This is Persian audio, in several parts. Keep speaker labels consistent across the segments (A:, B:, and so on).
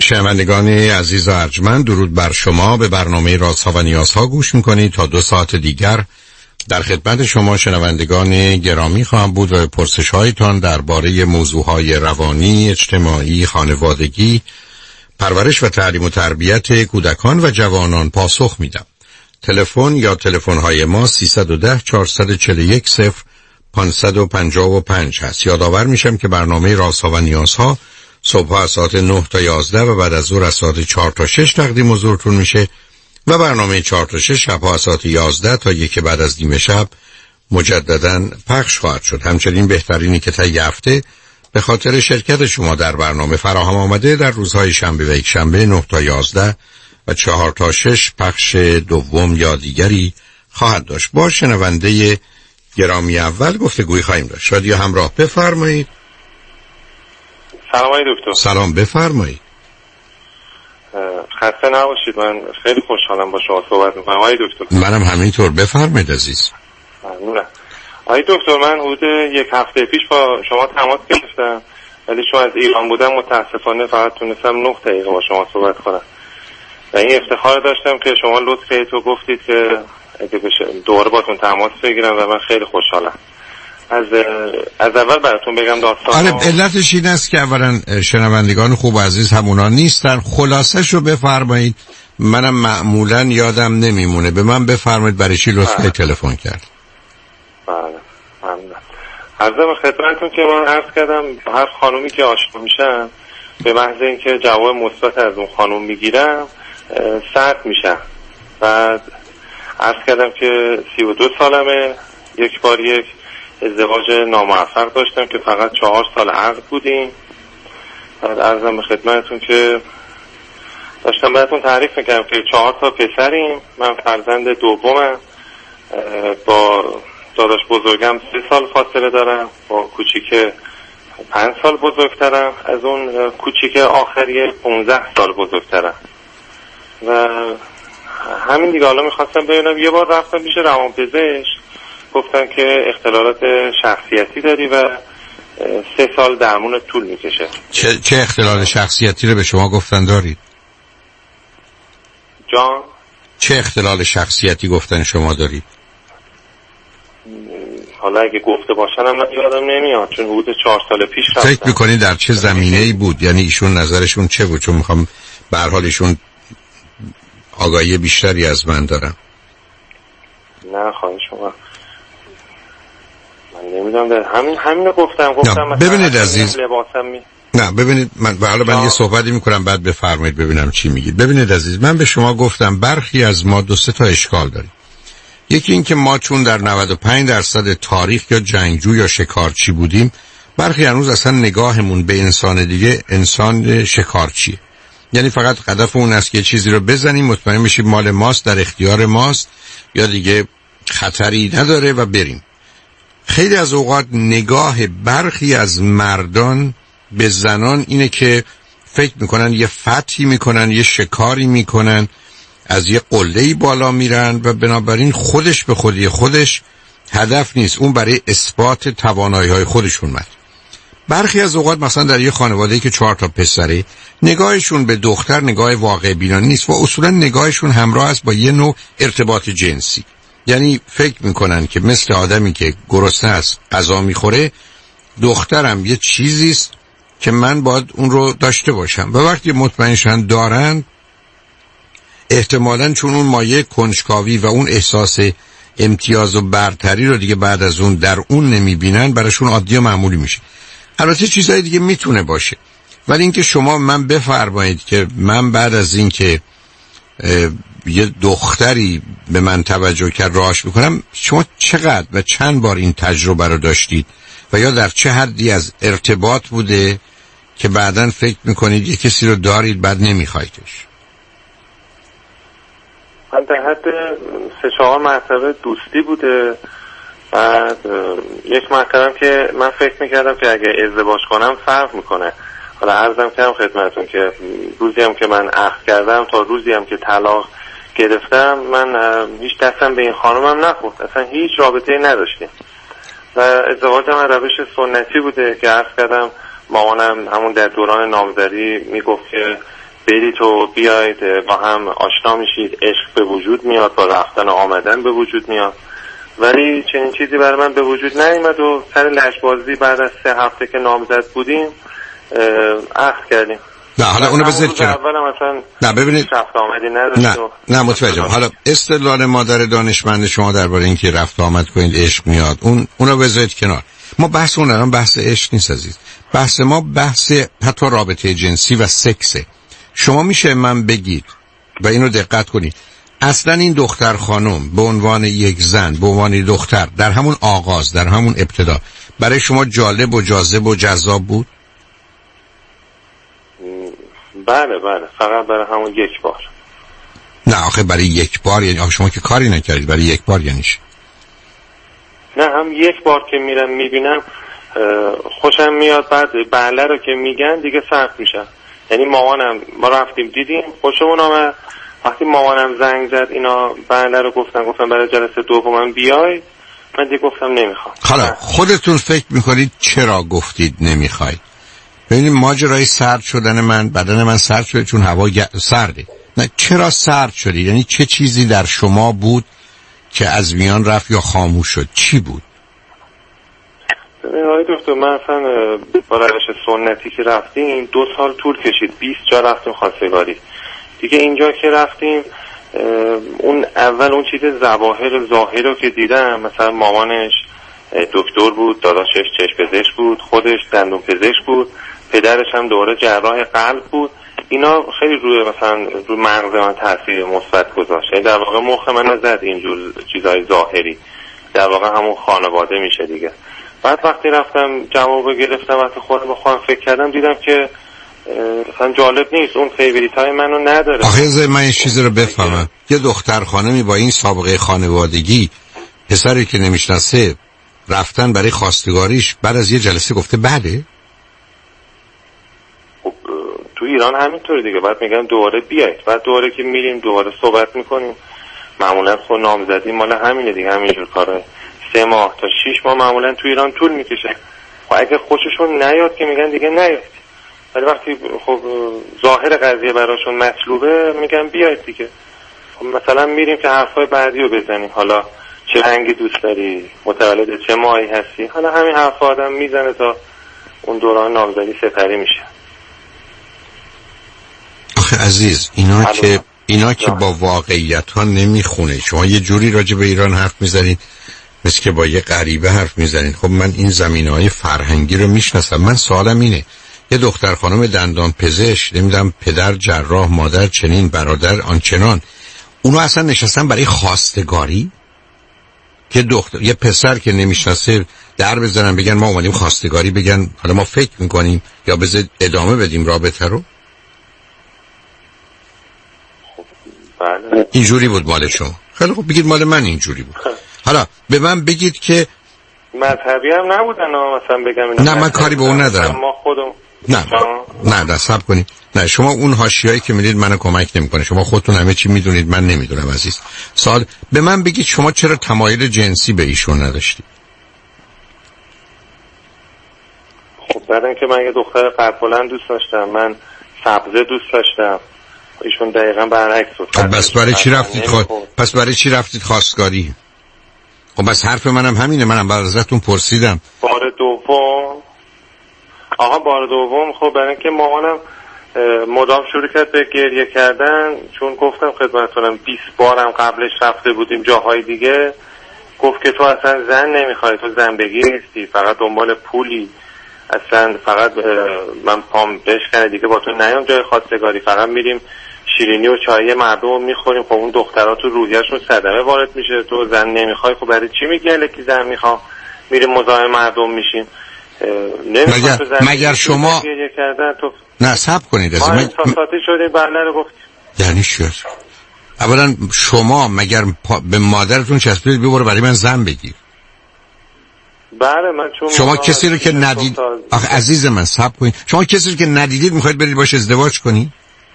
A: شنوندگان عزیز و ارجمند، درود بر شما. به برنامه رازها و نیازها گوش میکنید. تا 2 ساعت دیگر در خدمت شما شنوندگان گرامی خواهم بود و پرسش هایتان درباره موضوعهای روانی، اجتماعی، خانوادگی، پرورش و تعلیم و تربیت کودکان و جوانان پاسخ میدم. تلفن یا تلفن‌های ما 310 441 0555 هست. یادآور میشم که برنامه رازها و نیازها صبح از ساعت 9 تا 11 و بعد از ظهر از ساعت 4 تا 6 تقدیم حضورتون میشه و برنامه 4 تا 6 شب‌ها از ساعت 11 تا 1 بعد از نیم شب مجدداً پخش خواهد شد. همچنین بهترینی که طی هفته به خاطر شرکت شما در برنامه فراهم آمده در روزهای شنبه و یکشنبه 9 تا 11 و 4 تا 6 پخش دوم یا دیگری خواهد داشت. با شنونده گرامی اول گفتگوی خواهیم داشت. شاید یا همراه بفرمایید.
B: سلام آقای دکتر.
A: سلام، بفرمایید.
B: خسته نباشید. من خیلی خوشحالم با شما صحبت میکنم آقای دکتر.
A: منم همینطور، بفرمایید عزیز.
B: ممنونم آقای دکتر. من حدود 1 هفته پیش با شما تماس گرفتم، ولی چون از ایران بودم متاسفانه فقط تونستم 9 دقیقه با شما صحبت کنم و این افتخار داشتم که شما لطفی تو گفتید که اگه بشه دوباره باتون تماس بگیرم و من خیلی خوشحالم. از اول براتون بگم داستان.
A: آره، علتش این است که اولا شنوندگان خوب و عزیز همونا نیستن. خلاصش رو بفرمایید، منم معمولا یادم نمیمونه. به من بفرمایید برای چی لطفی تلفن کرد.
B: بله ممنون. عرضم خدمتتون که من عرض کردم هر خانومی که آشنا میشم به محض اینکه جواب مثبت از اون خانوم میگیرم سرد میشم. بعد عرض کردم که 32 سالمه، یک بار یک ازدواج ناموفق داشتم که فقط 4 سال عقد بودیم. بعد عرضم به خدمتتون که داشتم براتون تعریف میکنم که 4 تا پسریم. من فرزند دومم. با داداش بزرگم 3 سال فاصله دارم، با کوچیک 5 سال بزرگترم، از اون کوچیک آخریه 15 سال بزرگترم. و همین دیگه. حالا میخواستم ببینم، یه بار رفتم پیش روانپزشک، گفتن که اختلالات شخصیتی داری و 3 سال درمون طول میکشه.
A: چه اختلال شخصیتی رو به شما گفتن دارید؟
B: جان؟
A: چه اختلال شخصیتی گفتن شما دارید؟
B: حالا اگه گفته باشن هم یادم نمیاد، چون حدود 4 سال پیش رفتم.
A: فکر میکنید در چه زمینه‌ای بود؟ یعنی ایشون نظرشون چه بود؟ چون میخوام به هر حال ایشون آگاهی بیشتری از من دارم.
B: نه خواهش شما، من نمیدونم. همین گفتم
A: ببینید عزیز، نه ببینید، من یه صحبتی میکنم بعد بفرمایید ببینم چی میگید. ببینید عزیز، من به شما گفتم برخی از ما 2-3 تا اشکال داریم. یکی این که ما چون در 95% تاریخ یا جنگجو یا شکارچی بودیم، برخی هنوز اصلا نگاهمون به انسان دیگه انسان شکارچیه. یعنی فقط هدف اون است که چیزی رو بزنیم، مطمئن بشیم مال ماست، در اختیار ماست، یا دیگه خطری نداره و بریم. خیلی از اوقات نگاه برخی از مردان به زنان اینه که فکر میکنن یه فتحی میکنن، یه شکاری میکنن، از یه قله‌ای بالا میرن و بنابراین خودش به خودی خودش هدف نیست، اون برای اثبات توانایی‌های خودشون مد. برخی از اوقات مثلا در یه خانواده‌ای که 4 تا پسره، نگاهشون به دختر نگاه واقع بینانه نیست و اصولا نگاهشون همراه است با یه نوع ارتباط جنسی. یعنی فکر میکنن که مثل آدمی که گرسنه است غذا میخوره، دخترم یه چیزی است که من باید اون رو داشته باشم. و وقتی مطمئنشن دارن، احتمالاً چون اون مایه کنجکاوی و اون احساس امتیاز و برتری رو دیگه بعد از اون در اون نمیبینن، براشون عادی و معمولی میشه. البته چیزهای دیگه میتونه باشه، ولی اینکه شما من بفرمایید که من بعد از اینکه یه دختری به من توجه کرد راهش میکنم، شما چقدر و چند بار این تجربه رو داشتید و یا در چه حدی از ارتباط بوده که بعداً فکر میکنید یه کسی رو دارید بعد نمیخوایدش؟
B: من در حد 3-4 مرتبه دوستی بوده. بعد یک مرتبه که من فکر میکردم که اگه ازدواج کنم فرق میکنه. حالا عرضم کردم خدمتون که روزی هم که من عقد کردم تا روزی هم که طلاق گرفتم، من هیچ دستم به این خانومم نخورد، اصلا هیچ رابطه‌ای نداشتیم و ازدواجم روش سنتی بوده که عرض کردم. مامانم همون در دوران نامزدی میگفت که برید و بیاید با هم آشنا میشید، عشق به وجود میاد، با رفتن و آمدن به وجود میاد. ولی چنین چیزی برای من به وجود نیامد و سر لجبازی بعد از 3 هفته که نامزد بودیم عقد کردیم.
A: نه حالا اونو بذارید کنار. نه ببینید
B: رفت آمدی نداشت.
A: نه متوجهم. حالا استدلال مادر دانشمند شما درباره اینکه رفت آمد کنید عشق میاد اونو بذارید کنار. ما بحث اون الان بحث عشق نیست عزیز. بحث ما بحث حتی رابطه جنسی و سکسه. شما میشه من بگید و اینو دقت کنید، اصلا این دختر خانم به عنوان یک زن، به عنوان دختر در همون آغاز، در همون ابتدا برای شما جالب و جاذب و جذاب بود؟
B: بله فقط برای همون یک بار.
A: نه آخه برای یک بار یعنی شما که کاری نکردید، برای یک بار یعنی چی؟
B: نه هم یک بار که میرم میبینم خوشم میاد، بعد بله رو که میگن دیگه سخت میشن. یعنی مامانم ما رفتیم دیدیم خوشمون آمد، وقتی مامانم زنگ زد اینا بله رو گفتن برای جلسه دومم بیای، من دیگه گفتم نمیخوام.
A: حالا خودتون فکر میکنید چرا گفتید نمیخواید؟ ببینید ماجرای سرد شدن بدن من سرد شده چون هوا سرده. نه چرا سرد شدی؟ یعنی چه چیزی در شما بود که از میان رفت یا خاموش شد؟ چی بود؟
B: ببین آقای دکتر، من اصلا با روش سنتی که رفتیم 2 سال طول کشید، 20 جا رفتیم خواستگاری. دیگه اینجا که رفتیم اون اول اون چیز ظاهر رو که دیدم، مثلا مامانش دکتر بود، داداشش چشم پزشک بود، خودش دندون پزشک بود، پدرش هم دوره جراح قلب بود، اینا خیلی روی مغز من تاثیر مثبت گذاشت. یعنی در واقع مخ من زد اینجور چیزای ظاهری، در واقع همون خانواده میشه دیگه. بعد وقتی رفتم جواب گرفتم، وقتی خودم با خودم فکر کردم دیدم که مثلا جالب نیست، اون فیوریت های منو نداره.
A: آخه من این چیزی رو بفهمم، یه دختر خانمی با این سابقه خانوادگی پسری که نمیشناسه رفتن برای خواستگاریش بعد از یه جلسه گفته بده؟
B: تو ایران همینطوره دیگه. بعد میگن دوباره بیایید، بعد دوباره که میریم دوباره صحبت میکنیم. معمولا خود نامزدی مال همینه دیگه، همینجور کاره 3 ماه تا 6 ماه معمولا تو ایران طول میکشه. و اگه خوششون نیاد که میگن دیگه نیاد، ولی وقتی خب ظاهر قضیه براشون مطلوبه میگن بیاید دیگه. خب مثلا میریم که حرفای بعدی رو بزنیم، حالا چه رنگی دوست داری، متولد چه ماهی هستی، حالا همین حرف آدم میزنه تا اون دوران نامزدی سپری میشه.
A: آخه عزیز اینا که با واقعیت ها نمیخونه. شما یه جوری راجع به ایران حرف میزنید مثل که با یه غریبه حرف میزنید. خب من این زمینه‌های فرهنگی رو میشناسم. من سوالم اینه، یه دختر خانم دندان پزشک، نمیدونم پدر جراح، مادر چنین، برادر آنچنان، اونو اصلا نشستن برای خواستگاری؟ که یه پسر که نمیشناسه در بزنن بگن ما اومدیم خواستگاری، بگن حالا ما فکر میکنیم یا بذار ادامه بدیم رابطه رو؟
B: بله.
A: اینجوری بود مال شما؟ خیلی خب بگید مال من اینجوری بود. حالا به من بگید که
B: مذهبی هم نبودن مثلا بگم
A: نه من کاری به اون ندارم.
B: ما خودم
A: نه صبر کنید. نه شما اون حاشیه‌ای که میدید منو کمک نمیکنه. شما خودتون همه چی میدونید، من نمیدونم عزیز. سوال به من بگید شما چرا تمایل جنسی به ایشون نداشتید؟
B: خب بعد اینکه من یه دختر قد بلند دوست داشتم، من سبزه دوست داشتم، ایشون دقیقاً برعکس بود.
A: خب بس برای چی رفتید پس برای چی رفتید خواستگاری؟ خب بس حرف منم همینه، منم بعد ازتون پرسیدم.
B: بار دوم خب برای اینکه مامانم مدام شروع کرد به گریه کردن، چون گفتم خدمتتونم 20 بارم قبلش رفته بودیم جاهای دیگه، گفت که تو اصلا زن نمیخوای، تو زن بگیرستی، فقط دنبال پولی، اصلا فقط من پام بشکنه دیگه با تو نیام جای خواستگاری، فقط میریم شیرینی و چای مردم میخوریم. خب اون دخترها تو روحیه‌شون صدمه وارد میشه، تو زن نمیخوای، خب برای چی میگی الکی زن میخوام، میریم مزاحم مردم میشیم.
A: مگر شما نه صبر کنید
B: ما احساساتی شدیم بله رو گفتیم.
A: یعنی چی؟ اولا شما مگر به مادرتون چسبیدید ببره برای من زن بگیر؟
B: بله من چون
A: شما کسی رو که ندید آخه عزیز من صبر کنید، شما کسی رو که ندیدید میخواید برید باشه ازدواج کنید؟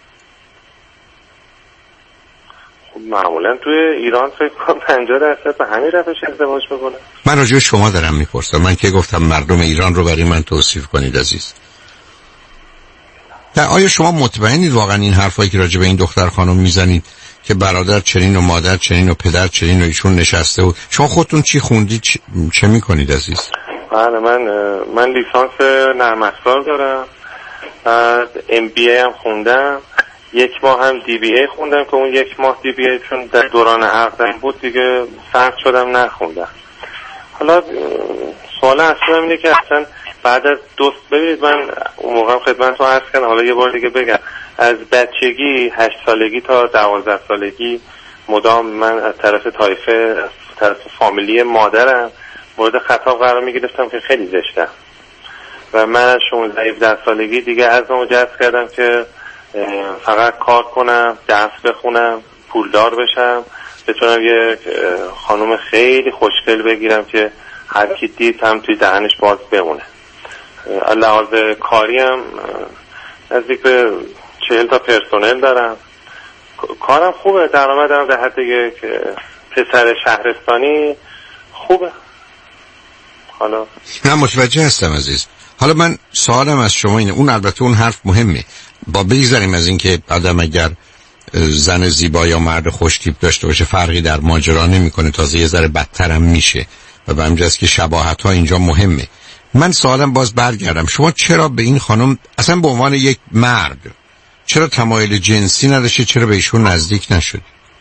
B: معمولا توی ایران فکر کنم 50% به همین روش ازدواج میکنه.
A: من راجع به شما دارم میپرسم، من که گفتم مردم ایران رو برای من توصیف کنید عزیز. آیا شما مطمئنید واقعا این حرفایی که راجع به این دختر خانم میزنید که برادر چنین و مادر چنین و پدر چنین و ایشون نشسته و شما خودتون چی خوندید چه میکنید عزیز؟
B: بله من لیسانس نرم افزار دارم، بعد MBA هم خوندم، 1 ماه هم DBA خوندم که اون 1 ماه DBA چون در دوران عقدم بود دیگه سرد شدم نخوندم. حالا سوال اصلا اینه که اصلا بعد از ببینید من اون موقع خدمتتون عرض کردم، حالا یه بار دیگه بگم، از بچگی 8 سالگی تا 12 سالگی مدام من از طرف طایفه از طرف فامیلی مادرم مورد خطاب قرار میگرفتم که خیلی زشتم و من از 16 سالگی دیگه عزممو جزم کردم که فقط کار کنم، درس بخونم، پولدار بشم، بتونم یه خانم خیلی خوشگل بگیرم که هر کی دید هم توی دهنش باز بمونه. لحاظ کاری هم نزدیک به 40 تا پرسنل دارم، کارم خوبه، درآمدم در حد یک پسر شهرستانی خوبه. حالا
A: من متوجه هستم عزیز. حالا من سوالم از شما اینه، اون البته اون حرف مهمه، با بگذاریم از این که آدم اگر زن زیبا یا مرد خوش تیپ داشته باشه فرقی در ماجرا نمیکنه، تازه یه ذره بدتر هم میشه و به همین جاست که شباهت ها اینجا مهمه. من سوالم باز برگردم، شما چرا به این خانم اصلا به عنوان یک مرد چرا تمایل جنسی نداشته، چرا به ایشون نزدیک نشد؟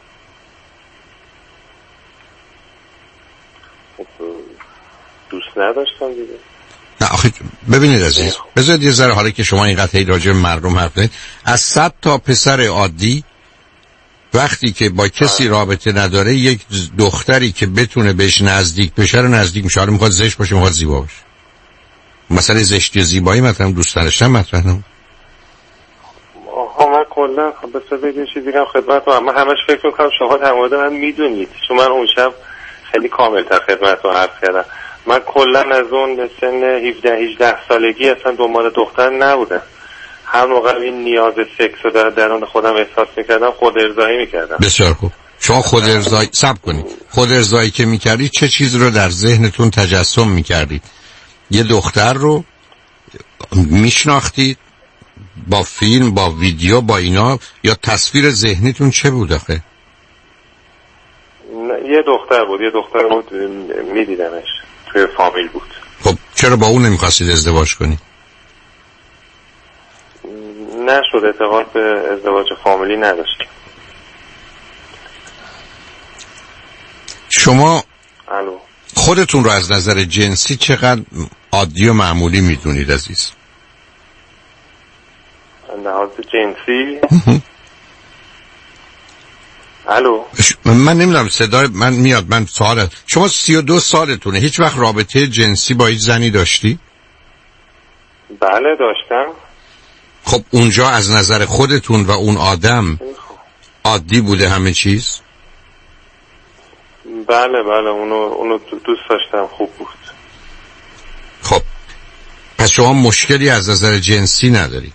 B: دوست نداشتم دیگه.
A: نه آخه ببینید عزیز، بذارید یه ذره، حالا که شما این قضیه راجع به مردم حرف زدید، از 100 تا پسر عادی وقتی که با کسی رابطه نداره یک دختری که بتونه بهش نزدیک بشه رو نزدیک میشه. حالا میخواد زشت باشه، میخواد زیبا باشه، مثلا زشتی و زیبایی مثلا دوست داشتم مثلا.
B: آها من کلا بس بگم چیزی دیگه خدمتتون، من همش فکر میکنم شما در مورد من میدونید، چون من اون شب خیلی کاملتر خدمتتون عرض کردم. من کلا از اون سن 17-18 سالگی اصلا دنبال دختر نبودم. هر موقع این نیاز سکس رو در درون خودم احساس میکردم خود ارضایی میکردم.
A: بسیار خوب. شما خود ارضایی صبر کنید. خود ارضایی که میکردید چه چیز رو در ذهنتون تجسم میکردید؟ یه دختر رو میشناختید با فیلم، با ویدیو، با اینا، یا تصویر ذهنیتون چه بود آخه؟
B: یه دختر بود میدیدمش، توی فامیل بود.
A: خب چرا با اون نمیخواستید ازدواج کنید؟
B: نشد، اعتقاد به ازدواج فامیلی نداشتیم.
A: شما خودتون رو از نظر جنسی چقدر عادی و معمولی میدونید عزیز؟
B: لحاظ جنسی؟ الو
A: من نمیدونم صدای من میاد. من سوال، شما 32 سالتونه، هیچ وقت رابطه جنسی با هیچ زنی داشتی؟
B: بله داشتم.
A: خب اونجا از نظر خودتون و اون آدم عادی بوده همه چیز؟
B: بله اونو دوست داشتم، خوب بود.
A: خب پس شما مشکلی از نظر جنسی نداری؟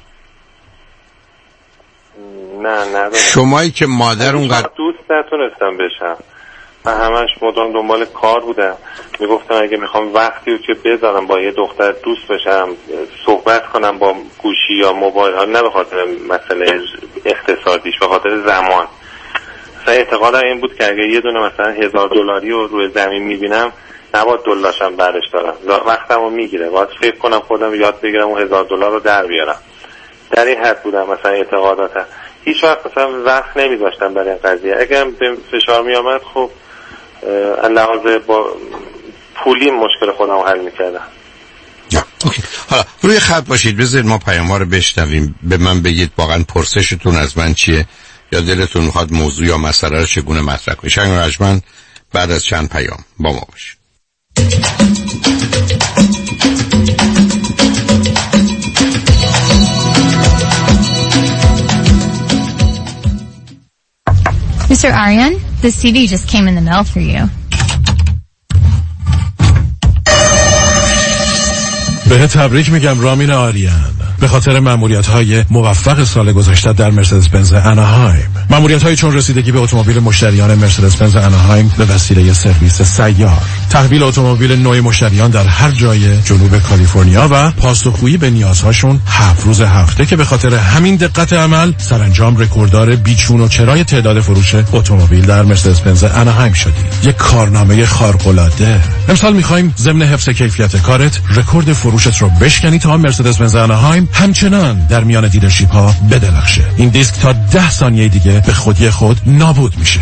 B: نه ندارم.
A: شمایی که مادر اونقدر
B: دوست نتونستم بشم، من همش مدام دنبال کار بودم، میگفتم اگه میخوام وقتی رو که بذارم با یه دختر دوست بشم، صحبت کنم با گوشی یا موبایل، نه به خاطر مسئله اقتصادیش، به خاطر زمان. مثلا اعتقادم این بود که اگه یه دونه مثلا $1000 رو روی زمین میبینم نباید دلاشم برش دارم، وقتم رو میگیره، باید فکر کنم خودم یاد بگیرم اون $1000 رو در بیارم. در این حد بودم مثلا اعتقاداتم. هیچ وقت مثلا وقت نمیذاشتم برای این قضیه. اگه به فشار میامد خب لحاظ با پولی مشکل خودم حل میکردم.
A: اوکی. حالا روی خط باشید، بذارید ما پیام‌ها رو بشنویم، به من بگید واقعا پرسشتون از من چیه یا دلتون میخواد موضوع یا مسئله رو چگونه مطرح کنید. شنگ رجمن بعد از چند پیام با ما باشید.
C: Mr. Aryan, the CD just came in the mail for you.
D: به تبریک میگم رامین آریان. به خاطر مأموریت‌های موفق سال گذشته در مرسدس بنز اناهایم. مأموریت‌هایی چون رسیدگی به اتومبیل مشتریان مرسدس بنز اناهایم به وسیله سرویس سیار، تحویل اتومبیل نوع مشتریان در هر جای جنوب کالیفرنیا و پاسخگویی به نیازهاشون 7 روز هفته که به خاطر همین دقت عمل سرانجام رکورددار بیچون و چرای تعداد فروش اتومبیل در مرسدس بنز اناهایم شدید. یک کارنامه خارق‌العاده. امسال می‌خوایم ضمن حفظ کیفیت کارت رکورد فروشت رو بشکنی تا مرسدس بنز اناهایم همچنان در میان دیلرشیپ‌ها بدرخشه. این دیسک تا 10 ثانیه دیگه به خودی خود نابود میشه.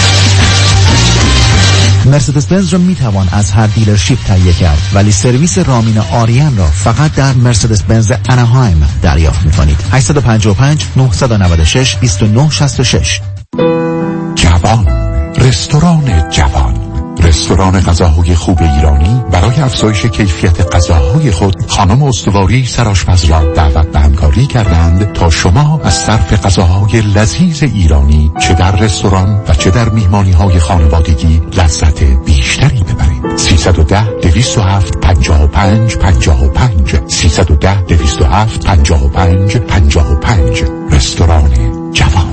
E: مرسدس بنز را میتوان از هر دیلرشیپ تهیه کرد، ولی سرویس رامین آریان را فقط در مرسدس بنز اناهایم دریافت میکنید. 855 996 2966.
F: جوان، رستوران جوان، رستوران غذاهای خوب ایرانی برای افزایش کیفیت غذاهای خود خانم استواری سرآشپز را دعوت به همکاری کردند تا شما از صرف غذاهای لذیذ ایرانی چه در رستوران و چه در میهمانی‌های خانوادگی لذت بیشتری ببرید. 310 207 55 55 310 207 55 55 رستوران جوان.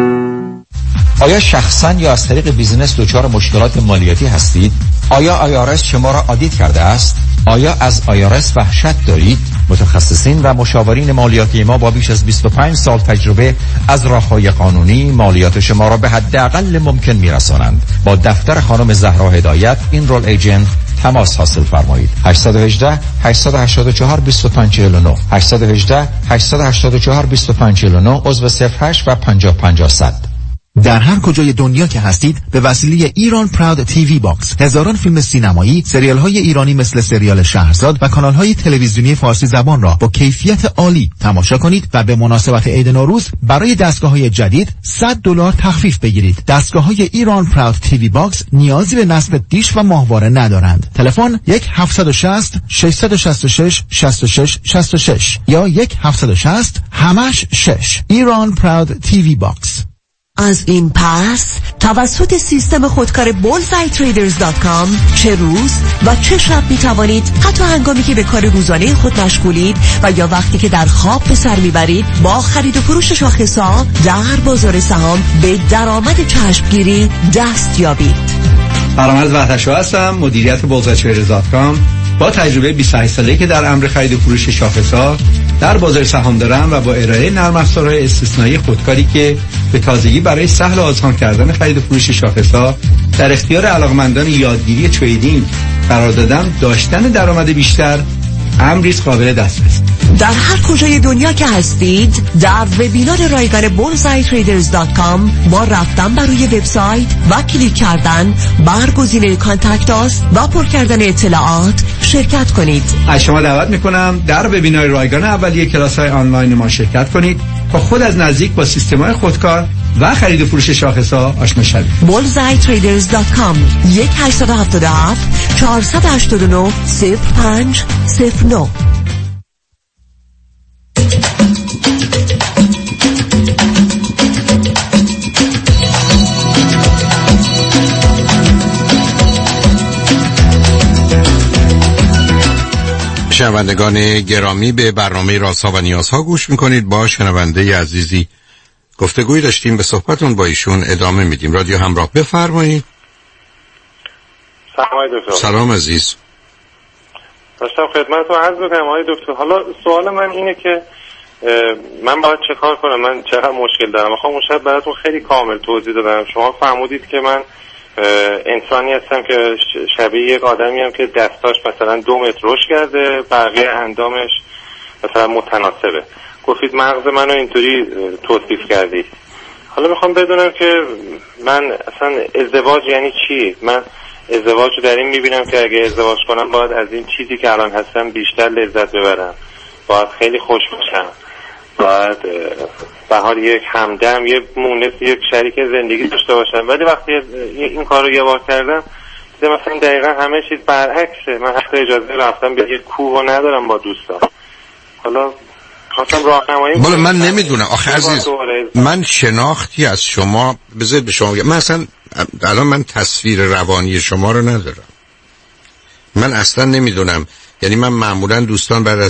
G: آیا شخصاً یا از طریق بیزینس دچار مشکلات مالیاتی هستید؟ آیا آی‌آر‌اس شما را آدیت کرده است؟ آیا از آی‌آر‌اس وحشت دارید؟ متخصصین و مشاورین مالیاتی ما با بیش از 25 سال تجربه از راه‌های قانونی مالیات شما را به حداقل ممکن می‌رسانند. با دفتر خانم زهرا هدایت اینرول ایجنت تماس حاصل فرمایید. 818 884 2549 818 884 2549 عضو 08 و 50
E: در هر کجای دنیا که هستید به وسیله ایران پراود تیوی باکس هزاران فیلم سینمایی، سریال های ایرانی مثل سریال شهرزاد و کانال های تلویزیونی فارسی زبان را با کیفیت عالی تماشا کنید و به مناسبت عید نوروز برای دستگاه های جدید $100 تخفیف بگیرید. دستگاه های ایران پراود تیوی باکس نیازی به نصب دیش و ماهواره ندارند. تلفن 1-760 666 66 66 یا 1-760 همش 6. ایران پراود تیوی باکس.
H: از این پس توسط سیستم خودکار bullseyetraders.com چه روز و چه شب می توانید حتی هنگامی که به کار روزانه خود مشغولید و یا وقتی که در خواب به سر میبرید با خرید و فروش شاخص‌ها در بازار سهام به درآمد چشمگیری دست یابید.
I: فرامرز وحدت‌شاه هستم، مدیریت bullseyetraders.com. با تجربه 28 ساله‌ای که در امر خرید و فروش شاخص‌ها در بازار سهام دارم و با ارائه نرم افزارهای استثنایی خودکاری که به تازگی برای سهل و آسان کردن خرید و فروش شاخص‌ها در اختیار علاقمندان یادگیری تریدینگ قرار دادم، داشتن درآمد بیشتر امری قابل دسترس.
H: در هر کجای دنیا که هستید در وبینار رایگان bullseyetraders.com با رفتن بر روی وبسایت و کلیک کردن بر گزینه کانتکت آس و پر کردن اطلاعات شرکت کنید.
I: از شما دعوت میکنم در وبینار رایگان اولیه کلاس‌های آنلاین ما شرکت کنید تا خود از نزدیک با سیستم‌های خودکار و خرید و فروش شاخص‌ها آشنا شوید.
H: bullseyetraders.com 1-877 489 0509.
A: شنوندگان گرامی، به برنامه رازها و نیازها گوش میکنید. با شنونده عزیزی گفتگوی داشتیم، به صحبتون با ایشون ادامه میدیم. رادیو همراه، بفرمایید.
B: سلام دکتر.
A: سلام عزیز.
B: داشتم خدمتتون عرض میکنم آقای دکتر، حالا سوال من اینه که من باید چه کار کنم؟ من چقدر مشکل دارم؟ میخوام اون شب براتون خیلی کامل توضیح دادم. شما فرمودید که من انسانی هستم که شبیه یک آدمی هم که دستاش مثلا 2 متر رشد کرده، بقیه اندامش مثلا متناسبه. گفتید مغز منو اینطوری توصیف کردید. حالا میخوام بدونم که من اصلا ازدواج یعنی چی؟ من ازدواج رو در این میبینم که اگه ازدواج کنم باید از این چیزی که الان هستم بیشتر لذت ببرم، باید خیلی خوش باشم، باید به حال یک همدم، یک مونس، یک شریک زندگی داشته باشم. ولی وقتی این کار رو یه بار کردم دیدم مثلا دقیقا همه چیز برعکسه. من حتی اجازه رفتم به یک کوه رو ندارم با دوستان. حالا خواستم راهنمایی
A: کنم. من نمیدونم آخه عزیز، من شناختی از شما بذارید به شما بگم. من اصلا الان من تصویر روانی شما رو ندارم. من اصلا نمیدونم. یعنی من معمولا دوستان بعد از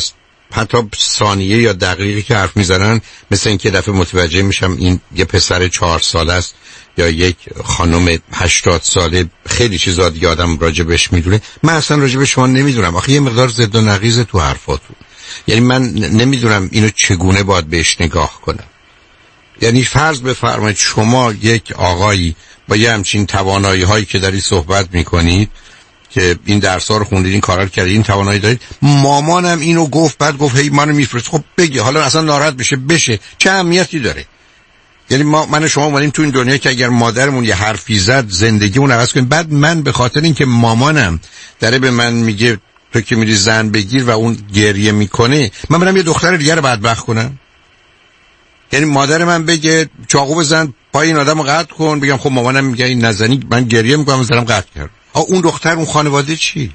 A: حتی ثانیه یا دقیقی که حرف میزنن مثل این که دفعه متوجه میشم این یه پسر 4 ساله است یا یک خانم 80 ساله، خیلی چیزا دیگه آدم راجبش میدونه. من اصلا راجب شما نمیدونم. آخه یه مقدار ضد و نقیض تو حرفاتون. یعنی من نمیدونم اینو چگونه باید بهش نگاه کنم. یعنی فرض بفرمایید شما یک آقایی با یه همچین توانایی هایی که دارید صحبت میکنید که این درس‌ها رو خوندید، این کارا رو کردید، این توانایی دارید، مامانم اینو گفت، بعد گفت هی منو میفرست. خب بگی حالا اصلا ناراحت بشه چه اهمیتی داره؟ یعنی من و شما اومدیم تو این دنیا که اگر مادرمون یه حرفی زد زندگیمون عوض کنیم. بعد من به خاطر اینکه مامانم داره به من میگه تو که میری زن بگیر و اون گریه میکنه، من برم یه دختر دیگه رو بدبخت کنم؟ یعنی مادر من بگه چاقو بزن پای این آدمو قطع کن، بگم خب مامانم میگه این نزنی، من گریه میکنم مثلا قطع کرد. اون دختر اون خانواده چی؟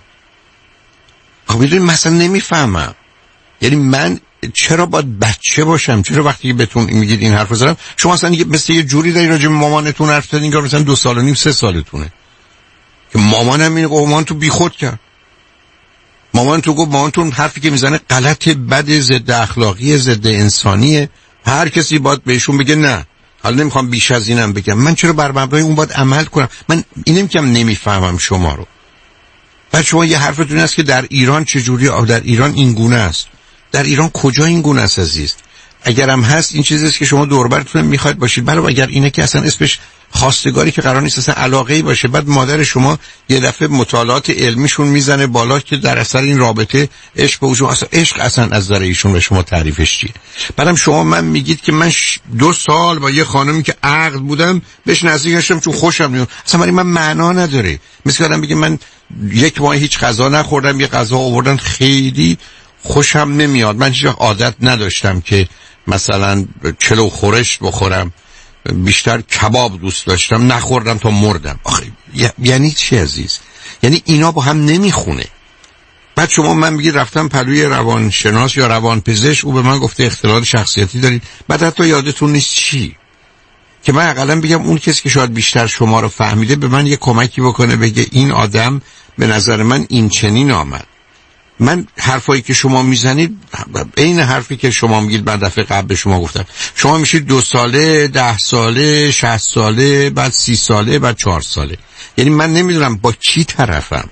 A: خب میدونی مثلا نمیفهمم. یعنی من چرا باید بچه باشم؟ چرا وقتی که بهتون میگید این حرفو زدم شما اصلا مثل یه جوری داری راجع به مامانتون حرف زدین که مثلا 2 سال و نیم 3 سالتونه که مامانم اینو گفت، مامان تو بیخود کرد، مامان تو گفت، مامان تو حرفی که میزنه غلط، بد، ضد اخلاقی، ضد انسانیه. هر کسی باید بهشون بگه نه. حالا نمیخوام بیش از اینم بگم. من چرا بر مبنای اون باید عمل کنم؟ من اینم که نمیفهمم شما رو. بعد شما یه حرفتون هست که در ایران چجوری؟ در ایران این گونه است. در ایران کجا این گونه است عزیز؟ اگرم هست این چیزیه که شما دور برتون میخواید باشید. برای اگر اینه که اصلا اسمش خواستگاری که قرار نیست اصلا علاقه‌ای باشه. بعد مادر شما یه دفعه مطالعات علمیشون میزنه بالا که در اثر این رابطه عشق به وجود، اصلا عشق اصلا از نظر ایشون به شما تعریفش چیه؟ بعدم شما من میگید که من 2 سال با یه خانمی که عقد بودم بهش نزدیک شدم چون خوشم میاد. اصلا برای من معنا نداره. مثل آدم بگه من 1 ماه هیچ غذا نخوردم، یه غذا آوردن خیلی خوشم نمیاد، من هیچ عادت نداشتم که مثلا چلو خورش بخورم، بیشتر کباب دوست داشتم، نخوردم تا مردم. آخه یعنی چی عزیز؟ یعنی اینا با هم نمیخونه. بعد شما من میگید رفتم پلوی روانشناس یا روانپزشک، او به من گفته اختلال شخصیتی دارید. بعد حتی یادتون نیست چی که من حداقل بگم اون کسی که شاید بیشتر شما رو فهمیده به من یه کمکی بکنه، بگه این آدم به نظر من این چنین آمد. من حرفایی که شما میزنید این حرفی که شما میگید من دفعه قبل به شما گفتم. شما میشید 2 ساله، 10 ساله، 60 ساله، بعد 30 ساله، بعد 4 ساله. یعنی من نمیدونم با کی طرفم.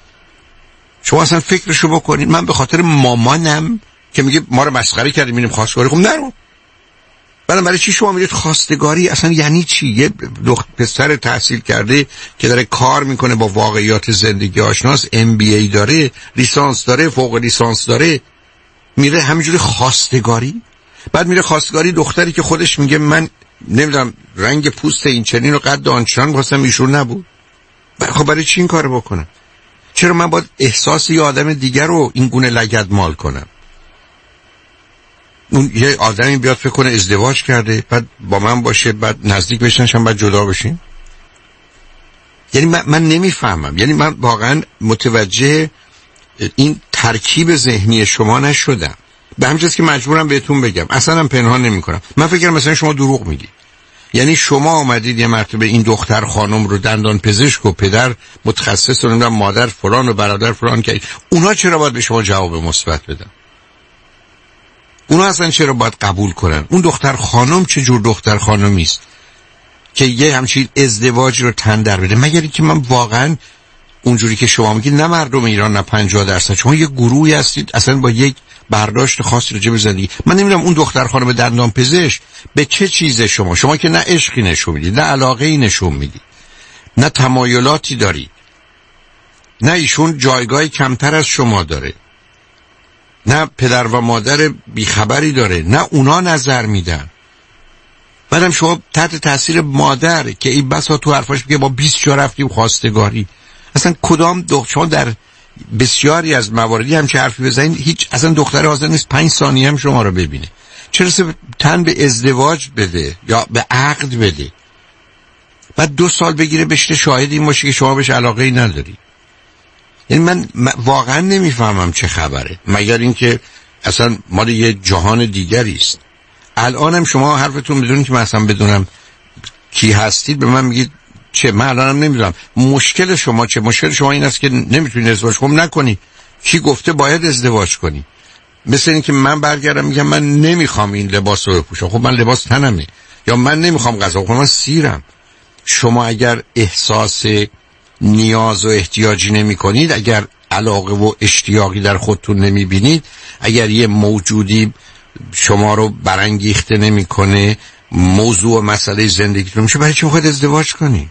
A: شما اصلا فکرشو بکنید. من به خاطر مامانم که میگه ما رو مسخره کردیم میریم خواستگاری، خب نرو. برای چی شما میرید خواستگاری؟ اصلا یعنی چی؟ یه پسر تحصیل کرده که داره کار میکنه با واقعیات زندگی آشناس، MBA داره، لیسانس داره، فوق لیسانس داره، میره همینجوری خواستگاری؟ بعد میره خواستگاری دختری که خودش میگه من نمیدونم رنگ پوست این چنین و قد آنچنان واسم ایشون نبود. خب برای چی این کارو بکنم؟ چرا من باید احساس یه آدم دیگر رو این گونه لگدمال کنم؟ اون یه آدمی بیاد فکر کنه ازدواج کرده، بعد با من باشه، بعد نزدیک بشنشم، بعد جدا بشیم. یعنی من نمیفهمم. یعنی من واقعا متوجه این ترکیب ذهنی شما نشدم. به همین جاست که مجبورم بهتون بگم. اصلا هم پنهان نمی کنم. من فکر کنم مثلا شما دروغ میگی. یعنی شما آمدید یه مرتبه این دختر خانم رو دندان پزشک و پدر متخصص و مادر فلان و برادر فلان کردید. اونا چرا باید به شما جواب مثبت بدن؟ اونا اصلا چرا باید قبول کنن؟ اون دختر خانم چه جور دختر خانمی است که یه همچین ازدواج رو تن در بده؟ مگر اینکه من واقعا اونجوری که شما میگید، نه مردم ایران، نه 50%، شما یه گروهی هستید اصلا با یک برداشت خاصی راجع به زندگی. من نمیدونم اون دختر خانم دندان پزشک به چه چیز شما که نه عشقی نشون میدید، نه علاقه‌ای نشون میدید، نه تمایلاتی دارید، نه ایشون جایگاهی کمتر از شما داره، نه پدر و مادر بیخبری داره، نه اونا نظر میدن. بعدم شما تحت تاثیر مادر که این بسا تو حرفاش میگه با 20 جا رفتیم خواستگاری. اصلا کدام شما در بسیاری از مواردی هم چه حرفی بزنید، هیچ اصلا دختر حاضر نیست 5 ثانیه هم شما رو ببینه. چرا تن به ازدواج بده یا به عقد بده، بعد 2 سال بگیره بشه شاهد این باشه که شما بهش علاقه ای نداری. یعنی من واقعا نمیفهمم چه خبره، مگر اینکه اصلا مال یه جهان دیگری است. الانم شما حرفتون بدونید که من اصلا بدونم کی هستید به من میگید چه؟ من الانم نمیدونم مشکل شما چه. مشکل شما این است که نمیتونید ازدواج نکنی. کی گفته باید ازدواج کنی؟ مثل این که من برگردم میگم من نمیخوام این لباس رو بپوشم، خب من لباس تنمه. یا من نمیخوام غذا بخورم، من سیرم. شما اگر احساس نیاز و احتیاجی نمی کنید، اگر علاقه و اشتیاقی در خودتون نمی بینید، اگر یه موجودی شما رو برانگیخته نمی کنه، موضوع و مسئله زندگیتون میشه، برای چی میخواید ازدواج کنی؟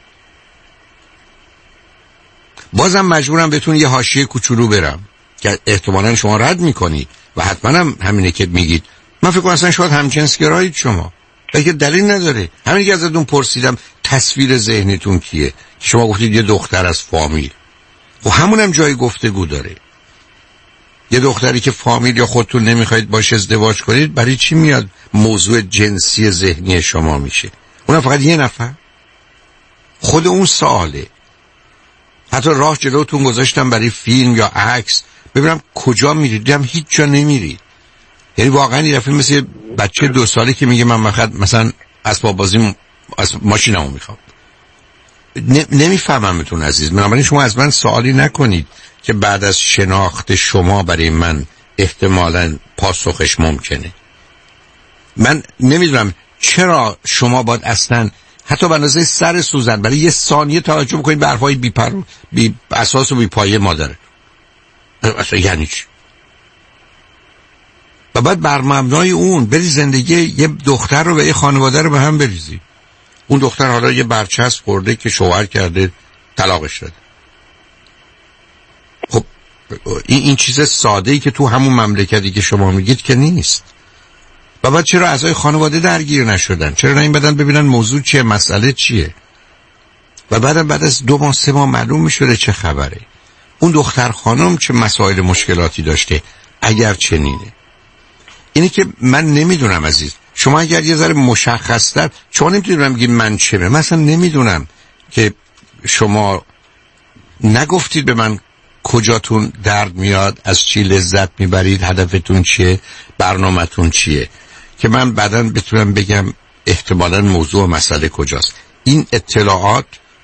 A: بازم مجبورم بهتون یه حاشیه کوچولو برم که احتمالاً شما رد میکنید و حتما هم همینه که میگید. من فکر کنم اصلا شاید همجنسگرایید شما، که دلیل نداره. همین که ازتون پرسیدم تصویر ذهنتون کیه، شما گفتید یه دختر از فامیل. و همونم جای گفتگو داره. یه دختری که فامیل یا خودتون نمیخواید باشه ازدواج کنید، برای چی میاد موضوع جنسی ذهنی شما میشه؟ اونم فقط یه نفر. خود اون سواله. حتی راه جلوتون گذاشتم برای فیلم یا عکس، ببینم کجا میرید، دیدم هیچ جا نمیرید. یعنی واقعا یه دفعه مثل بچه 2 ساله که میگه من مثلا اسباب بازی ماشینمو میخوام. نمیفهممتون عزیز. بنابراین شما از من سوالی نکنید که بعد از شناخت شما برای من احتمالاً پاسخش ممکنه. من نمیدونم چرا شما باید اصلا حتی به اندازه سر سوزن برای یه ثانیه توجه بکنید به حرفای بی اساس و بی پایه مادره. اصلا یعنی چی؟ و بعد بر مبنای اون بری زندگی یه دختر رو و یه خانواده رو به هم بریزی. اون دختر حالا یه برچسب خورده که شوهر کرده، طلاقش داده. خب این چیز ساده‌ای که تو همون مملکتی که شما میگید که نیست. و بعد چرا اعضای خانواده درگیر نشدن؟ چرا نه این بدن ببینن موضوع چیه، مسئله چیه؟ و بعد از 2 ماه 3 ماه معلوم میشه چه خبره. اون دختر خانم چه مسائل مشکلاتی داشته اگر چنینه. اینی که من نمیدونم عزیز. شما اگر یه ذره مشخص‌تر، چون نمیتونم بگید من چمه، مثلا نمیدونم که شما نگفتید به من کجاتون درد میاد، از چی لذت میبرید، هدفتون چیه، برنامه‌تون چیه، که من بعداً بتونم بگم احتمالاً موضوع و مسئله کجاست. این اطلاعات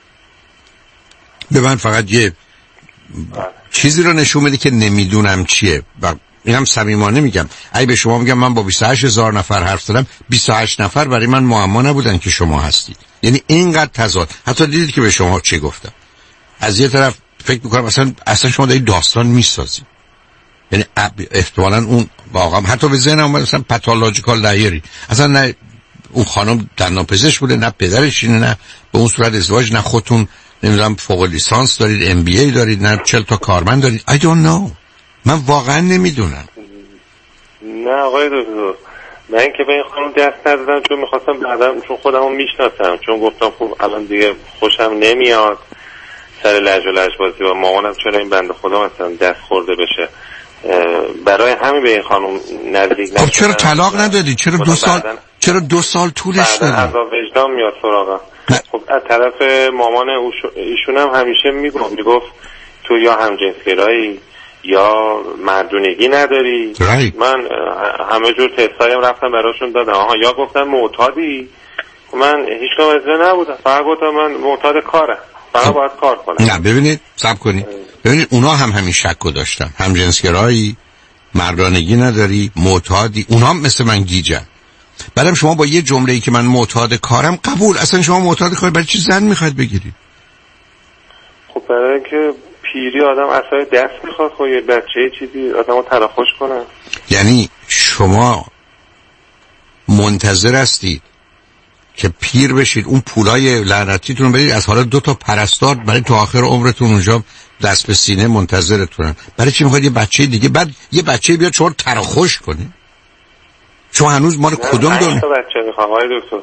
A: به من فقط یه چیزی رو نشون میده که نمیدونم چیه. و اینم صمیمانه میگم، اگه به شما میگم من با 28,000 نفر حرف زدم، 28 نفر برای من معما نبودن که شما هستید. یعنی اینقدر تضاد. حتی دیدید که به شما چی گفتم. از یه طرف فکر میکنم اصلا شما دارید داستان میسازید. یعنی احتمالاً اون واقعا حتی به ذهنم اومد مثلا پاتولوژیکال لایری، اصلا نه اون خانم دندانپزشک بوده، نه پدرش اینه، نه به اون صورت ازدواج، نه خودتون نمیدونم فوق لیسانس دارید، ام بی ای دارید، نه 40 تا کارمند دارید. I don't know. من واقعا نمیدونم.
B: نه آقای دکتر، من که به این خانم دست ندادم چون میخواستم بعدم، چون خودمو میشناسم، چون گفتم خب الان دیگه خوشم نمیاد سر لج و لجبازی و مامانم چرا این بنده خدا مثلا دست خورده بشه، برای همین به این خانم نزدیک نشدم.
A: خب چرا طلاق ندادی؟ چرا 2 سال طولش دادی؟
B: بعد عذاب وجدان میاد سراغم. خب از طرف مامان ایشون هم همیشه میگفت تو یا همجنسگرایی یا مردونگی نداری. من همه جور تستایم رفتم براشون دادم. یا گفتن معتادی، من هیچ کم ازده نبودم، فقط گفتم من معتاد کارم، فقط باید کار کنم.
A: نه ببینید صبر کنید، ببینید اونا هم همین شکو داشتن، همجنسگرایی، مردانگی نداری، معتادی. اونا هم مثل من گیجن. بعدم شما با یه جمله‌ای که من معتاد کارم قبول، اصلا شما معتاد کار برای چی زن میخواید بگیرید؟
B: خب برای اینکه پیری آدم اصلا دست میخواد، خب یه بچه چیزی آدمو تراخوش کنه.
A: یعنی شما منتظر هستید که پیر بشید، اون پولای لعنتیتون بدید، از حالا 2 تا پرستار برای تا آخر عمرتون اونجا دست به سینه منتظرتونن؟ برای چی میخواید یه بچه دیگه، بعد یه بچه بیاد شما تراخوش کنه؟ شما هنوز مال کدوم دنیا
B: بچه میخوام آقای دکتر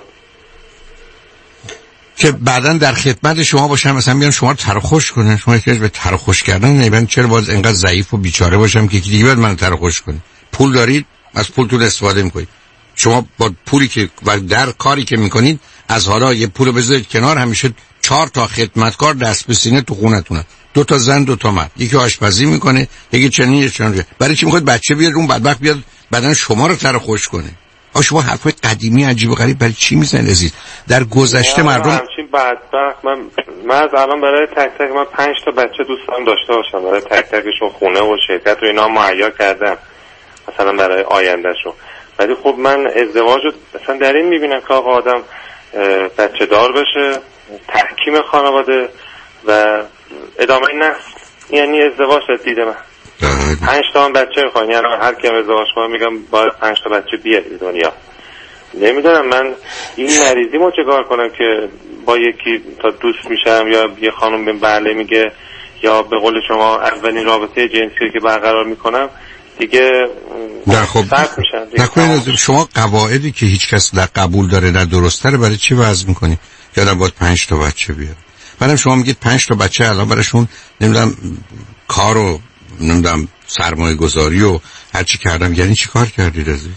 A: که بعداً در خدمت شما باشم، مثلا بیان شما رو تراخوش کنن؟ شما احتیاج به تراخوش کردن نمیبینید؟ چرا باز اینقدر ضعیف و بیچاره باشم که دیگه باید منو تراخوش کنه؟ پول دارید، از پولتون استفاده میکنید. شما با پولی که و در کاری که میکنید از حالا یه پول بذارید کنار، همیشه 4 تا خدمتکار دست به سینه تو خونتونه، 2 تا زن 2 تا مرد، یکی آشپزی میکنه، یکی چنین چنین. برای چی میخواید بچه بیاد اون بدبخت بیاد بعدن شما رو تراخوش کنه؟ شما حرفای قدیمی عجیب و غریب برای چی میزنید عزیز؟ در گذشته مردم
B: همچین بدبخت، من از الان برای تک تک من 5 تا بچه دوستم داشته باشم، برای تک تکشون خونه و شرکت و اینا مهیا کردم، مثلا برای آیندهشون. ولی خب من ازدواج رو مثلا در این میبینم که آقا آدم بچه دار بشه، تحکیم خانواده و ادامه نسل، یعنی ازدواج از دید من 5 تا بچه میخوان، یعنی هر کی ازدواج کنه میگم باید 5 تا بچه بیاد دنیا. نمیدونم من این مریضی ما چیکار کنم که با یکی تا دوست میشم یا یه خانم به بله میگه یا به قول شما اولین رابطه جنسی که برقرار میکنم دیگه سخت میشن.
A: نکنید شما قواعدی که هیچ کس در قبول داره نه درسته رو برای چی وضع میکنی؟ یادم باید 5 تا بچه بیاره. بعدم شما میگید 5 تا بچه الان براشون نمیدونم کار و نمیدونم سرمایه گذاری و هر چی کردم، یعنی چی کار کردید عزیز؟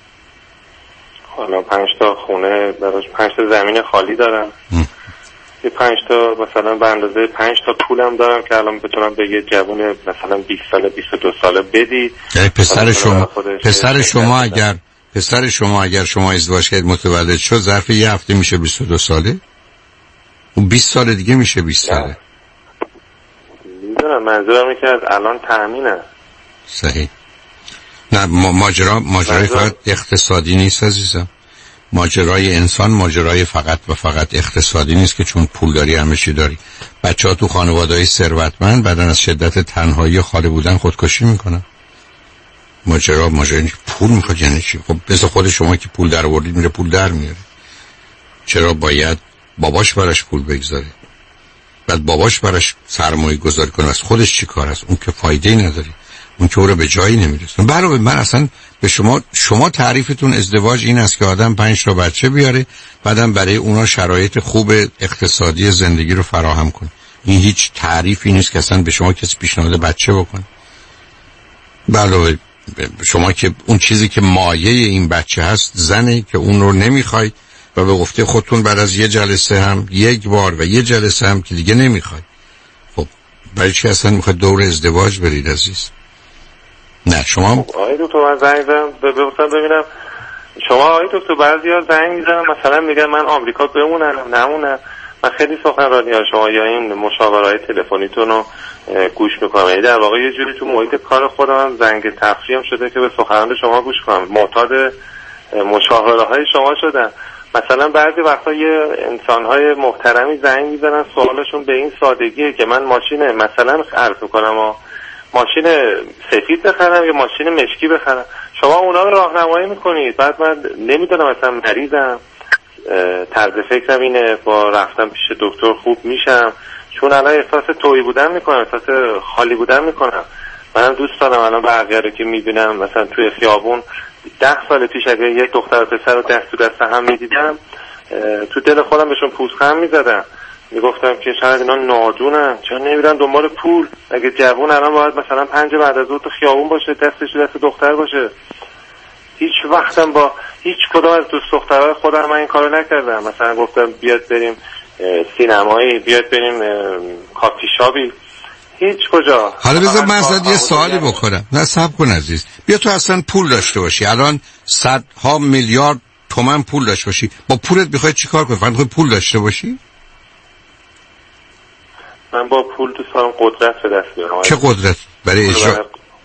B: حالا 5 تا خونه براش، 5 تا زمین خالی دارم، یه 5 تا مثلا به اندازه 5 تا پولم دارم که الان بتونم به یه جوون مثلا 20 ساله 22 ساله بدی.
A: یعنی پسر شما اگر شما ازدواج کردید متولد شد ظرف یه هفته میشه 22 ساله؟ اون 20 سال دیگه میشه 20 ساله.
B: میدونم منظورم اینه که از الان تأمینه.
A: صحیح. نه ماجرای فقط اقتصادی نیست عزیزم. ماجرای انسان ماجرای فقط و فقط اقتصادی نیست که چون پول داری همه چی داری. بچه‌ها تو خانواده‌های ثروتمند بعدن از شدت تنهایی خالی بودن خودکشی میکنن. ماجرا پول میخواد یعنی چی؟ خب مثل خود شما که پول در آوردید میره پول در میاره. چرا باید باباش براش پول بگذاره؟ بعد باباش براش سرمایه گذاری کنه، از خودش چی کار است؟ اون که فایده‌ای نداره، اون که او رو به جایی نمیرسونه. برای من اصلا به شما تعریفتون ازدواج این است که آدم 5 تا بچه بیاره بعدم برای اونا شرایط خوب اقتصادی زندگی رو فراهم کنه. این هیچ تعریفی نیست که اصلا به شما کسی پیشنهاد بچه بکنه. علاوه شما که اون چیزی که مایه این بچه هست زنه که اون رو نمیخواید و به گفته خودتون بعد از یه جلسه هم یک بار و یه جلسه هم که دیگه نمیخواید. خب برای چی اصلا میخواید دور ازدواج برید عزیز؟ نه شما
B: آقای دکتر من زنگ زدم ببینم شما آقای دکتر بعضیا زنگ میزنن مثلا میگن من آمریکا بمونم نمونم. من خیلی سخنرانی ها شما یا این مشاوره‌های تلفنیتون رو گوش میکنم، یعنی در واقع یه جوری تو محیط کار خودم زنگ تفریحم شده که به سخنرانی شما گوش کنم، معتاد مشاوره‌های شما شدم. مثلا بعضی وقتا یه انسان‌های محترمی زنگ میزنن سوالشون به این سادگیه که من ماشین مثلا عرض میکنم ماشین سفید بخرم یا ماشین مشکی بخرم، شما اونا رو راهنمایی میکنید. بعد من نمیدونم مثلا مریضم، طرز فکرم اینه با رفتم پیش دکتر خوب میشم، چون الان احساس تویی بودن میکنم، احساس خالی بودن میکنم. منم دوست دارم الان بقیه رو که میبینم مثلا توی خیابون 10 سال پیش اگه یک دختر و پسر رو دست تو دست هم میدیدم تو دل خودم بهشون پوزخند میزدم، میگفتم که شاید اینا نادونن چون نمیرن دنبال پول. اگه جوون الان باید مثلا 5 بعد از ظهر تو خیابون باشه، دستش دست دختر باشه. هیچ وقتم با هیچ کدوم از دوست دخترای خودم من این کارو نکردم. مثلا گفتم بیاد بریم سینمایی، بیاد بریم کافی شاپی، هیچ کجا.
A: حالا بذار من ازت یه سوالی بکنم. نه صبر کن عزیز، بیا تو اصلا پول داشته باشی، الان صدها میلیارد تومان پول داشته باشی، با پولت میخوای چیکار کنی؟ فقط میخوای پول داشته باشی؟
B: من با پول دوست دارم قدرت به دست بیارم.
A: چه قدرت؟ برای اجرا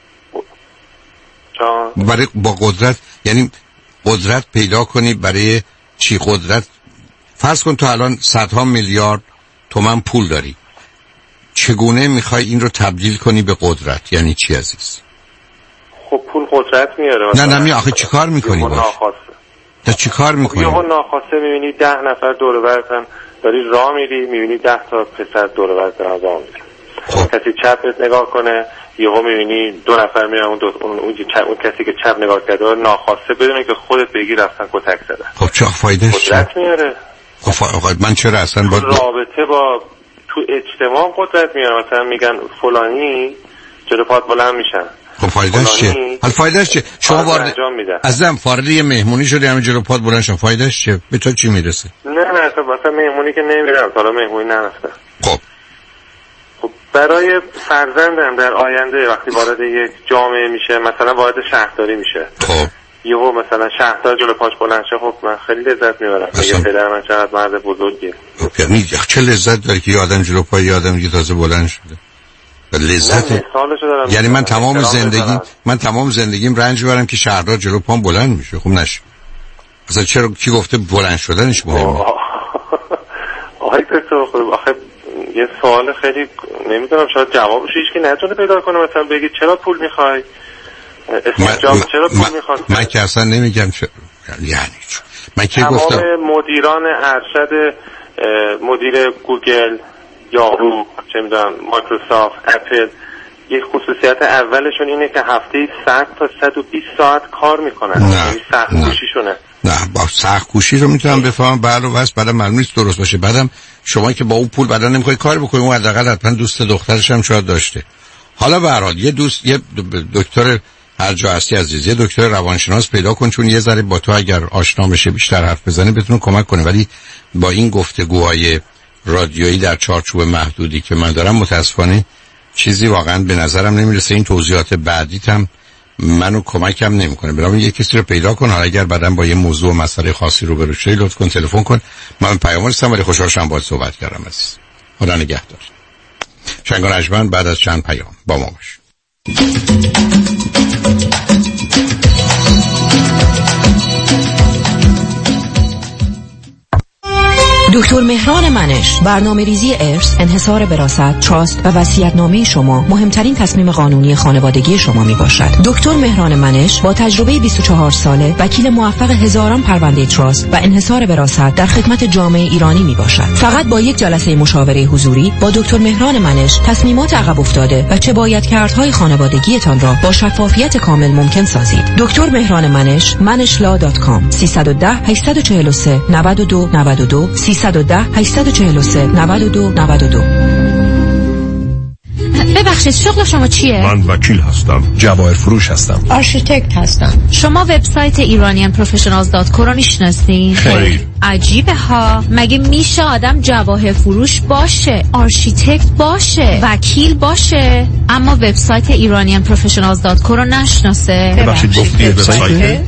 A: برای با قدرت یعنی قدرت پیدا کنی برای چی؟ قدرت فرض کن تو الان صدها میلیارد تومان پول داری، چگونه میخوای این رو تبدیل کنی به قدرت؟ یعنی چی عزیز؟
B: خب پول قدرت میاره.
A: نه آخه چی کار میکنی باش؟ تا چی کار میکنی؟
B: یهو ناخواسته میبینی 10 نفر دور برتن، داری راه میری میبینی 10 تا پسر دور برتن از آن میری. کسی چپت نگاه کنه یهو میبینی 2 نفر میرن اون کسی که چپ نگاه کرده ناخواسته بدونه که خودت بگی رفتن کتک زدن.
A: خب چه فایدهش چیه؟
B: قدرت میاره.
A: خب من چرا اصلا با
B: رابطه با تو اجتماع قدرت میاره. مثلا میگن فلانی جلو پات بلند میشن.
A: خب فایدهش چیه؟ حالا فایدهش چیه؟ شما وارد ازم وارد یه مهمونی شدی همین جلو پات بلند شدن، فایدهش چیه؟ به تو چی میرسه؟
B: نه مثلا مهمونی که نمیرم، حالا مهمونی نرفتم.
A: خب
B: برای فرزندم در آینده وقتی وارد یک جامعه میشه، مثلا وارد شهرداری میشه،
A: خب
B: یهو مثلا شهردار جلو پاش بلند شه، خب من خیلی لذت میبرم. میگه پدر من چقدر مرد بزرگیه.
A: یعنی چه لذت داره که یه آدم جلو پای یه آدم دیگه تازه بلند شده؟ لذت یعنی من تمام زندگیم رنج برم که شهردار جلو پام بلند میشه. خب نشه اصلا چرا کی گفته بلند شدنش مهمه؟
B: آقای دکتر آخه یه سوال خیلی نمیدونم شاید جوابش هیچ کی نتونه پیدا کنه. مثلا بگید چرا پول میخوای؟ چرا پول میخواد؟
A: من که اصلا نمیگم یعنی من که
B: تمام
A: گفتم
B: مدیران ارشد مدیر گوگل، یاهو، چه میدونم مایکروسافت، اپل، یک خصوصیت اولشون اینه که هفته 100 تا 120 ساعت کار میکنن. یعنی سخت‌کوشیشونه.
A: نه با سخت‌کوشی رو میتونم بفهمم بعد معلوم نیست درست باشه. بعدم شما که با اون پول بعدا نمیخوای کار بکنی، اون حداقل حتما دوست دخترش هم شاید داشته. حالا به هر حال یه دکتر هر جا هستی عزیز، یه دکتر روانشناس پیدا کن، چون یه ذره با تو اگر آشنا بشه بیشتر حرف بزنه بتونه کمک کنه. ولی با این گفتگوهای رادیویی در چارچوب محدودی که من دارم متاسفانه چیزی واقعا به نظرم نمیرسه. این توضیحات بعدیت هم منو کمکم نمیکنه. برام یه کسی رو پیدا کن. حالا اگر بعداً با یه موضوع و مسئله خاصی روبرو شدی لطف کن تلفن کن. من پیام رسیدم ولی خوشحال شدم باهات صحبت کردم عزیز. خدا نگهدار. شنگ و نجمن بعد از چند پیام با ما باش.
H: دکتر مهران منش، برنامه‌ریزی ارث، انحصار وراثت، تراست و وصیت‌نامه شما مهمترین تصمیم قانونی خانوادگی شما میباشد. دکتر مهران منش با تجربه 24 ساله، وکیل موفق هزاران پرونده تراست و انحصار وراثت در خدمت جامعه ایرانی میباشد. فقط با یک جلسه مشاوره حضوری با دکتر مهران منش تصمیمات عقب افتاده و چه بایدکردهای خانوادگیتان را با شفافیت کامل ممکن سازید. دکتر مهران منش، manishla.com 310 843 92 92 310 843 92 92.
C: ببخشید شغل شما چیه؟
D: من وکیل هستم، جواهر فروش هستم،
C: آرشیتکت هستم. شما وبسایت iranianprofessionals.co رو میشناسین؟
D: خیر.
C: عجیبه ها، مگه میشه آدم جواهر فروش باشه، آرشیتکت باشه، وکیل باشه، اما وبسایت iranianprofessionals.co رو نشناسه؟
D: ببخشید گفتی وبسایت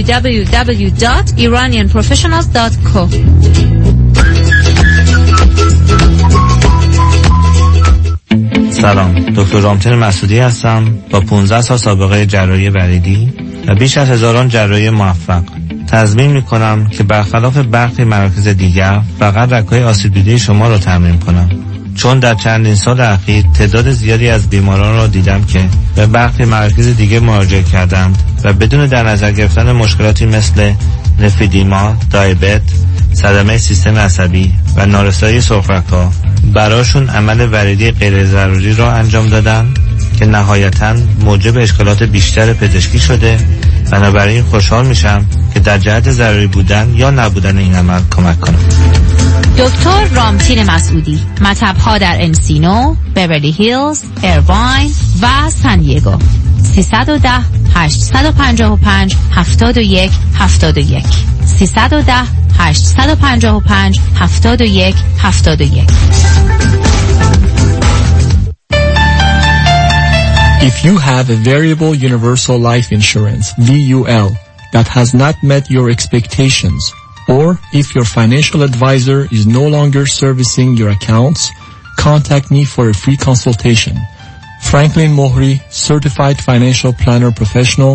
C: www.iranianprofessionals.co.
J: سلام، دکتر رامتین مسعودی هستم با 15 سال سابقه جراحی وریدی و بیش از هزاران جراحی موفق. تضمین میکنم که برخلاف برخی مراکز دیگر فقط رگ‌های آسیب دیده شما را ترمیم کنم، چون در چندین سال اخیر تعداد زیادی از بیماران را دیدم که به برخی مراکز دیگه مراجعه کردند و بدون در نظر گرفتن مشکلاتی مثل لفیدیما، دیابت، صدمه سیستم عصبی و نارسایی سرخرگ‌ها براشون عمل وریدی غیر ضروری را انجام دادن که نهایتاً موجب اشکالات بیشتر پزشکی شده. بنابراین خوشحال میشم که در جهت ضروری بودن یا نبودن این عمل کمک کنم.
C: دکتر رامتین مسعودی، مطب‌ها در انسینو، بیورلی هیلز، ایرواین و سان دیگو. 310 855 71 71 310 855 71 71.
K: If you have a variable universal life insurance, VUL, that has not met your expectations, or if your financial advisor is no longer servicing your accounts, contact me for a free consultation. Franklin Mohri, Certified Financial Planner Professional,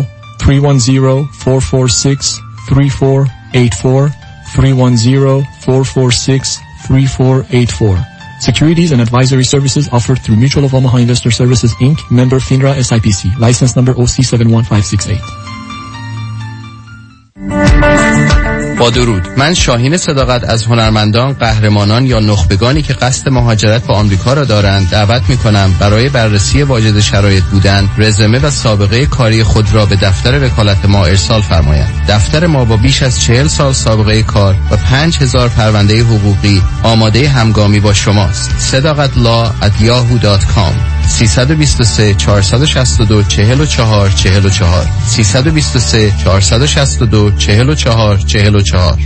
K: 310-446-3484, 310-446-3484. Securities and advisory services offered through Mutual of Omaha Investor Services, Inc., member FINRA SIPC, license number OC71568.
L: با درود، من شاهین صداقت از هنرمندان، قهرمانان یا نخبگانی که قصد مهاجرت به آمریکا را دارند دعوت می‌کنم برای بررسی واجد شرایط بودن، رزومه و سابقه کاری خود را به دفتر وکالت ما ارسال فرمایند. دفتر ما با بیش از 40 سال سابقه کار و 5000 پرونده حقوقی آماده همگامی با شماست. sadaqatlaw@yahoo.com 323 462 44 44 323 462 44 44.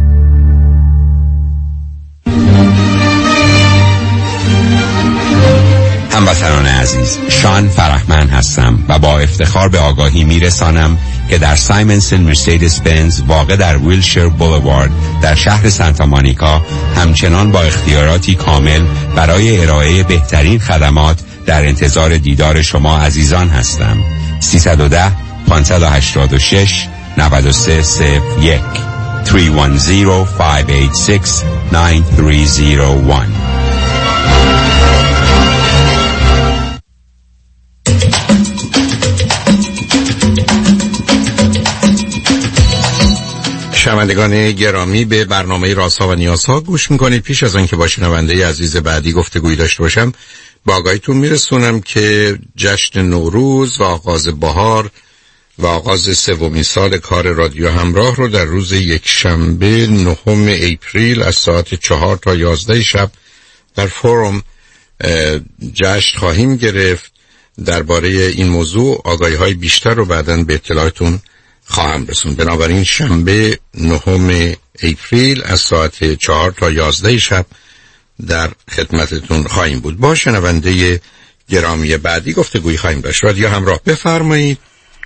M: هموطنان عزیز، شان فرحمند هستم و با افتخار به آگاهی میرسانم که در سایمنسن مرسیدس بنز واقع در ویلشیر بولوارد در شهر سانتا مونیکا همچنان با اختیاراتی کامل برای ارائه بهترین خدمات در انتظار دیدار شما عزیزان هستم. 310 586 9301 310-586-9301.
A: شنوندگان گرامی، به برنامه رازها و نیازها گوش میکنید. پیش از آنکه با شنونده عزیز بعدی گفتگویی داشته باشم، با آگاهیتون میرسونم که جشن نوروز و آغاز بهار و آغاز سومین سال کار رادیو همراه رو در روز یکشنبه 9 اپریل از ساعت 4 تا 11 شب در فورم جشن خواهیم گرفت. درباره این موضوع آگاهی‌های بیشتر رو بعداً به اطلاعتون خواهم رسوند. بنابراین شنبه 9 اپریل از ساعت 4 تا 11 شب در خدمتتون خواهیم بود. با شنونده گرامی بعدی گفتگویی خواهیم داشت. رادیو همراه، بفرمایید.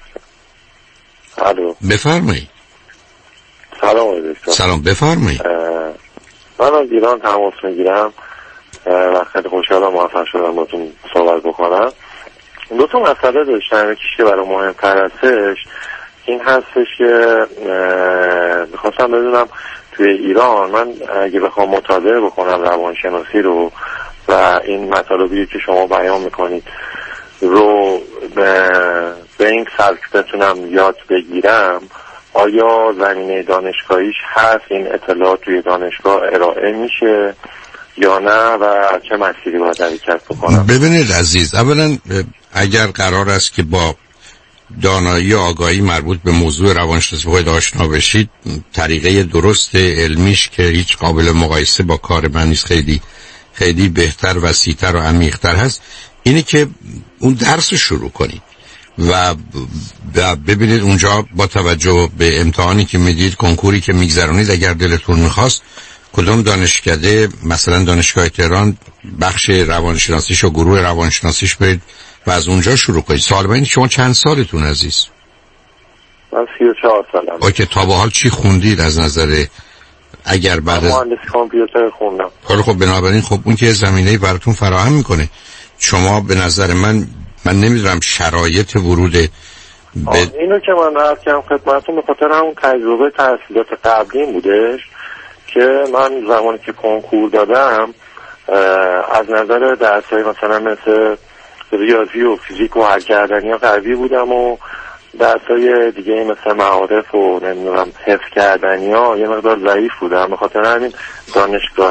B: الو،
A: بفرمایید.
B: سلام دکتر.
A: سلام، بفرمایید.
B: من از ایران تماس میگیرم و خیلی خوشحالم موفق شدم باتون صحبت بکنم. دو تا مسئله داشتم. یکیش که برای مهمتر هستش این هستش که میخواستم بدونم توی ایران من اگه بخوام مطالعه بکنم روانشناسی رو و این مطالبی که شما بیان میکنید رو به این سبک بتونم یاد بگیرم، آیا زمینه دانشگاهیش هست؟ این اطلاعات توی دانشگاه ارائه میشه یا نه و چه مسیری باید حرکت بکنم؟
A: ببینید عزیز، اولا اگر قرار است که با دانایی و آگاهی مربوط به موضوع روانشناسی باید آشنا بشید، طریقه درست علمیش که هیچ قابل مقایسه با کار من نیست، خیلی خیلی بهتر، وسیع‌تر و عمیق‌تر هست، اینه که اون درس شروع کنید و ببینید اونجا با توجه به امتحانی که میدید، کنکوری که میگذرونید، اگر دلتون میخواست کدوم دانشکده، مثلا دانشگاه تهران، بخش روانشناسیش و گروه روانشناسیش برید و از اونجا شروع کنید. سوال من شما چند سالتون عزیز؟
B: من 34 سالم.
A: اوکی، تا به حال چی خوندید از نظر اگر بعد از
B: مهندسی کامپیوتر خوندم؟
A: خب بنابراین خب اون که زمینه‌ای براتون فراهم میکنه. شما به نظر من نمیدونم شرایط ورود
B: اینو که من عرض کردم خدمتتون به خاطر همون تجربه تحصیلات قبلیم بودش که من زمانی که کنکور دادم از نظر درس‌های مثلا مثل ریاضی و فیزیک و حل کردنی ها قوی بودم و درس‌های دیگه مثل معارف و نمیدونم حفظ کردنی ها یه مقدار ضعیف بودم. به خاطر همین دانشگاه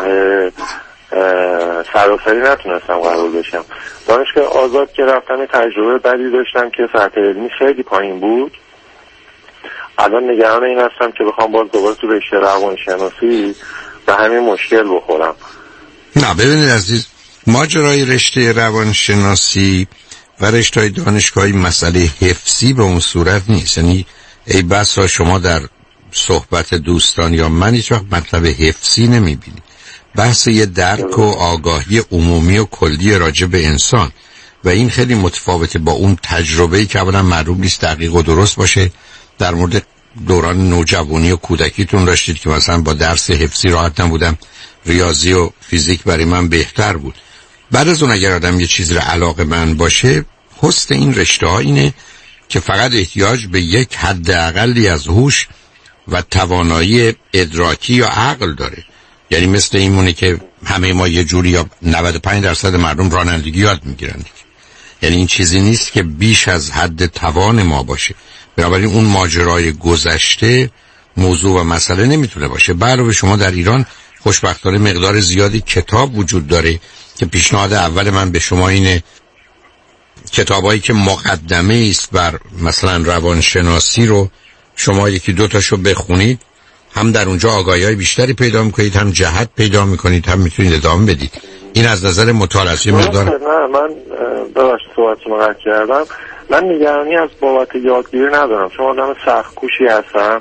B: سراسری نتونستم قرار بشم. دانشگاه آزاد که رفتم تجربه بدی داشتم که سطح علمی خیلی پایین بود. الان نگران این هستم که بخوام باز دوباره تو رشته روانشناسی به همین مشکل بخورم.
A: نه ببینید عزیز، ماجرای رشته روانشناسی و رشته دانشگاهی مسئله حفظی به اون صورت نیست. یعنی ای بسا شما در صحبت دوستان یا من هیچ وقت مطلب حفظی نمیبینی. بحث یه درک و آگاهی عمومی و کلی راجع به انسان و این خیلی متفاوته با اون تجربه‌ای که اولا معلوم نیست دقیق و درست باشه. در مورد دوران نوجوانی و کودکیتون داشتید که مثلا با درس حفظی راحت نبودم، ریاضی و فیزیک برای من بهتر بود. بعد از اون اگر آدم یه چیزی رو علاقه من باشه، حسن این رشته ها اینه که فقط احتیاج به یک حد اقلی از هوش و توانایی ادراکی یا عقل داره. یعنی مثل اینمونه که همه ما یه جوری یا 95% مردم رانندگی یاد میگیرن. یعنی این چیزی نیست که بیش از حد توان ما باشه. بنابراین اون ماجرای گذشته موضوع و مسئله نمیتونه باشه. علاوه شما در ایران خوشبختانه مقدار زیادی کتاب وجود داره که پیشنهاد اول من به شما اینه کتابایی که مقدمه است بر مثلا روانشناسی رو شما یکی دو تاشو بخونید، هم در اونجا آگاهی‌های بیشتری پیدا می‌کنید، هم جهت پیدا می‌کنید، هم می‌تونید ادامه بدید. این از نظر مطالعه مقدار.
B: نه من ببخشید صحبتتون رو قطع کردم. من نگرانی از بابت یادگیری ندارم. شما آدم سخت‌کوشی هستم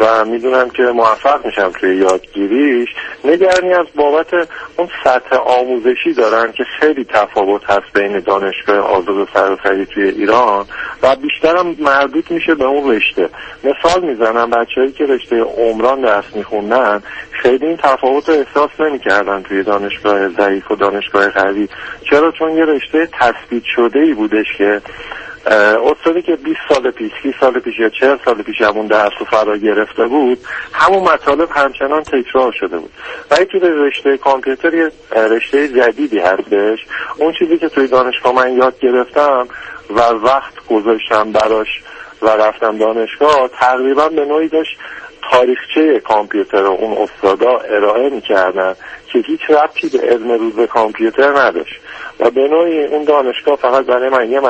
B: و میدونم که موفق میشم توی یادگیریش، نگرانی از بابت اون سطح آموزشی دارن که خیلی تفاوت هست بین دانشگاه آزاد سراسری توی ایران و بیشترم مربوط میشه به اون رشته. مثال میزنم، بچه‌هایی که رشته عمران درس میخوندن خیلی این تفاوت رو احساس نمی‌کردن توی دانشگاه ضعیف و دانشگاه قوی. چرا؟ چون یه رشته تثبیت شده‌ای بودش که استادی که 20 سال پیش 30 سال پیش یا 40 سال پیش همون درس رو فرا گرفته بود، همون مطالب همچنان تکرار شده بود. ولی توی رشته کامپیوتر یه رشته جدیدی هستش، اون چیزی که توی دانشگاه من یاد گرفتم و وقت گذاشتم براش و رفتم دانشگاه، تقریبا به نوعی داشت تاریخچه کامپیوتر رو اون استادا ارائه می‌کردن که هیچ ربطی به علم روز کامپیوتر نداشت و به نوعی اون دانشگاه فقط برای من یه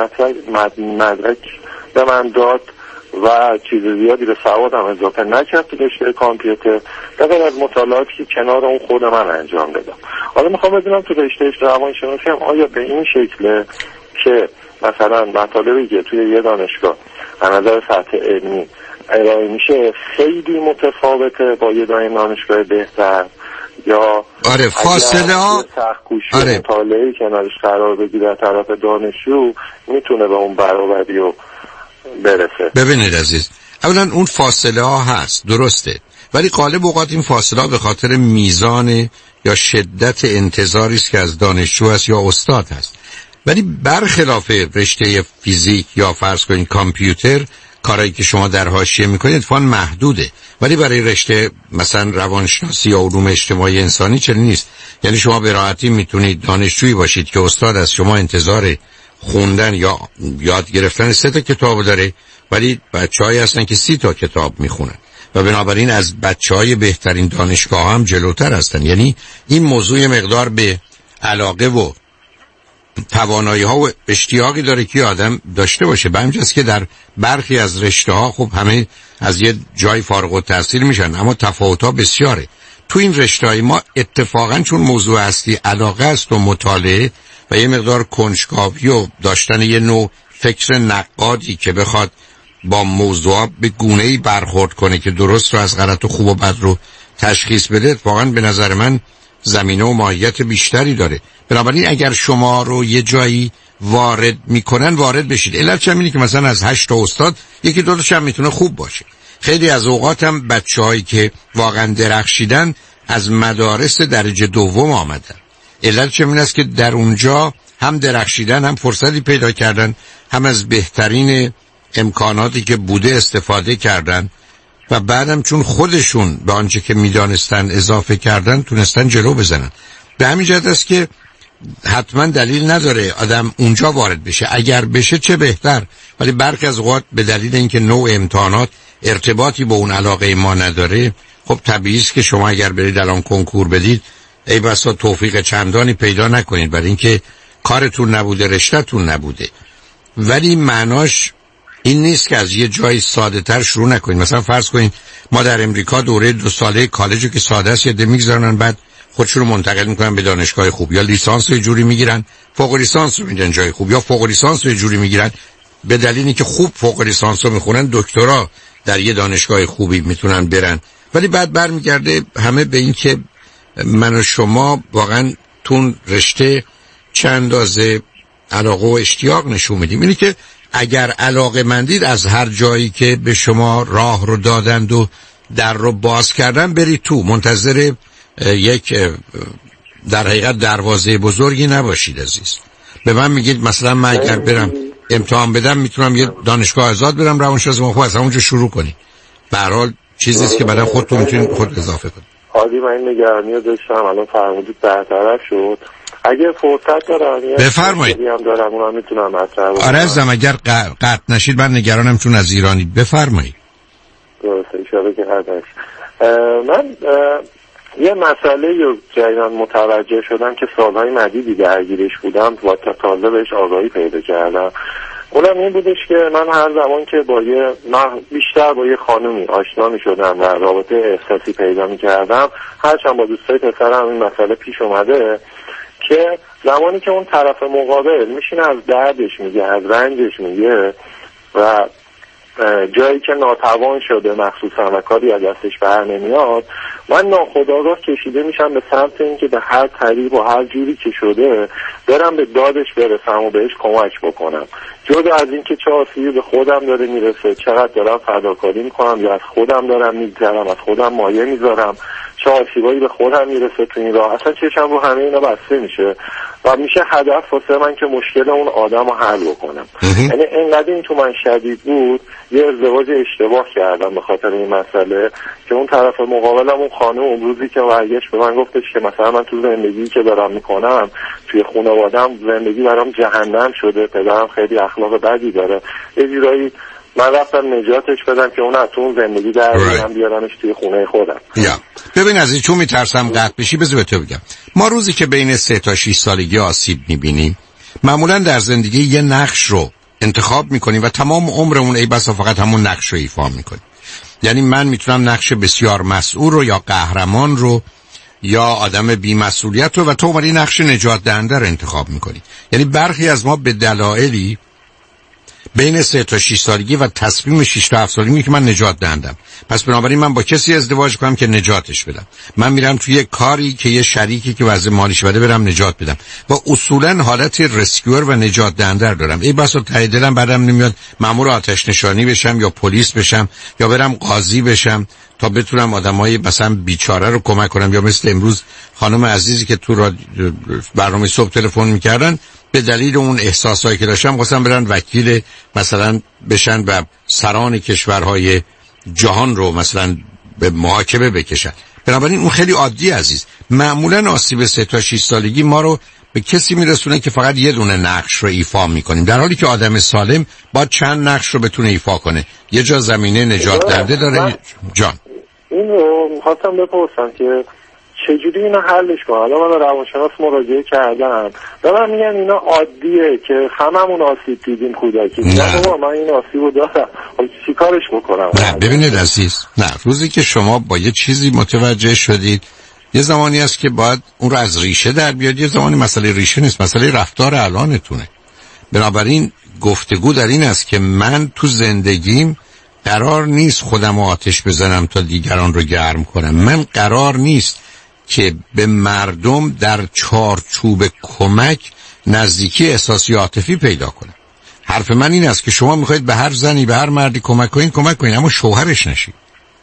B: مدرک به من داد و چیز زیادی به سوادم اضافه نکرد تو رشته کامپیوتر، بغیر از مطالعاتی که کنار اون خود من انجام دادم. حالا میخوام بدونم تو رشته روانشناسی هم آیا به این شکله که مثلا مطالبی که توی یه دانشگاه از نظر سطح علمی ارائه میشه خیلی متفاوته با یه دانشگاه بهتر، یا
A: آره فاصله ها
B: آره مطالعه‌ای کنارش قرار بگیره از طرف دانشجو میتونه به اون برابری رو برسه؟
A: ببینید عزیز، اولا اون فاصله ها هست، درسته، ولی غالب اوقات این فاصله ها به خاطر میزان یا شدت انتظاری است که از دانشجو است یا استاد هست. ولی برخلاف رشته فیزیک یا فرض کنید کامپیوتر، کارایی که شما در حاشیه میکنید اتفاقاً محدوده، ولی برای رشته مثلا روانشناسی یا علوم اجتماعی انسانی چنین نیست. یعنی شما به راحتی میتونید دانشجویی باشید که استاد از شما انتظار خوندن یا یاد گرفتن 3 تا کتاب داره، ولی بچه‌هایی هستن که 30 تا کتاب میخونن و بنابراین از بچه‌های بهترین دانشگاه هم جلوتر هستن. یعنی این موضوع مقدار به علاقه و توانایی ها و اشتیاقی داره که آدم داشته باشه. به همینجاست که در برخی از رشته ها خب همه از یه جای فارغ التحصیل میشن، اما تفاوت ها بسیاره. تو این رشته های ما اتفاقا چون موضوع اصلی علاقه است و مطالعه و یه مقدار کنجکاوی و داشتن یه نوع فکر نقادی که بخواد با موضوعات به گونه‌ای برخورد کنه که درست رو از غلط و خوب و بد رو تشخیص بده، اتفاقا به نظر من زمینه و ماهیت بیشتری داره. بنابراین اگر شما رو یه جایی وارد میکنن وارد بشید. علتش هم اینه که مثلا از 8 تا استاد یکی دو تاش هم میتونه خوب باشه. خیلی از اوقات هم بچه‌هایی که واقعا درخشیدن از مدارس درجه دوم آمدن. علتش این است که در اونجا هم درخشیدن، هم فرصتی پیدا کردن، هم از بهترین امکاناتی که بوده استفاده کردن و بعدم چون خودشون به آنچه که میدانستن اضافه کردن تونستن جلو بزنن. به همین جهت است که حتما دلیل نداره آدم اونجا وارد بشه، اگر بشه چه بهتر، ولی برخی از اوقات به دلیل اینکه نوع امتحانات ارتباطی با اون علاقه ما نداره، خب طبیعی است که شما اگر برید الان کنکور بدید ای بسا توفیق چندانی پیدا نکنید، برای اینکه کارتون نبوده، رشته‌تون نبوده. ولی معناش این نیست که از یه جای ساده تر شروع نکنید. مثلا فرض کنید ما در امریکا دوره 2 ساله کالجو که ساده است یه میگذارن، بعد خودشون رو منتقل میکنن به دانشگاه خوب، یا لیسانس رو جوری میگیرن، فوق لیسانس رو میدن جای خوب، یا فوق لیسانس رو جوری میگیرن به دلیلی که خوب فوق لیسانس رو میخونن دکترا در یه دانشگاه خوبی میتونن برن. ولی بعد برمیگرده همه به این که من و شما واقعا تون رشته چند اندازه علاقه و اشتیاق نشون میدیم. اینی که اگر علاقه مندید از هر جایی که به شما راه رو دادند و در رو باز کردن برید تو، منتظر یک در حقیقت دروازه بزرگی نباشید عزیز. به من میگید مثلا من اگر برم امتحان بدم میتونم یه دانشگاه آزاد برم روانشناسی، ما خب از همونجا شروع کنی. به هر حال چیزی است که بعدا خودتون میتونید خود اضافه کنید.
B: عادی من این نگرانی رو داشتم، الان فرمودید برطرف شد. اگه فرصت دارم
A: بفرمایید.
B: دارم اونم میتونم مطرح کنم.
A: آره عزیزم اگر قطع نشید من نگرانم چون از ایرانی. بفرمایید.
B: درسته اشاره که هستش. من یه مسئله رو جدیدن متوجه شدم که سالهای مدیدی درگیرش بودم و تازه بهش آگاهی پیدا کردم. اونم این بودش که من هر زمان که بیشتر با یه خانومی آشنا می شدم و رابطه احساسی پیدا می کردم، هرچند با دوستای پسرم این مسئله پیش اومده که زمانی که اون طرف مقابل میشینه از دردش میگه، از رنجش میگه و جایی که ناتوان شده مخصوصا و کاری از دستش بر نمیاد، من ناخودآگاه کشیده میشم به سمت اینکه به هر طریق و هر جوری که شده برم به دادش برسم و بهش کمک بکنم. جدا از اینکه چه آسیبی به خودم داره میرسه، چقدر دارم فداکاری میکنم یا از خودم دارم میگذرم، از خودم مایه میذارم، چه آسیبایی به خودم میرسه تو این راه، اصلا چشم رو همه اینا بسته میشه و میشه هدف واسه من که مشکل اون آدم رو حل بکنم. یعنی اینقدر این تو من شدید بود، یه ازدواج اشتباه کردم به خاطر این مسئله که اون طرف مقابلم، اون خانم اون روزی که برگشت به من گفتش که مثلا من تو زندگی که دارم میکنم توی خانواده‌ام زندگی برام جهنم شده، پدرم خیلی اخلاق بدی داره، یه جورایی من رفتم نجاتش بدم که اون از اون زندگی در بیارم بیارمش توی خونه خودم.
A: ببین عزیز، چون میترسم قطع بشی بذار به تو بگم، ما روزی که بین 3 تا 6 سالگی آسیب میبینیم معمولا در زندگی یه نقش رو انتخاب میکنیم و تمام عمرمون ای بسا فقط همون نقش رو ایفا میکنیم. یعنی من میتونم نقش بسیار مسئول رو یا قهرمان رو یا آدم بی‌مسئولیت رو و تو اومدی نقش نجات دهنده رو انتخاب میکنی. یعنی برخی از ما به دلایلی بین 3 تا 6 سالگی و تصمیم 6 تا 7 سالگی که من نجات دهندم، پس بنابراین من با کسی ازدواج کنم که نجاتش بدم، من میرم توی کاری که یه شریکی که وضع مالیش بده برم نجات بدم و اصولا حالت ریسکیور و نجات دهنده دارم. ای بسا ته دلم بعدم نمیاد مأمور آتش نشانی بشم یا پلیس بشم یا برم قاضی بشم تا بتونم آدمای مثلا بیچاره رو کمک کنم، یا مثل امروز خانم عزیزی که تو برنامه صبح تلفن میکردن به دلیل اون احساسایی که داشتم خواستم برن وکیل مثلا بشن و سران کشورهای جهان رو مثلا به محاکمه بکشن. بنابراین اون خیلی عادی عزیز. معمولا آسیب 3 تا 6 سالگی ما رو به کسی میرسونه که فقط یه دونه نقش رو ایفا میکنیم، در حالی که آدم سالم با چند نقش رو بتونه ایفا کنه. یه جا زمینه نجات دهنده داره. جان
B: این رو میخواستم بپرسم که چجوری اینا حلش کنم. حالا من روانشناس مراجعه کردم دارم میگن اینا عادیه که هممون آسیب دیدیم کودکی. نه بابا من این آسیبو دارم، چی کارش بکنم؟
A: نه ببینید عزیز، نه روزی که شما با یه چیزی متوجه شدید یه زمانی است که باید اون رو از ریشه در بیاد. یه زمانی مسئله ریشه نیست، مسئله رفتار الانتونه. بنابراین گفتگو در این است که من تو زندگیم قرار نیست خودم رو آتش بزنم تا دیگران رو گرم کنم. من قرار نیست که به مردم در چارچوب کمک نزدیکی احساسی عاطفی پیدا کنم. حرف من این است که شما میخواید به هر زنی به هر مردی کمک کنید اما شوهرش نشید.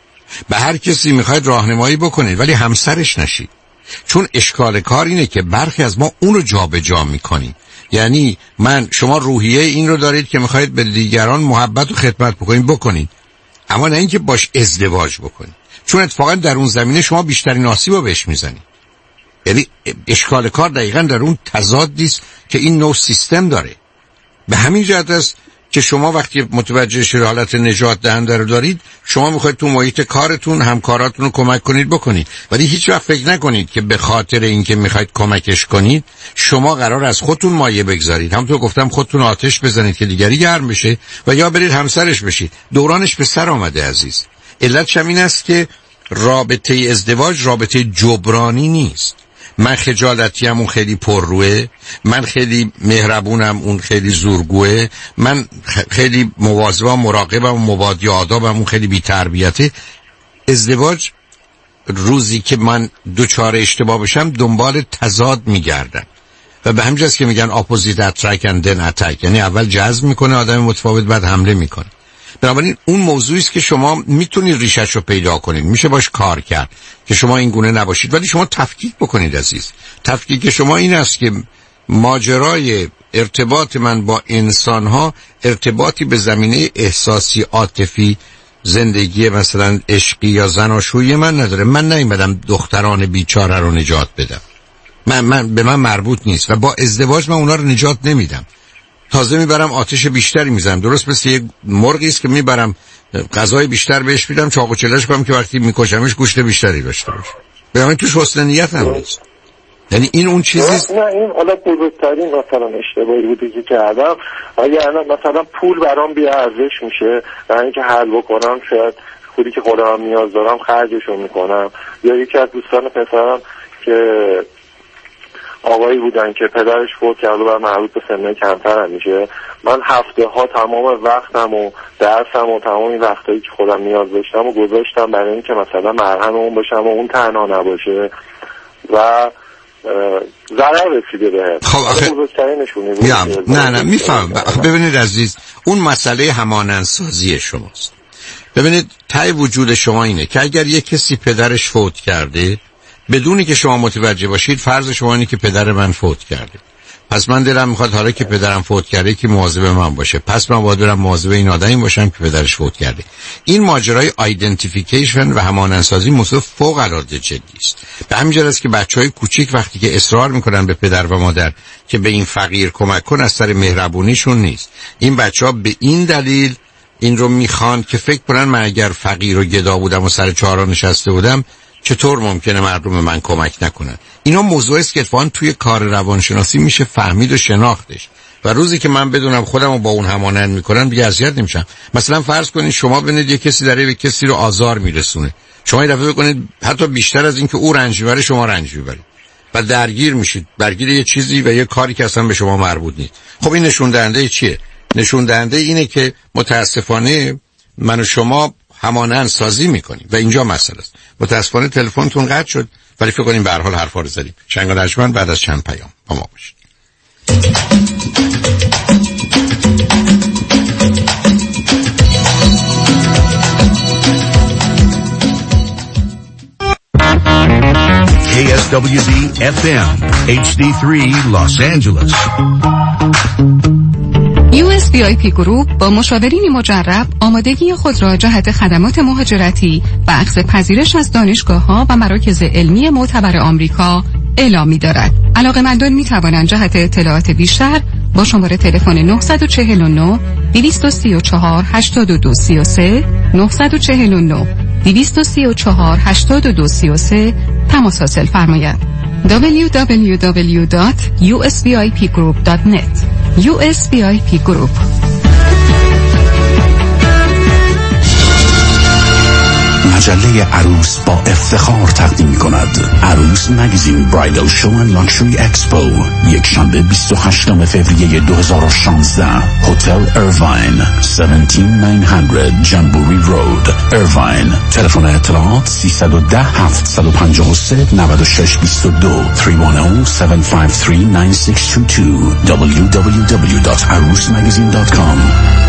A: به هر کسی میخواید راهنمایی بکنید ولی همسرش نشید. چون اشکال کار اینه که برخی از ما اون رو جابجا میکنیم. یعنی شما روحیه این رو دارید که میخواید به دیگران محبت و خدمت بکنید اما نه اینکه باش ازدواج بکنید، چون اتفاقا در اون زمینه شما بیشترین آسیب رو بهش میزنید. یعنی اشکال کار دقیقا در اون تضادی است که این نوع سیستم داره. به همین جهت است که شما وقتی متوجه شید حالت نجات دهنده رو دارید، شما میخواید تو محیط کارتون همکاراتون رو کمک بکنید، ولی هیچ وقت فکر نکنید که به خاطر اینکه میخواید کمکش کنید شما قرار از خودتون مایه بگذارید. همونطور گفتم خودتون آتش بزنید که دیگری گرم بشه و یا برید همسرش بشید. دورانش به سر آمده عزیز. علتش این است که رابطه ازدواج رابطه جبرانی نیست. من خجالتیم اون خیلی پرروه، من خیلی مهربونم اون خیلی زورگوه، من خیلی مواظبم مراقبم و مبادی آدابم اون خیلی بی‌تربیته. ازدواج روزی که من دوچار اشتباه بشم دنبال تضاد میگردم و به همین جاست که میگن اپوزیت اترک اند دن اتک، یعنی اول جذب میکنه آدم متفاوت بعد حمله میکنه. بنابراین اون موضوعی است که شما میتونید ریشش رو پیدا کنید، میشه باش کار کرد که شما این گونه نباشید، ولی شما تفکیک بکنید عزیز. تفکیک شما این است که ماجرای ارتباط من با انسان‌ها ارتباطی به زمینه احساسی عاطفی زندگی مثلا عشقی یا زناشویی من نداره. من نیومدم دختران بیچاره رو نجات بدم، به من مربوط نیست و با ازدواج من اونا رو نجات نمیدم. تازه میبرم آتش بیشتری میزنم. درست مثل یک مرغی است که میبرم غذای بیشتر بهش میدم، چاق و چله‌اش کنم که وقتی میکشمش گوشت بیشتری داشته باشه. ببین توش حسن نیت هم نیست. یعنی این اون چیزی است.
B: نه این حالا بزرگترین مثلا اشتباهی بوده که کردم. اگه مثلا پول برام بی ارزش میشه برای اینکه حل بکنم، شاید پولی که خودم نیاز دارم خرجشو میکنم. یا یکی از دوستان پسرم که آقایی بودن که پدرش فوت کرده و مربوط به سنه کمتر میشه. من هفته ها تمام وقتم و درسم و تمام این وقتایی که خودم نیاز داشتم و گذاشتم برای اینکه مثلا مرهم اون باشم و اون تنها نباشه و ضرر رسیده بهت.
A: خب نه میفهم. ببینید عزیز، اون مسئله همانندسازی شماست. ببینید تای وجود شما اینه که اگر یک کسی پدرش فوت کرده بدونی که شما متوجه باشید، فرض شما اینه که پدر من فوت کرده، پس من دلم میخواد حالا که پدرم فوت کرده که مواظب من باشه، پس من باید برم مواظب این آدمی باشم که پدرش فوت کرده. این ماجرای آیدنتیفیکیشن و همانندسازی موضوع فوق العاده جدی است. به همین جهت است که بچهای کوچیک وقتی که اصرار میکنن به پدر و مادر که به این فقیر کمک کن، از سر مهربونیشون نیست. این بچه‌ها به این دلیل این رو میخوان که فکر کنن من اگر فقیر و گدا بودم و سر چهارراه نشسته بودم چطور ممکنه مردم من کمک نکنن. اینا موضوعی است که اتفاقاً توی کار روانشناسی میشه فهمید و شناختش، و روزی که من بدونم خودم رو با اون همانند میکنم دیگه اذیت نمیشم. مثلا فرض کنید شما ببینید یک کسی داره به کسی رو آزار میرسونه، شما این دفعه بکنید حتی بیشتر از این که او رنج میبره شما رنج میبرید و درگیر میشید، درگیر یه چیزی و یه کاری که اصلا به شما مربوط نیست. خب این نشون دهنده چیه؟ نشون دهنده اینه که متاسفانه من و شما همانند سازی میکنیم و اینجا مسئله است. متاسفانه تلفنتون قطع شد، ولی فکر کنیم به هر حال حرفا رو زدیم. شنگال اجمن بعد از چند پیام با ما باشید.
N: KSWB FM HD3 Los Angeles.
O: USVIP گروپ با مشاورین مجرب آمادگی خود را جهت خدمات مهاجرتی و اخذ پذیرش از دانشگاه‌ها و مراکز علمی معتبر آمریکا اعلام می‌دارد. علاقه‌مندان می‌توانند جهت اطلاعات بیشتر با شماره تلفن 949 234 8233 949 234 8233 تماس حاصل فرمایید. www.usvipgroup.net USVIP Group.
N: مجله عروس با افتخار تقدیم می‌کند عروس مگزین برایدل شو و لاکچری اکسپو، یک شنبه 28 فوریه 2016، هتل ایرواین 17900 جنبوری رود، ایرواین. تلفن اطلاعات 310 753 9622 310-753-9622 www.arusmagazine.com.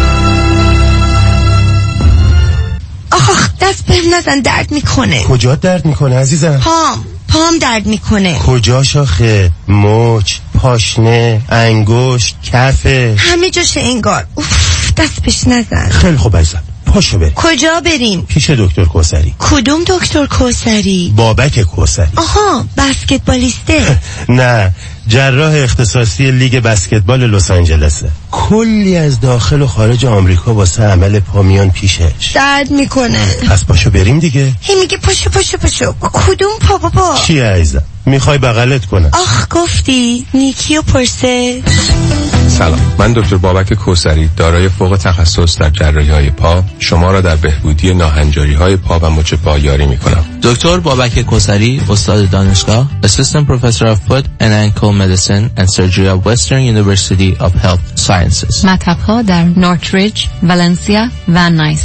P: آخ دست بهم نزن، درد میکنه.
Q: کجا درد میکنه عزیزم؟
P: پام درد میکنه.
Q: کجا شاخه؟ مچ، پاشنه، انگشت، کفه،
P: همه جاشه انگار. اوف دست بهش نزن.
Q: خیلی خوب عزیزم، پاشو بریم.
P: کجا بریم؟
Q: پیش دکتر کوثری.
P: کدوم دکتر کوثری؟
Q: بابک کوثری.
P: آها بسکتبالیسته؟
Q: نه، جراح اختصاصی لیگ بسکتبال لس آنجلسه. کلی از داخل و خارج آمریکا واسه عمل پا میان پیشش.
P: درد میکنه.
Q: پس پاشو بریم دیگه.
P: هی میگه پاشو. کدوم پا بابا؟
Q: چیه عزیزم؟ میخوای بغلت کنم؟
P: آخ گفتی نیکی و پرسه.
R: سلام، من دکتر بابک کوثری دارای فوق تخصص در جراحی‌های پا شما را در بهبودی ناهنجاری‌های پا و مچ پا یاری می‌کنم.
J: دکتر بابک کوثری، استاد دانشگاه، Assistant Professor of Foot and Ankle Medicine and Surgery at Western University of Health Sciences.
S: مطب‌ها در نورتریج، ولنسیا و نایس.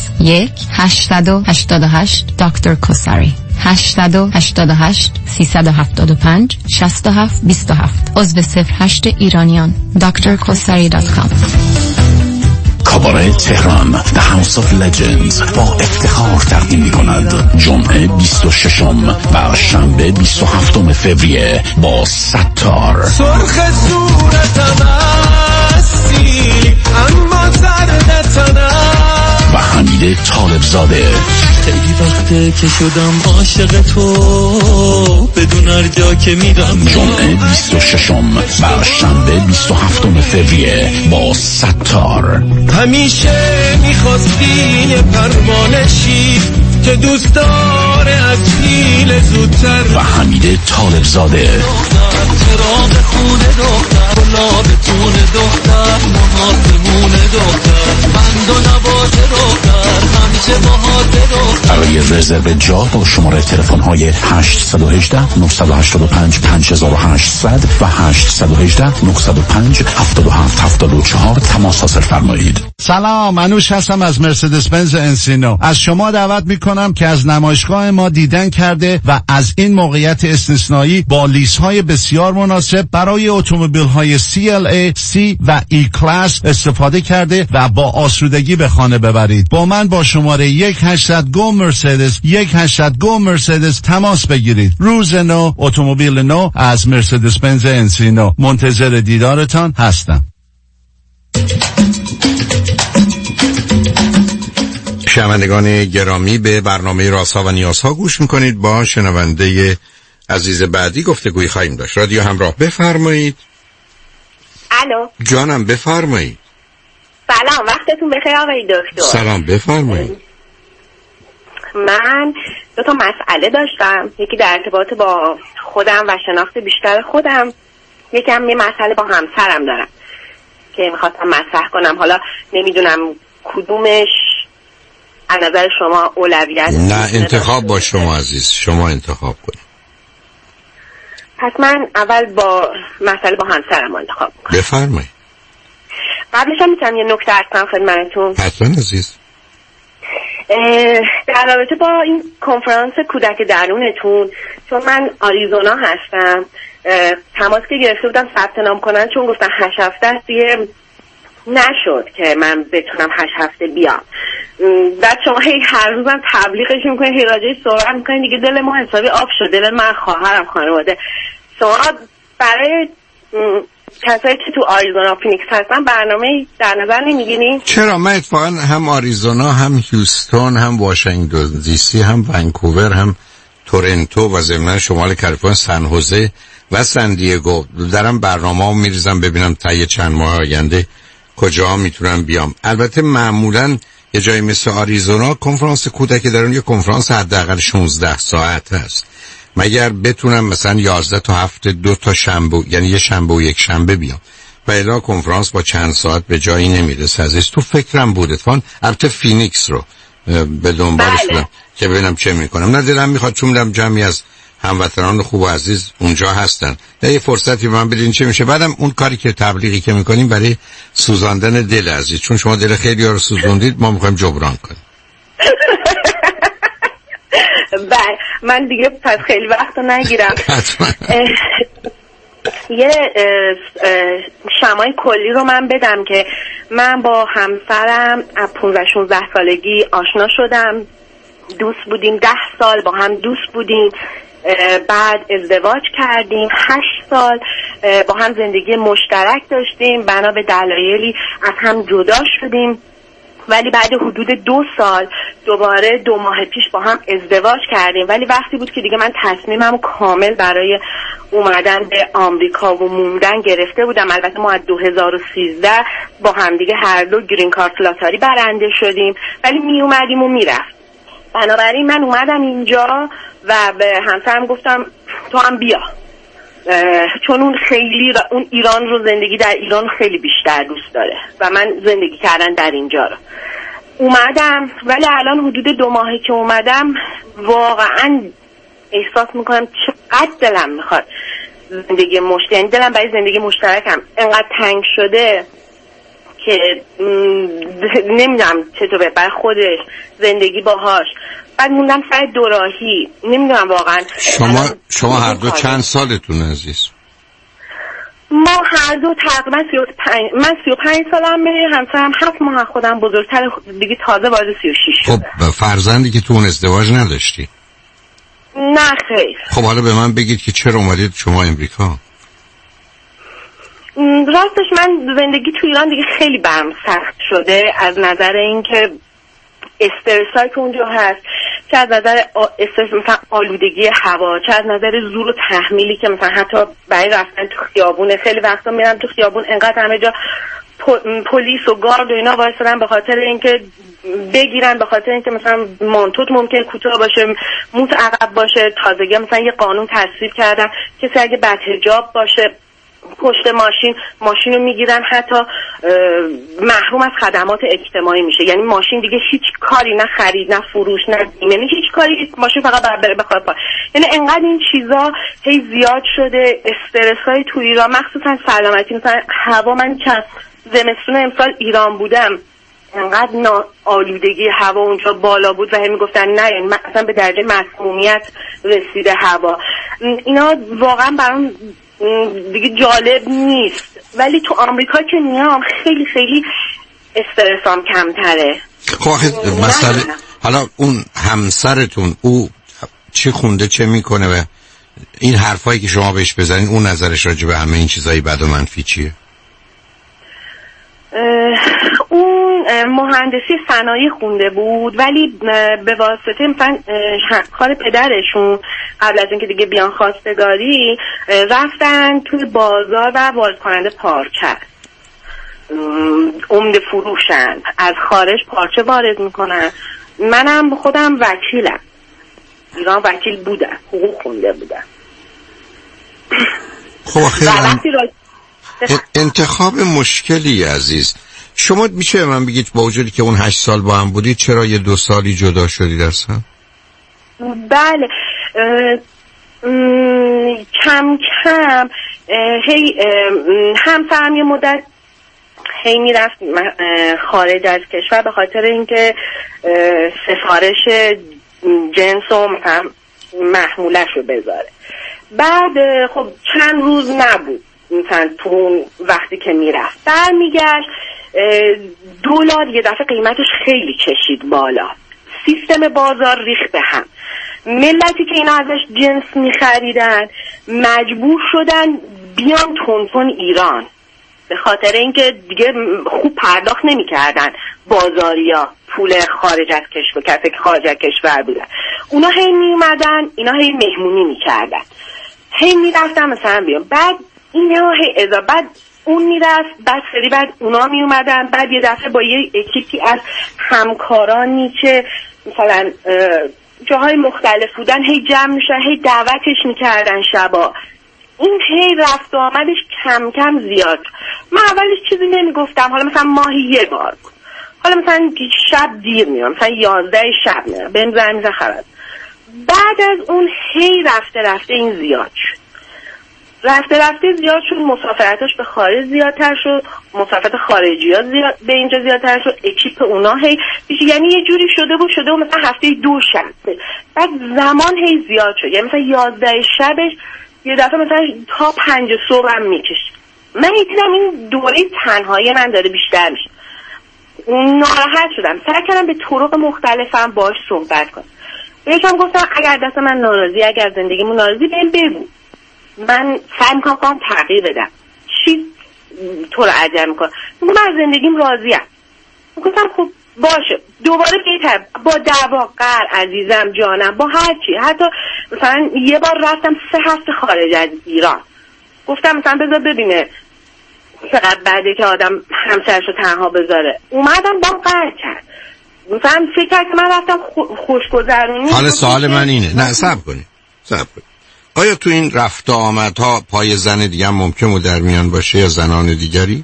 S: 1-888 دکتر کوثری 888 375 6727 عضو 08 ایرانیان drkosari.com.
N: کاباره تهران The House of Legends با افتخار تقدیم می‌کند جمعه 26 و شنبه 27 فوریه با ستار.
T: سرخ صورتم هستی اما زردتنم
N: و حمید طالبزاده.
T: خیلی وقته که شدم عاشق تو بدون هر جا که میرم.
N: جمعه 26 و شنبه 27 فوریه با ستار.
T: همیشه میخواستی یه پروانشی که دوست داره از پیل زودتر.
N: و حمید طالبزاده.
T: چراغ خونه دختر گلاب تون دختر محاسمون دختر بند و نبات دختر
N: برای رزرو جا با شماره تلفن های 818 985 5800 و 818 905 7774 تماس حاصل فرمایید.
U: سلام، منوش هستم از مرسدس بنز انسینو. از شما دعوت میکنم که از نمایشگاه ما دیدن کرده و از این موقعیت استثنایی با لیست های بسیار مناسب برای اتومبیل های CLA, C و E کلاس استفاده کرده و با آسودگی به خانه ببرید. با من با شماره 1-800-GO مرسدس 1-800-GO مرسدس تماس بگیرید. روز نو، اتومبیل نو از مرسدس بنز انسینو. منتظر دیدارتان هستم.
A: شنوندگان گرامی، به برنامه رازها و نیازها گوش میکنید. با شنونده عزیز بعدی گفتگوی خواهیم داشت. رادیو همراه، بفرمایید.
V: الو
A: جانم، بفرمایید.
V: سلام، وقتتون بخیر آقای دکتر.
A: سلام، بفرمایید.
V: من 2 تا مسئله داشتم، یکی در ارتباط با خودم و شناخت بیشتر خودم، یکم یه مسئله با همسرم دارم که میخواستم مطرح کنم. حالا نمیدونم کدومش از نظر شما اولویت.
A: نه، انتخاب با شما عزیز، شما انتخاب کنید.
V: پس من اول با مسئله با همسرم انتخاب کنم.
A: بفرمایید.
V: قبلش هم میتونم یه نکته عرض کنم خدمتتون؟
A: حتما عزیز.
V: در رابطه با این کنفرانس کودک درونتون، چون من آریزونا هستم، تماس که گرفته بودم ثبت نام کنن، چون گفتن 8 هفته است، دیگه نشد که من بتونم 8 هفته بیام. بعد شما هر روزم تبلیغش میکنید، هی راجعش صحبت میکنید، دیگه دل ما حسابی آب شد، دل من، خواهرم، خانواده. شما برای کسایی که تو آریزونا فینیکس هستن برنامه در نظر نمیگیرین؟
A: چرا؟ من اتفاقا هم آریزونا، هم هیوستون، هم واشنگتن دی سی، هم ونکوور، هم تورنتو و ضمن شمال کالیفرنیا، سن خوزه و سن دیگو دارم برنامه‌مو میریزم ببینم تا یه چند ماه آینده کجا میتونم بیام. البته معمولاً یه جایی مثل آریزونا کنفرانس کودک درون یه کنفرانس حداقل 16 ساعت هست، مگر بتونم مثلا 11 تا هفته 2 تا شنبه، یعنی یه شنبه و یک شنبه بیام، و الا کنفرانس با چند ساعت به جایی نمیرسه. عزیز تو فکرم بود اتفاقاً البته فینیکس رو به دنبالش بودم که ببینم چه میکنم. نه دلم میخواد، چون میدم جمعی از هموطنان خوب و عزیز اونجا هستن، یه فرصتی به من بدین چه میشه. بعدم اون کاری که تبلیغی که میکنیم برای سوزاندن دل عزیز، چون شما دل خیلی ها رو سوزوندید، ما میخوایم جبران کنیم.
V: بله، من دیگه پس خیلی وقت رو نگیرم. یه شمای کلی رو من بدم که من با همسرم از 15-16 سالگی آشنا شدم، دوست بودیم، 10 سال با هم دوست بودیم، بعد ازدواج کردیم، 8 سال با هم زندگی مشترک داشتیم، بنا به دلایلی از هم جدا شدیم، ولی بعد حدود 2 سال دوباره 2 ماه پیش با هم ازدواج کردیم. ولی وقتی بود که دیگه من تصمیمم کامل برای اومدن به آمریکا و موندن گرفته بودم. البته ما از 2013 با هم دیگه هر دو گرین کارت لاتاری برنده شدیم، ولی می اومدیم و میرفت. بنابراین من اومدم اینجا و به همسرم گفتم تو هم بیا، چون اون خیلی اون ایران رو، زندگی در ایران خیلی بیشتر دوست داره و من زندگی کردن در اینجا رو. اومدم، ولی الان حدود 2 ماهی که اومدم واقعا احساس میکنم چقدر دلم میخواد زندگی یعنی دلم برای زندگی مشترکم انقدر تنگ شده که نمیدونم چطور برای خودش زندگی باهاش. بعد موندم سر دوراهی، نمیدونم واقعا.
A: شما هر دو چند سالتون عزیز؟
V: ما هر دو تقریبا 35، من 35 سالمه، همسرم 7 ماه خودم بزرگتر، دیگه تازه وارد 36 شده.
A: خب فرزندی که تو اون ازدواج نداشتی؟
V: نه خیر.
A: خب حالا به من بگید که چرا اومدید شما امریکا؟
V: راستش من زندگی تو ایران دیگه خیلی برام سخت شده، از نظر اینکه استرسایی که اونجا هست، چه از نظر استرس مثلا آلودگی هوا، چه از نظر زور و تحمیلی که مثلا حتی برای رفتن تو خیابون، خیلی وقتا میرم تو خیابون انقدر همه جا پلیس و گارد و اینا وایسادن به خاطر اینکه بگیرن، به خاطر اینکه مثلا مانتوت ممکن کوتاه باشه، موت عقب باشه. تازگی مثلا یه قانون تصویب کردن کسی اگه بدحجاب باشه پشت ماشین رو میگیرن، حتی محروم از خدمات اجتماعی میشه. یعنی ماشین دیگه هیچ کاری، نه خرید نه فروش نه بیمه، هیچ کاری، ماشین فقط بره بخواد پا. یعنی انقدر این چیزا هی زیاد شده، استرس های تو ایران، مخصوصا سلامتی. مثلا هوا، من چند زمستون امسال ایران بودم، انقدر آلودگی هوا اونجا بالا بود و همین گفتن نه، یعنی مثلا به درجه مسمومیت رسیده هوا. اینا واقعا برام دیگه جالب نیست. ولی تو آمریکا که میام خیلی خیلی استرسام کمتره.
A: خب مثلا حالا اون همسرتون او چی خونده، چه میکنه و این حرفایی که شما بهش بزنین اون نظرش راجع به همه این چیزایی بد و منفی چیه؟
V: اون مهندسی صنایع خونده بود، ولی به واسطه مثلا کار پدرشون قبل از اینکه دیگه بیان خواستگاری رفتن توی بازار و وارد کننده پارچه، عمده فروشن، از خارج پارچه وارد میکنن. منم خودم وکیلم، ایران وکیل بودم، حقوق خونده بودم.
A: خب خیلی انتخاب مشکلی عزیز. شما میشه من بگید با وجودی که اون 8 سال با هم بودید چرا یه 2 سالی جدا شدید اصلا؟
V: بله، کم کم هی همسرم یه مدت هی میرفت خارج از کشور به خاطر اینکه سفارش جنس و محمولش رو بذاره. بعد خب چند روز نبود مثلا تو اون وقتی که میرفت، برمیگشت دلار یه دفعه قیمتش خیلی کشید بالا، سیستم بازار ریخت به هم. ملتی که اینا ازش جنس میخریدن مجبور شدن بیان تونتون ایران، به خاطر اینکه دیگه خوب پرداخت نمیکردن بازاریا پول خارج از کشور، کسی که خارج از کشور بودن. اونا هی میومدن، اینا هی مهمونی میکردن، هی میرفتن مثلا بیان، بعد اینا هی بعد اون میرفت، بعد سری بعد اونا میومدن، بعد یه دفعه با یه اکیپی از همکارانی که مثلا جاهای مختلف بودن هی جمع میشن، هی دعوتش میکردن شبا. این هی رفت و آمدش کم کم زیاد. من اولش چیزی نمیگفتم، حالا مثلا ماهی یه بار بود، حالا مثلا شب دیر میام، مثلا 11 شب میام بهم زنگ میزنه خبر. بعد از اون هی رفته این زیاد شد، رفته زیاد شد، مسافرتاش به خارج زیادتر شد، مسافرت خارجی ها به اینجا زیادتر شد، اکیپ اونا هی یعنی یه جوری شده بود مثلا هفته 2 شب، بعد زمان هی زیاد شد، یعنی مثلا 11 شبش یه دفعه مثلا تا 5 صبح هم میکشید. من دیدم این دوره تنهایی من داره بیشتر میشه، ناراحت شدم، سعی کردم به طرق مختلفم باهاش صحبت کنم. بهشم گفتم اگر دست من ناراضی، اگر زندگیمون ناراضی بهم بگو، من سعی میکنم تغییر بدم. چی تو رو عجب میکنه؟ من از زندگیم راضیم. گفتم خب باشه، دوباره بهتر با دعوا قهر عزیزم جانم با هر چی. حتی مثلا یه بار رفتم 3 هفته خارج از ایران، گفتم مثلا بذار ببینه چقدر بعده که آدم همسرشو تنها بذاره. اومدم با قهر کرد، مثلا فکر کرد که من رفتم خوشگذرونی.
A: حالا سوال من اینه، نه صبر کنید آیا تو این رفت و آمدها پای زن دیگه هم ممکنه در میان باشه یا زنان دیگری؟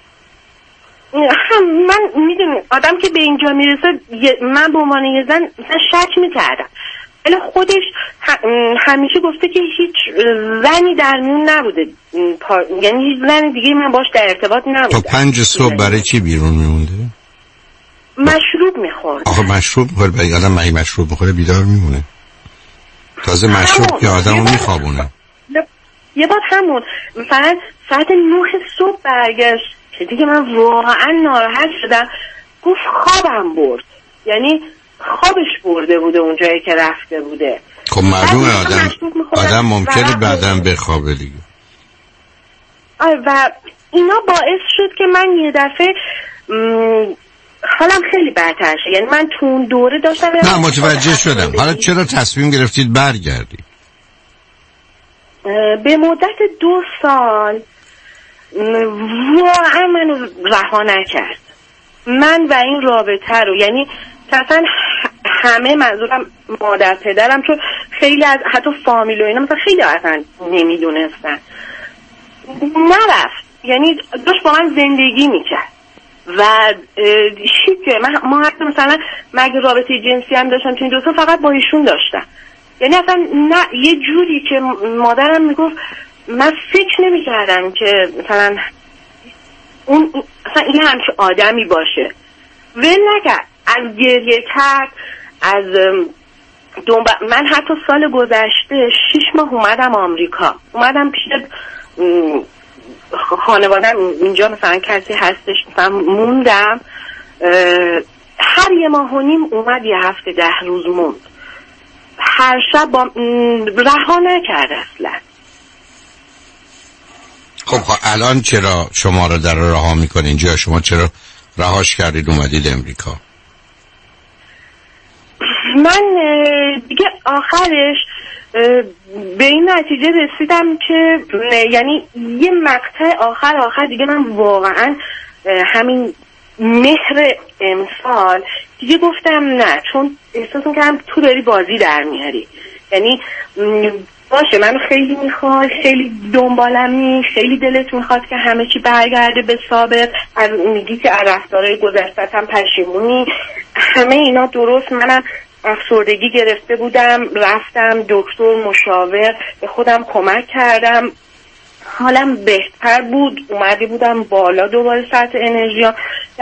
V: من میدونی آدم که به اینجا میرسه، من به عنوان یه زن مثلا شک میکردم، ولی خودش همیشه گفته که هیچ زنی در میون نبوده، یعنی هیچ زن دیگه من باش در ارتباط نبوده.
A: تا 5 صبح برای چی بیرون میمونده؟
V: مشروب میخورد.
A: آخه مشروب میخوره، برای آدم مشروب میخوره بیدار میمونه، تازه مشروب که آدمو میخوابونه.
V: یه بار همون مثلا ساعت 9 صبح برگشت که دیگه من واقعا ناراحت شدم، گفت خوابم برد، یعنی خوابش برده بوده اون جایی که رفته بوده.
A: خب معلومه آدم ممکنه بعدم بخوابه دیگه.
V: و اینا باعث شد که من یه دفعه حالم خیلی بدتر شد، یعنی من تو اون دوره داشتم
A: نه متوجه شدم. حالا چرا تصمیم گرفتید برگردید؟
V: به مدت 2 سال واقعا منو رها نکرد، من و این رابطه رو، یعنی اصلا همه، منظورم مادر پدرم، چون خیلی از حتی فامیل و اینا مثلا خیلی اصلا نمیدونستن، نرفت، یعنی داشت با من زندگی میکرد و شیطه. ما حتی مثلا مگه رابطه جنسی هم داشتم تو این 2 سال فقط با ایشون داشتم. یعنی اصلا نه یه جوری که مادرم میگفت من فکر نمیکردم که مثلا اون اصلا این همچه آدمی باشه. ول نکرد، از گریه کرد، از من حتی سال گذشته 6 ماه اومدم آمریکا، اومدم پیش خانوادم اینجا، مثلا کسی هستش مثلا موندم، هر 1.5 ماه اومد، 1 هفته 10 روز موند، هر شب با رها نکرد اصلا.
A: خب الان چرا شما رو در رها میکنه اینجا؟ شما چرا رهاش کردید اومدید امریکا؟
V: من دیگه آخرش به این نتیجه رسیدم که یعنی یه مقطع آخر دیگه من واقعا همین مهر امسال دیگه گفتم نه، چون احساس میکنم تو داری بازی در میاری. یعنی باشه منو خیلی میخواد، خیلی دنبالمی، خیلی دلت میخواد که همه چی برگرده به سابق، از میگی که از رفتارهای گذشته‌ام پشیمونی، همه اینا درست. منم افسردگی گرفته بودم، رفتم دکتر، مشاور، به خودم کمک کردم، حالم بهتر بود، اومده بودم بالا دوباره سطح انرژیام،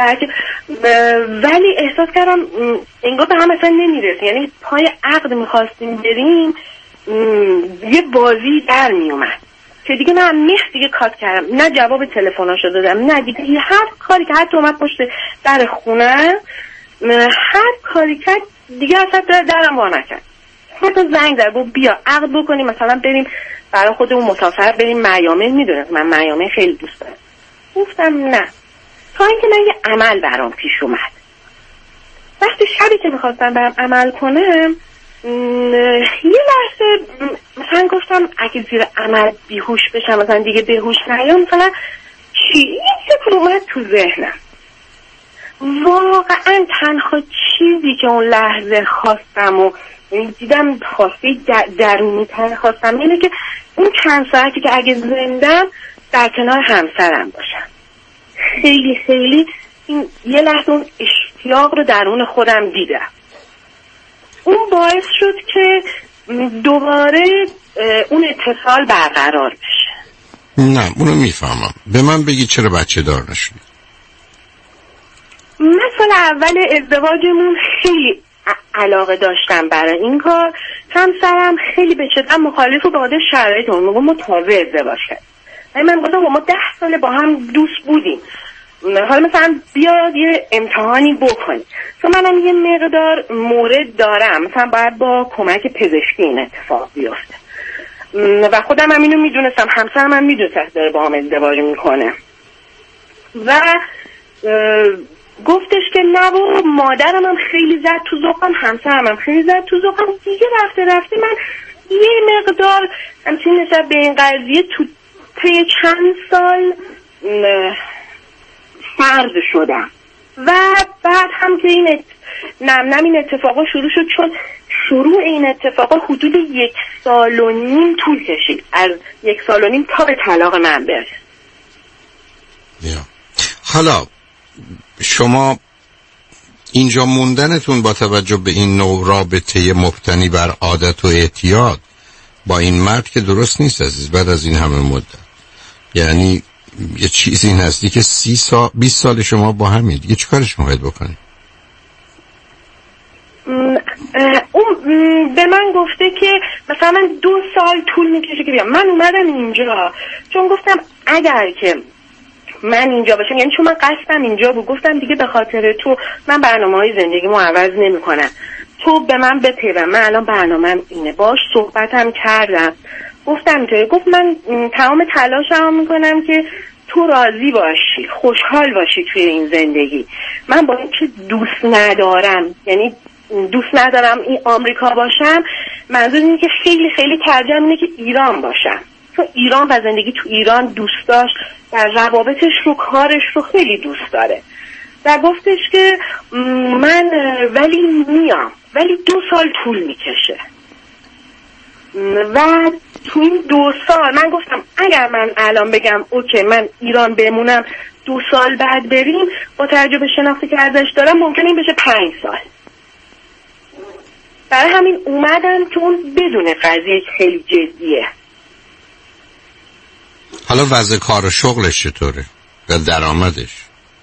V: ولی احساس کردم انگار به هم اصلا نمیرسیم. یعنی پای عقد میخواستیم بریم، یه بازی در میومد که دیگه من مخ دیگه کات کردم، نه جواب تلفناشو دادم، نه دیگه هر کاری که حتی اومد پشت در خونه، هر کاری کرد دیگه اصلا درم وا نکرد. حتی زنگ زد گفت بیا عقد بکنیم، مثلا بریم برای خودمون مسافر بریم میامن. میدونم من میامن خیلی دوست دارم. گفتم نه، تا اینکه من یه عمل برام پیش اومد. وقتی شبی که میخواستم برم عمل کنم، یه لحظه مثلا گفتم اگه زیر عمل بیهوش بشم، مثلا دیگه بیهوش نیام، مثلا یه فکر اومد تو ذهنم. واقعا تنها چیزی که اون لحظه خواستم و دیدم خواسته درونی تر خواستم اینه که اون چند ساعتی که اگه زندم در کنار همسرم باشم. خیلی خیلی این یه لحظه اون اشتیاق رو درون خودم دیدم. اون باعث شد که دوباره اون اتصال برقرار بشه.
A: نه اونو میفهمم. به من بگی چرا بچه دار نشدی؟
V: من سال اول ازدواجمون خیلی علاقه داشتم برای این کار. همسرم خیلی به شدت مخالف و به خاطر شرایطمون میگم ما تازه ازدواج کردیم. من گفتم ما 10 سال با هم دوست بودیم، حالا مثلا بیاد یه امتحانی بکنیم، چون منم یه مقدار مورد دارم، مثلا باید با کمک پزشکی این اتفاق بیفته و خودم هم اینو میدونستم، همسرم هم میدونست داره با هم ازدواج میکنه و گفتش که نه و مادرم هم خیلی زد تو ذوقم، همسرم هم خیلی زد تو ذوقم. دیگه رفته من یه مقدار همچنین نسبت به این قضیه تو طی چند سال فرض شدم و بعد هم که این این اتفاقا شروع شد، چون شروع این اتفاقا حدود 1.5 سال طول کشید، از 1.5 سال تا به طلاق من برسه.
A: حالا شما اینجا موندنتون با توجه به این نوع رابطه مبتنی بر عادت و اعتیاد با این مرد که درست نیست عزیز. بعد از این همه مدت، یعنی یه چیزی نزدیک 20 سال شما با همید، دیگه چیکارش میخواید بکنید؟
V: اون به من گفته که مثلا من 2 سال طول میکشه که بیام. من اومدم اینجا چون گفتم اگر که من اینجا باشم، یعنی چون من قصدم اینجا بود، گفتم دیگه به خاطر تو من برنامه‌های زندگیمو عوض نمی‌کنم، تو به من بپیوند، من الان برنامه‌ام اینه. باش صحبتم کردم، گفتم اینطوری. گفت من تمام تلاشمو میکنم که تو راضی باشی، خوشحال باشی توی این زندگی. من با اینکه دوست ندارم، یعنی دوست ندارم این آمریکا باشم، منظور اینه که خیلی خیلی ترجیحم اینه که ایران باشم، چون ایران و زندگی تو ایران دوست داشت و روابطش رو، کارش رو خیلی دوست داره. و گفتش که من ولی میام، ولی 2 سال طول میکشه. و تو این 2 سال من گفتم اگر من الان بگم اوکی من ایران بمونم 2 سال بعد بریم، با توجه به شناختی که ازش دارم ممکنه این بشه 5 سال. برای همین اومدم که اون بدون قضیه خیلی جدیه.
A: حالا وضع کار و شغلش چطوره؟ و درآمدش؟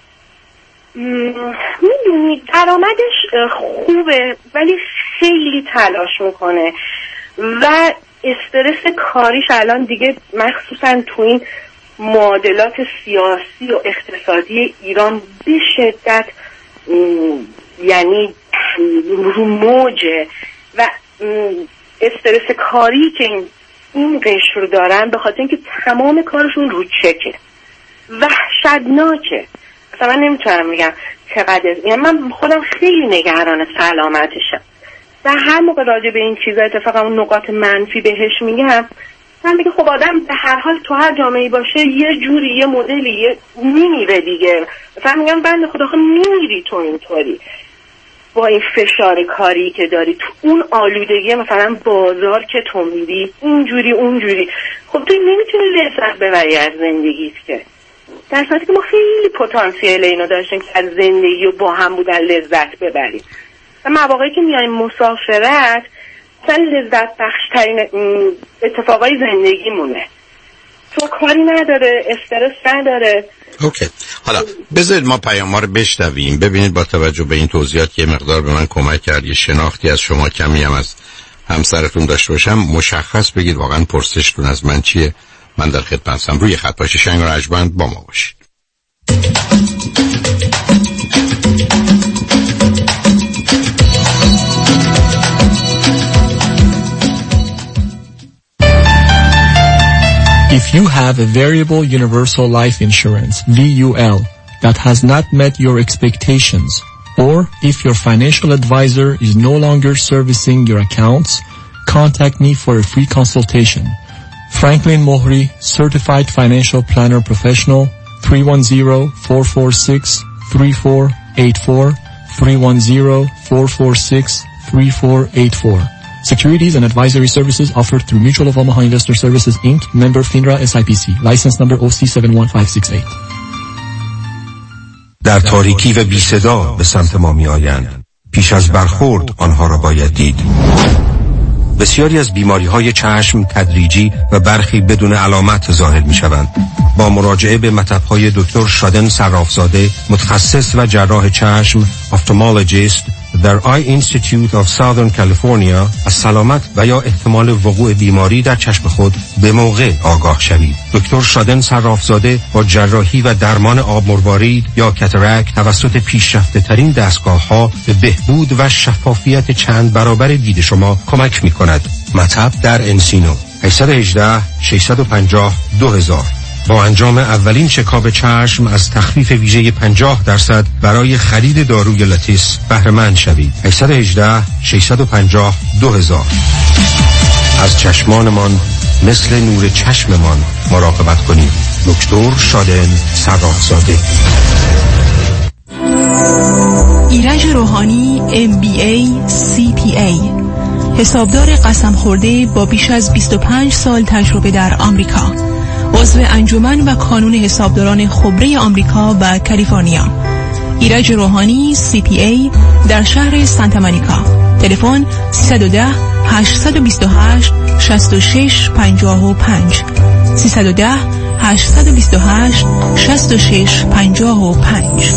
V: میدونی درآمدش خوبه ولی خیلی تلاش میکنه و استرس کاریش الان دیگه مخصوصا تو این معادلات سیاسی و اقتصادی ایران به شدت یعنی رو موجه و استرس کاری که این قشر دارن به خاطر اینکه تمام کارشون رو چکه، وحشتناکه. اصلا من نمیتونم میگم چقدر، یعنی من خودم خیلی نگران سلامتشم و هر موقع راجع به این چیزا اتفاقا اون نقاط منفی بهش میگم، من میگه خب آدم به هر حال تو هر جامعه‌ای باشه یه جوری یه مدلی میمیره دیگه. مثلا میگم بنده خدا خب میمیری تو اینطوری با این فشار کاری که داری، تو اون آلودگی مثلا بازار که تو میری اینجوری اونجوری، خب تو نمیتونی لذت ببری از زندگیت که، در صورتی که ما خیلی پتانسیل اینو داشتیم که از زندگی و با هم بودن لذت ببریم. و مواقعی که میایم مسافرت مثلا لذت بخشترین اتفاقای زندگیمونه، تو کاری نداره، استرس نداره.
A: اوکی. حالا بذارید ما پیام‌ها رو بشنویم، ببینید با توجه به این توضیحات که مقدار به من کمک کرد، یه شناختی از شما کمی هم از همسرتون داشته باشم، مشخص بگید واقعا پرسشتون از من چیه. من در خدمتم. روی خط باشید، شنگ و رجبند با ما باشید.
K: If you have a variable universal life insurance, VUL, that has not met your expectations, or if your financial advisor is no longer servicing your accounts, contact me for a free consultation. Franklin Mohri, Certified Financial Planner Professional, 310-446-3484, 310-446-3484. Securities and advisory services offered through Mutual of Omaha Investor Services, Inc., member FINRA SIPC, license number OC71568.
F: در تاریکی و بی صدا به سمت ما می آیند. پیش از برخورد آنها را باید دید. بسیاری از بیماری‌های چشم تدریجی و برخی بدون علامت ظاهر می‌شوند. با مراجعه به مطب‌های دکتر شادن صرافزاده، متخصص و جراح چشم، افتالمولوژیست در آی اینستیتیوت آف ساذرن کالیفرنیا، از سلامت و یا احتمال وقوع بیماری در چشم خود به موقع آگاه شوید. دکتر شادن صرافزاده با جراحی و درمان آب مروارید یا کاتاراکت توسط پیشرفته ترین دستگاه‌ها به بهبود و شفافیت چند برابر دید شما کمک می‌کند. مطب در انسینو 818-650-2000. با انجام اولین چکاپ چشم از تخفیف ویژه 50% برای خرید داروی لاتیس بهره مند شوید. 818-650-2000. از چشمانمان مثل نور چشممان مراقبت کنید. دکتر شادن صرافزاده.
G: ایرج روحانی MBA CPA، حسابدار قسم خورده با بیش از 25 سال تجربه در آمریکا، عضو انجمن و کانون حسابداران خبره آمریکا و کالیفرنیا. ایرج روحانی CPA در شهر سانتا مونیکا. تلفن 310-828-6655 310-828-6655.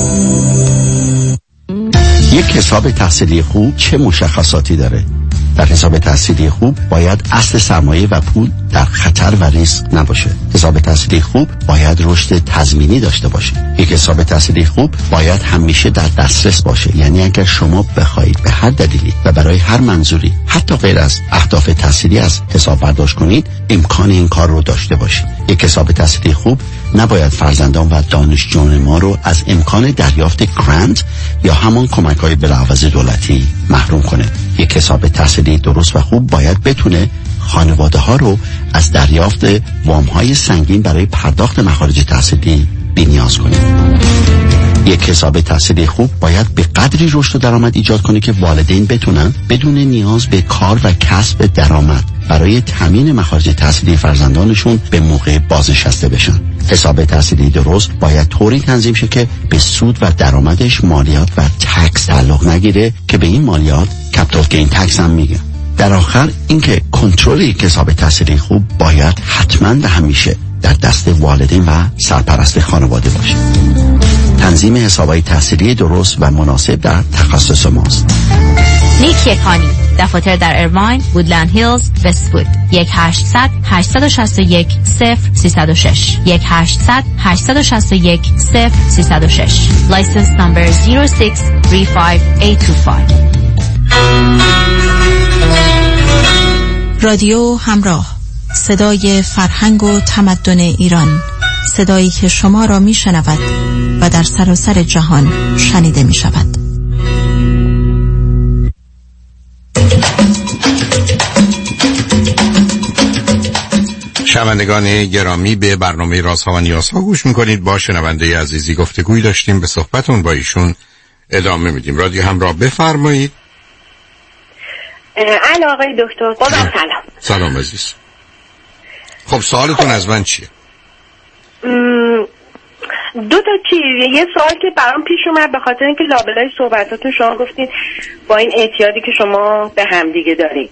W: یک حساب تحصیلی خوب چه مشخصاتی داره؟ در حساب تحصیلی خوب باید اصل سرمایه و پول در خطر و ریسک نباشه. حساب تحصیلی خوب باید رشد تضمینی داشته باشه. یک حساب تحصیلی خوب باید همیشه در دسترس باشه، یعنی اگر شما بخواید به هر دلیلی و برای هر منظوری حتی غیر از اهداف تحصیلی از حساب برداشت کنید، امکان این کار رو داشته باشید. یک حساب تحصیلی خوب نباید فرزندان و دانشجویان ما رو از امکان دریافت گرانت یا همان کمک‌های بلاعوض دولتی محروم کنه. یک حساب تحصیلی درست و خوب باید بتونه خانواده ها رو از دریافت وام های سنگین برای پرداخت مخارج تحصیلی بی‌نیاز کنه. یک حساب تحصیلی خوب باید به قدری رشد و درآمد ایجاد کنه که والدین بتونن بدون نیاز به کار و کسب درآمد برای تامین مخارج تحصیلی فرزندانشون به موقع بازنشسته بشن. حساب تحصیلی درست باید طوری تنظیم شه که به سود و درآمدش مالیات و تکس تعلق نگیره که به این مالیات کپیتال گین تکس هم میگن. در آخر اینکه کنترل یک حساب تحصیلی خوب باید حتما و همیشه در دست والدین و سرپرست خانواده باشه. تنظیم حسابهای تحصیلی درست و مناسب در تخصص ماست.
C: نیک یکانی، دفاتر در ایرواین، وودلند هیلز، وست‌وود. 1-800-861-0306 1-800-861-0306. لایسنس نمبر 0635825.
G: رادیو همراه، صدای فرهنگ و تمدن ایران، صدایی که شما را می شنود و در سراسر جهان شنیده می شود.
A: شنوندگان گرامی، به برنامه رازها و نیازها گوش میکنید. با شنونده عزیزی گفتگویی داشتیم، به صحبتون با ایشون ادامه میدیم. رادیو همراه، بفرمایید.
V: آقای دکتر، با سلام.
A: سلام عزیز. خب سوالتون از من چیه؟
V: دو تا چیز. یه سوال که برام پیش اومد به خاطر اینکه لابلای صحبتاتون شما گفتید با این اعتیادی که شما به همدیگه دارید،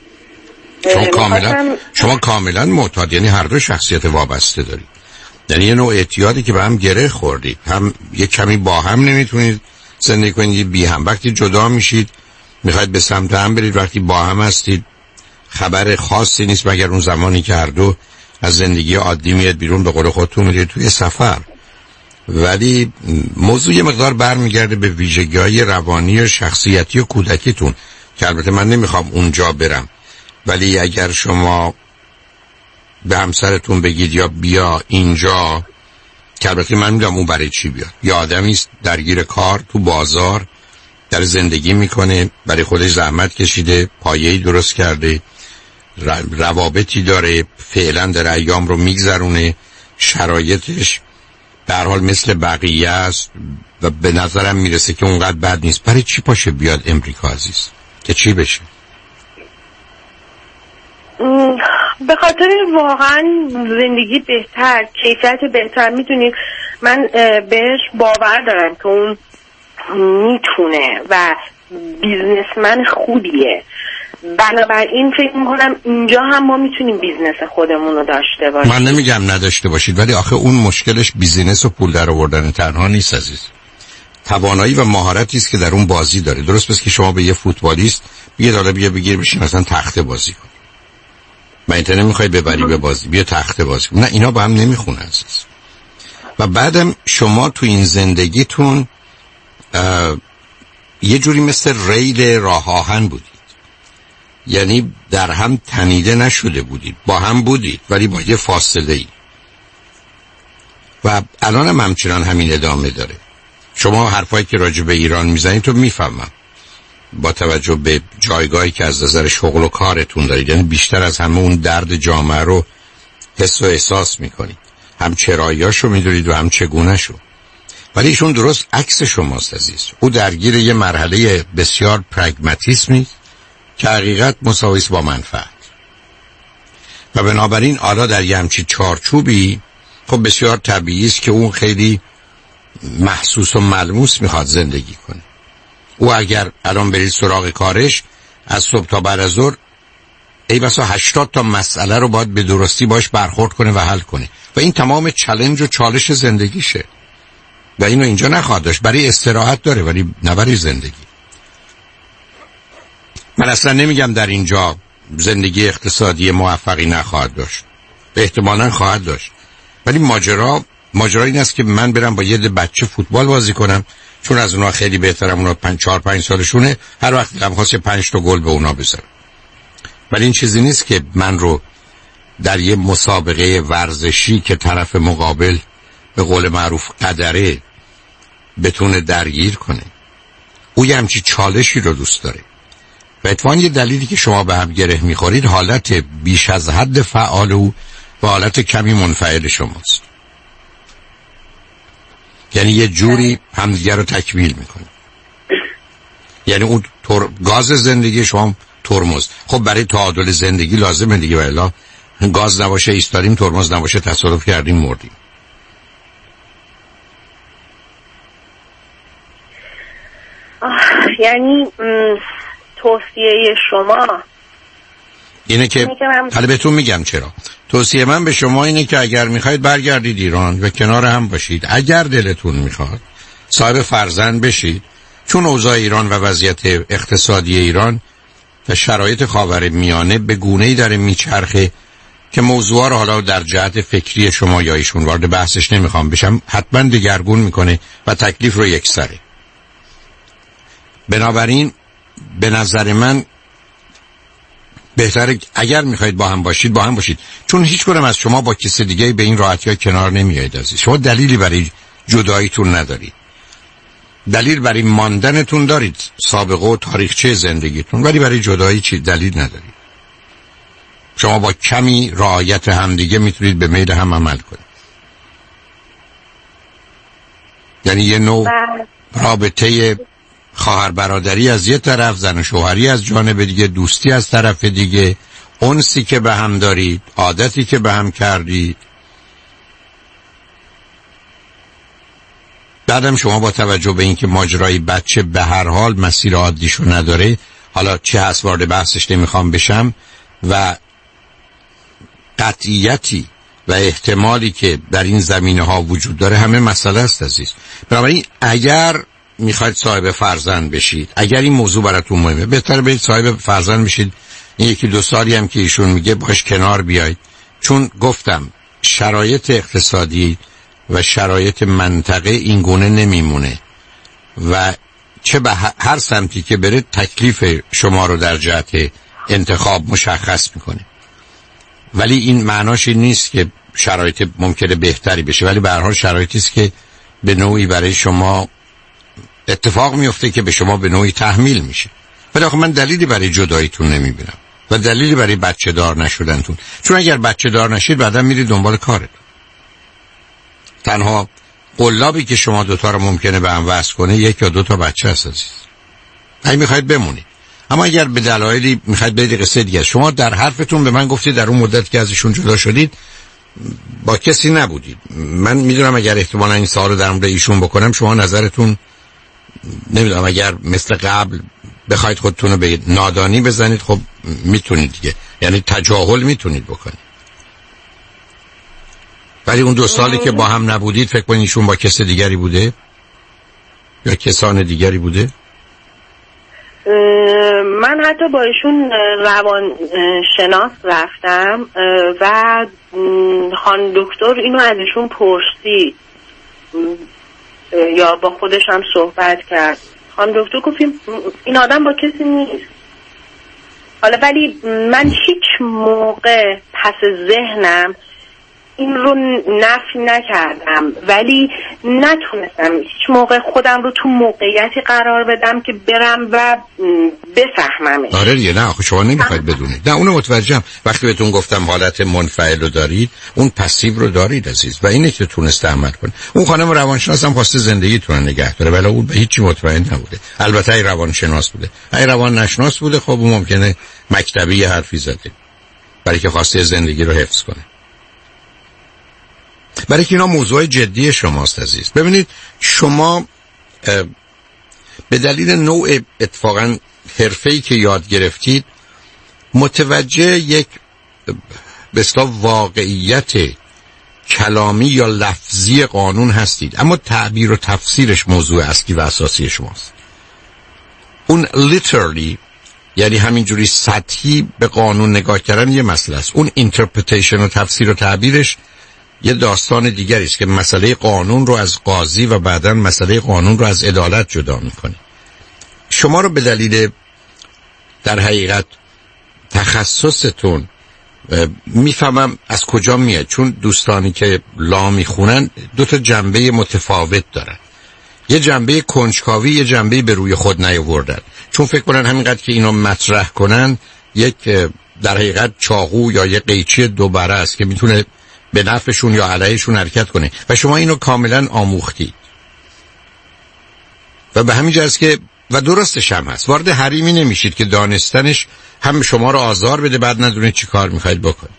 A: شما کاملا معتاد، یعنی هر دو شخصیت وابسته دارید. یعنی یه نوع اعتیادی که به هم گره خوردید، هم یه کمی با هم نمیتونید زندگی کنید، بی هم. وقتی جدا میشید میخواید به سمت هم برید، وقتی با هم هستید خبر خاصی نیست مگر اون زمانی که هر دو از زندگی عادی میاد بیرون، به قول خودتون میرید توی سفر. ولی موضوع یه مقدار برمیگرده به ویژگی‌های روانی و شخصیتی و کودکیتون که البته من نمیخوام اونجا برم، ولی اگر شما به همسرتون بگید یا بیا اینجا، که البته من میدونم اون برای چی بیاد، یا آدمی است درگیر کار تو بازار در زندگی میکنه، برای خودش زحمت کشیده، پایه‌ای درست کرده، روابطی داره، فعلا در ایام رو میگذرونه، شرایطش در حال مثل بقیه است و به نظرم میرسه که اونقدر بد نیست. برای چی پاشه بیاد امریکا عزیز؟ که چی بشه؟
V: به خاطر واقعا زندگی بهتر، کیفیت بهتر. میدونید من بهش باور دارم که اون میتونه و بیزنسمن خوبیه، بنابراین فکر میکنم اینجا هم ما میتونیم بیزنس خودمون رو داشته باشیم.
A: من نمیگم نداشته باشید، ولی آخه اون مشکلش بیزینس و پول در آوردن تنها نیست عزیز. توانایی و مهارتی است که در اون بازی داره. درست پس که شما به یه فوتبالیست بگید حالا بیا بگیر بشین مثلا تخته بازی کن، من اینطور نمیخوای ببری به بازی، بیا تخته بازی کن. نه، اینا با هم نمیخونه عزیز. و بعدم شما تو این زندگیتون یه جوری مثل ریل راه آهن بودید، یعنی در هم تنیده نشده بودید، با هم بودید ولی با یه فاصله ای. و الان هم همچنان همین ادامه داره. شما حرفایی که راجع به ایران میزنید تو میفهمم، با توجه به جایگاهی که از نظر شغل و کارتون دارید، یعنی بیشتر از همه اون درد جامعه رو حس و احساس میکنید، هم چراییاشو میدونید و هم چگونه‌شو. ولی ایشون درست عکس شماست عزیز. او درگیر یه مرحله بسیار پرگماتیسمی که حقیقت مساوی با منفعت، و بنابراین حالا در یه همچین چارچوبی خب بسیار طبیعی است که اون خیلی محسوس و ملموس میخواد زندگی کنه. او اگر الان برید سراغ کارش، از صبح تا بعد از ظهر ای بسا 80 تا مسئله رو باید به درستی باش برخورد کنه و حل کنه، و این تمام چالش و چالش زندگیشه و اینو اینجا نخواهد داشت. برای استراحت داره ولی نه برای زندگی. من اصلا نمیگم در اینجا زندگی اقتصادی موفقی نخواهد داشت، احتمالاً خواهد داشت، ولی ماجرا این است که من برم با یه بچه فوتبال بازی کنم چون از اونا خیلی بهترم، اونا 4-5 سالشونه، هر وقت دلم خواست 5 تا گل به اونا بزنم. ولی این چیزی نیست که من رو در یه مسابقه ورزشی که طرف مقابل به قول معروف قدره بتونه درگیر کنه. او یه همچی چالشی رو دوست داره و اتفاقاً یه دلیلی که شما به هم گره میخورید حالت بیش از حد فعال او و حالت کمی منفعل شماست. یعنی یه جوری همدیگه رو تکمیل میکنه. یعنی اون گاز زندگی شما ترمز. خب برای تعادل زندگی لازمه دیگه، والا گاز نباشه ایستادیم، ترمز نباشه تصادف کردیم مردیم.
V: یعنی توصیه شما
A: اینه که حالا بهتون میگم چرا. توصیه من به شما اینه که اگر میخواید برگردید ایران و کنار هم باشید، اگر دلتون میخواد صاحب فرزند بشید، چون اوضاع ایران و وضعیت اقتصادی ایران و شرایط خاورمیانه به گونه‌ای داره میچرخه که موضوعا رو حالا در جهت فکری شما یا ایشون وارد بحثش نمیخوام بشم، حتما دگرگون میکنه و تکلیف رو یکسره. بنابراین به نظر من بهتره اگر میخواید با هم باشید با هم باشید، چون هیچ کدوم از شما با کسی دیگه به این راحتی ها کنار نمیایید عزیز. شما دلیلی برای جداییتون ندارید، دلیل برای ماندنتون دارید، سابقه و تاریخچه زندگیتون، ولی برای جدایی چی دلیل ندارید. شما با کمی رعایت همدیگه میتونید به میل هم عمل کنید. یعنی یه نوع رابطه خواهر برادری از یه طرف، زن و شوهری از جانب دیگه، دوستی از طرف دیگه، انسی که به هم دارید، عادتی که به هم کردید. بعدم شما با توجه به اینکه ماجرای بچه به هر حال مسیر عادیشو نداره، حالا چه هست وارد بحثش نمیخوام بشم، و قطعیتی و احتمالی که در این زمینه ها وجود داره همه مسئله است عزیز. بنابراین اگر میخواید صاحب فرزند بشید، اگر این موضوع براتون مهمه، بهتره برید صاحب فرزند بشید. این 1-2 سالی هم که ایشون میگه باش کنار بیایید، چون گفتم شرایط اقتصادی و شرایط منطقه این گونه نمیمونه و چه به هر سمتی که بره تکلیف شما رو در جهت انتخاب مشخص میکنه. ولی این معناش این نیست که شرایط ممکنه بهتری بشه، ولی به هر حال شرایطی است که به نوعی برای شما اتفاق میفته که به شما به نوعی تحمیل میشه. ولی آخه من دلیلی برای جداییتون نمیبینم و دلیلی برای بچه دار نشدنتون، چون اگر بچه دار نشید بعدا میرید دنبال کارتون. تنها قلابی که شما دوتا رو ممکنه به هم وصل کنه 1 یا 2 تا بچه هست عزیز. اگه میخواید بمونید، اما اگر به دلایلی میخواید برید قصه دیگه. شما در حرفتون به من گفتید در اون مدت که ازشون جدا شدید با کسی نبودید. من میدونم اگر احتمالا این سوال رو در مورد ایشون بکنم شما نظرتون نمیدونم، اگر مثل قبل بخواید خودتون رو به نادانی بزنید خب میتونید دیگه، یعنی تجاهل میتونید بکنید. ولی اون 2 سالی که با هم نبودید فکر کنید ایشون با کس دیگری بوده یا کسان دیگری بوده؟
V: من حتی با ایشون روان شناس رفتم و خانم دکتر اینو از ایشون پرسید یا با خودش هم صحبت کرد. خانم دکتر گفت این آدم با کسی نیست. حالا ولی من هیچ موقع پس ذهنم این رو نفی نکردم، ولی نتونستم هیچ موقع خودم رو تو موقعیتی قرار بدم که برم و بفهممش.
A: آره دیگه، نه آخه شما نمیخواید بدونید. نه اونو متوجهم. وقتی بهتون گفتم حالت منفعل رو دارید، اون پسیو رو دارید عزیز، و اینه که تونسته عمل کنه. اون خانم روانشناس هم خواسته زندگیتون رو نگه داره، ولی اون به هیچی مطمئن نبوده. البته ای روانشناس بوده، ای روان نشناس بوده، خب اون ممکنه مکتبی حرفی زده برای که خواسته زندگی رو حفظ کنه. برای که اینا موضوع جدی شماست عزیز. ببینید شما به دلیل نوع اتفاقا حرفه‌ای که یاد گرفتید متوجه یک به اصطلاح واقعیت کلامی یا لفظی قانون هستید، اما تعبیر و تفسیرش موضوع اصلی و اساسی شماست. اون literally یعنی همینجوری سطحی به قانون نگاه کردن یه مسئله است. اون interpretation و تفسیر و تعبیرش یه داستان دیگری است که مسئله قانون رو از قاضی و بعداً مسئله قانون رو از عدالت جدا میکنه. شما رو به دلیل در حقیقت تخصصتون میفهمم از کجا میاد، چون دوستانی که لا میخونن 2 تا جنبه متفاوت دارن. یه جنبه کنجکاوی، یه جنبه به روی خود نیاوردن، چون فکر کنن همینقدر که اینو مطرح کنن یک در حقیقت چاقو یا یه قیچی 2 بره است که میتونه به نفعشون یا علیهشون حرکت کنه و شما اینو کاملا آموختید. و به همین جهت که و درستش هم هست، وارد حریمی نمیشید که دانستنش هم شما رو آزار بده بعد ندونید چی کار میخواید بکنید.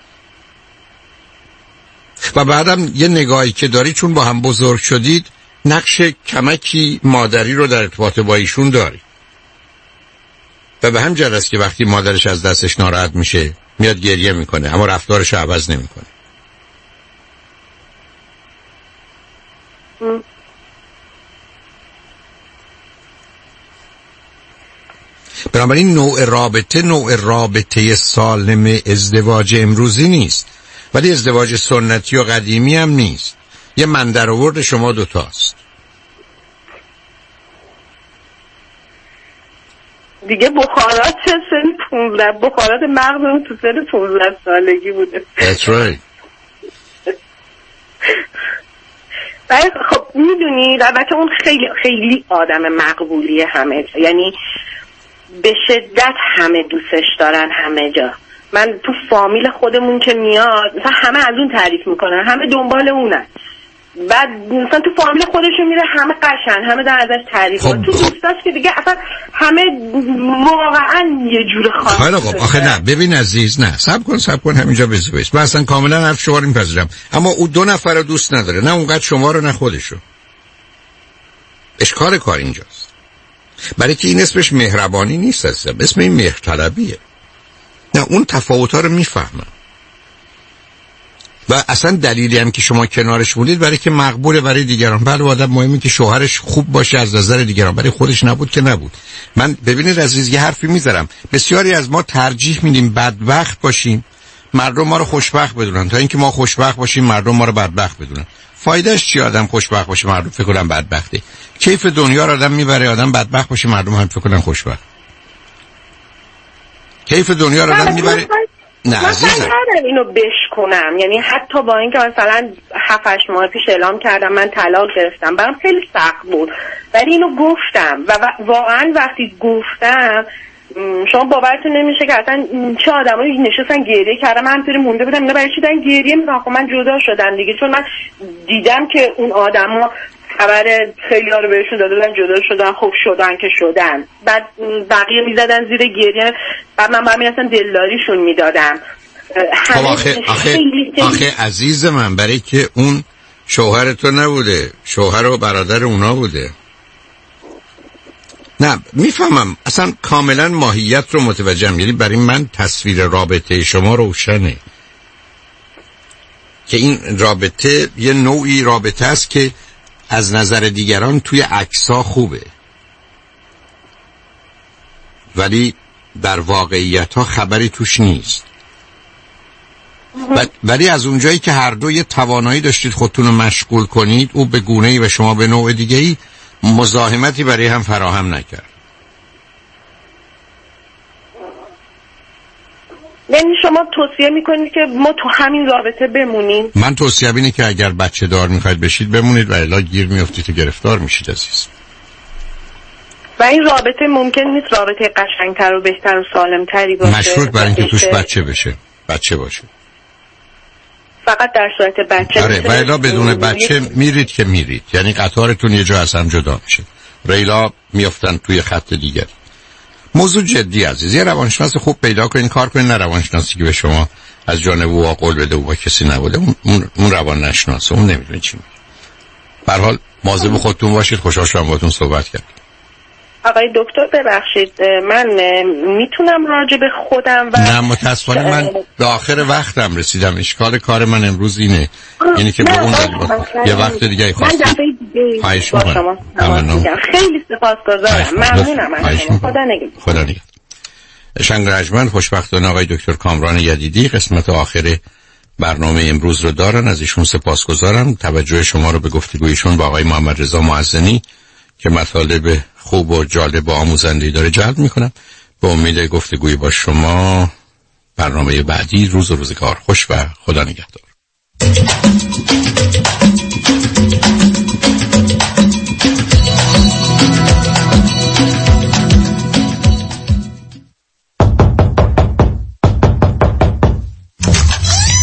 A: و بعدم یه نگاهی که داری چون با هم بزرگ شدید نقش کمکی مادری رو در ارتباط با ایشون داری و به همین جهت است که وقتی مادرش از دستش ناراحت میشه میاد گریه میکنه اما رفتارش رو عوض نمیکنه. بنابراین نوع رابطه سالم ازدواج امروزی نیست، ولی ازدواج سنتی و قدیمی هم نیست. یه من در آورد شما دوتاست.
V: دیگه بخارات چه سن 15 بخارات مغزم تو سن 15 سالگی بوده.
A: That's right.
V: ولی خب میدونی البته اون خیلی خیلی آدم مقبولیه همه جا، یعنی به شدت همه دوستش دارن همه جا. من تو فامیل خودمون که میاد مثلا همه از اون تعریف میکنن، همه دنبال اونن. بعد مثلا تو فامیل خودشون میره همه قشن، همه در ازش تعریف کنن. تو دوستاش که دیگه اصلا همه واقعا یه جور خاصه.
A: خیلی خوب. آخه نه ببین عزیز، نه صبر کن همینجا بذار. من اصلا کاملا حرف شما رو میپذیرم، اما او دو نفر رو دوست نداره، نه اونقدر شما رو نه خودشو. اشکال کار اینجاست. برای که این اسمش مهربانی نیست عزیزم، اسم این مهرطلبیه. نه اون تفاوت‌ها رو میفهمم و اصلا دلیلی هم که شما کنارش بودید برای که مقبوله برای دیگران. بله آدم مهمه که شوهرش خوب باشه از نظر دیگران، برای خودش نبود که نبود. من ببینید عزیز یه حرفی میذارم، بسیاری از ما ترجیح میدیم بدبخت باشیم مردم ما رو خوشبخت بدونن تا اینکه ما خوشبخت باشیم مردم ما رو بدبخت بدونن. فایدهش چی آدم خوشبخت باشه مردم فکر کنن بدبخته؟ کیف دنیا رو آدم میبره آدم بدبخت باشه مردم هم فکر کنن خوشبخت. کیف دنیا رو آدم میبره. نه عزیزم
V: من اینو بشکنم، یعنی حتی با اینکه مثلا 7-8 ماه پیش اعلام کردم من طلاق گرفتم، برام خیلی سخت بود ولی اینو گفتم و واقعا وقتی گفتم شما باورتون نمیشه که اصلا چه آدمایی نشستن گریه کردن. من همینطوری مونده بودم اینا برای چی دارن گریه میکنن؟ خب من جدا شدم دیگه، چون من دیدم که اون آدما خبر خیلی ها رو بهشون داده بودن جدا شدن، خوب شدن که شدن. بعد بقیه میزدن زیر گریه، بعد من برمی اصلا دلداریشون میدادم.
A: خب آخه عزیز من برای که اون شوهر تو نبوده، شوهر و برادر اونا بوده. نه میفهمم اصلا کاملا ماهیت رو متوجهم، یعنی برای من تصویر رابطه شما روشنه که این رابطه یه نوعی رابطه است که از نظر دیگران توی عکس‌ها خوبه ولی در واقعیت‌ها خبری توش نیست. ولی از اونجایی که هر دو یه توانایی داشتید خودتون رو مشغول کنید، او به گونه‌ای و شما به نوع دیگه‌ای، مزاحمتی برای هم فراهم نکرد.
V: یعنی شما توصیه میکنید که ما تو همین رابطه بمونیم؟
A: من توصیه اینه که اگر بچه دار میخواید بشید بمونید و الا گیر میافتید و گرفتار میشید عزیز.
V: و این رابطه ممکن نیست رابطه قشنگتر و بهتر و سالمتری باشه؟
A: مشروط برای اینکه توش بچه باشه.
V: فقط در صورت بچه؟
A: آره و الا بدون بچه میرید که میرید، یعنی قطارتون یه جا از هم جدا میشه، ریلا میافتن توی خط دیگر. موضوع جدی عزیز، یه روانشناس خوب پیدا کنین کار کنین، نه روانشناسی که به شما از جانب او قول بده و با کسی نبوده، اون روان نشناسه، اون نمیدونه چی میگه. به هر حال مواظب خودتون باشید. خوشحال شدم باهاتون صحبت کردم.
V: آقای دکتر ببخشید من میتونم راجع به خودم و
A: نه متاسفانه من به آخر وقتم رسیدم. اشکال کار من امروز اینه، یعنی که به اون یه وقت دیگه خواستم. من دفعه دیگه خواهش می‌کنم.
V: خیلی سپاسگزارم. ممنونم از شما.
A: خدا نگهدار. شنگرجمن خوشبختانه آقای دکتر کامران یدیدی قسمت آخر برنامه امروز رو دارن، از ایشون سپاسگزارم. توجه شما رو به گفتگویشون با آقای محمد رضا معزنی که مطالب خوب و جالب و آموزنده داره جلب میکنم. به امید گفتگوی با شما برنامه بعدی. روز و روزگار خوش و خدا نگهدار.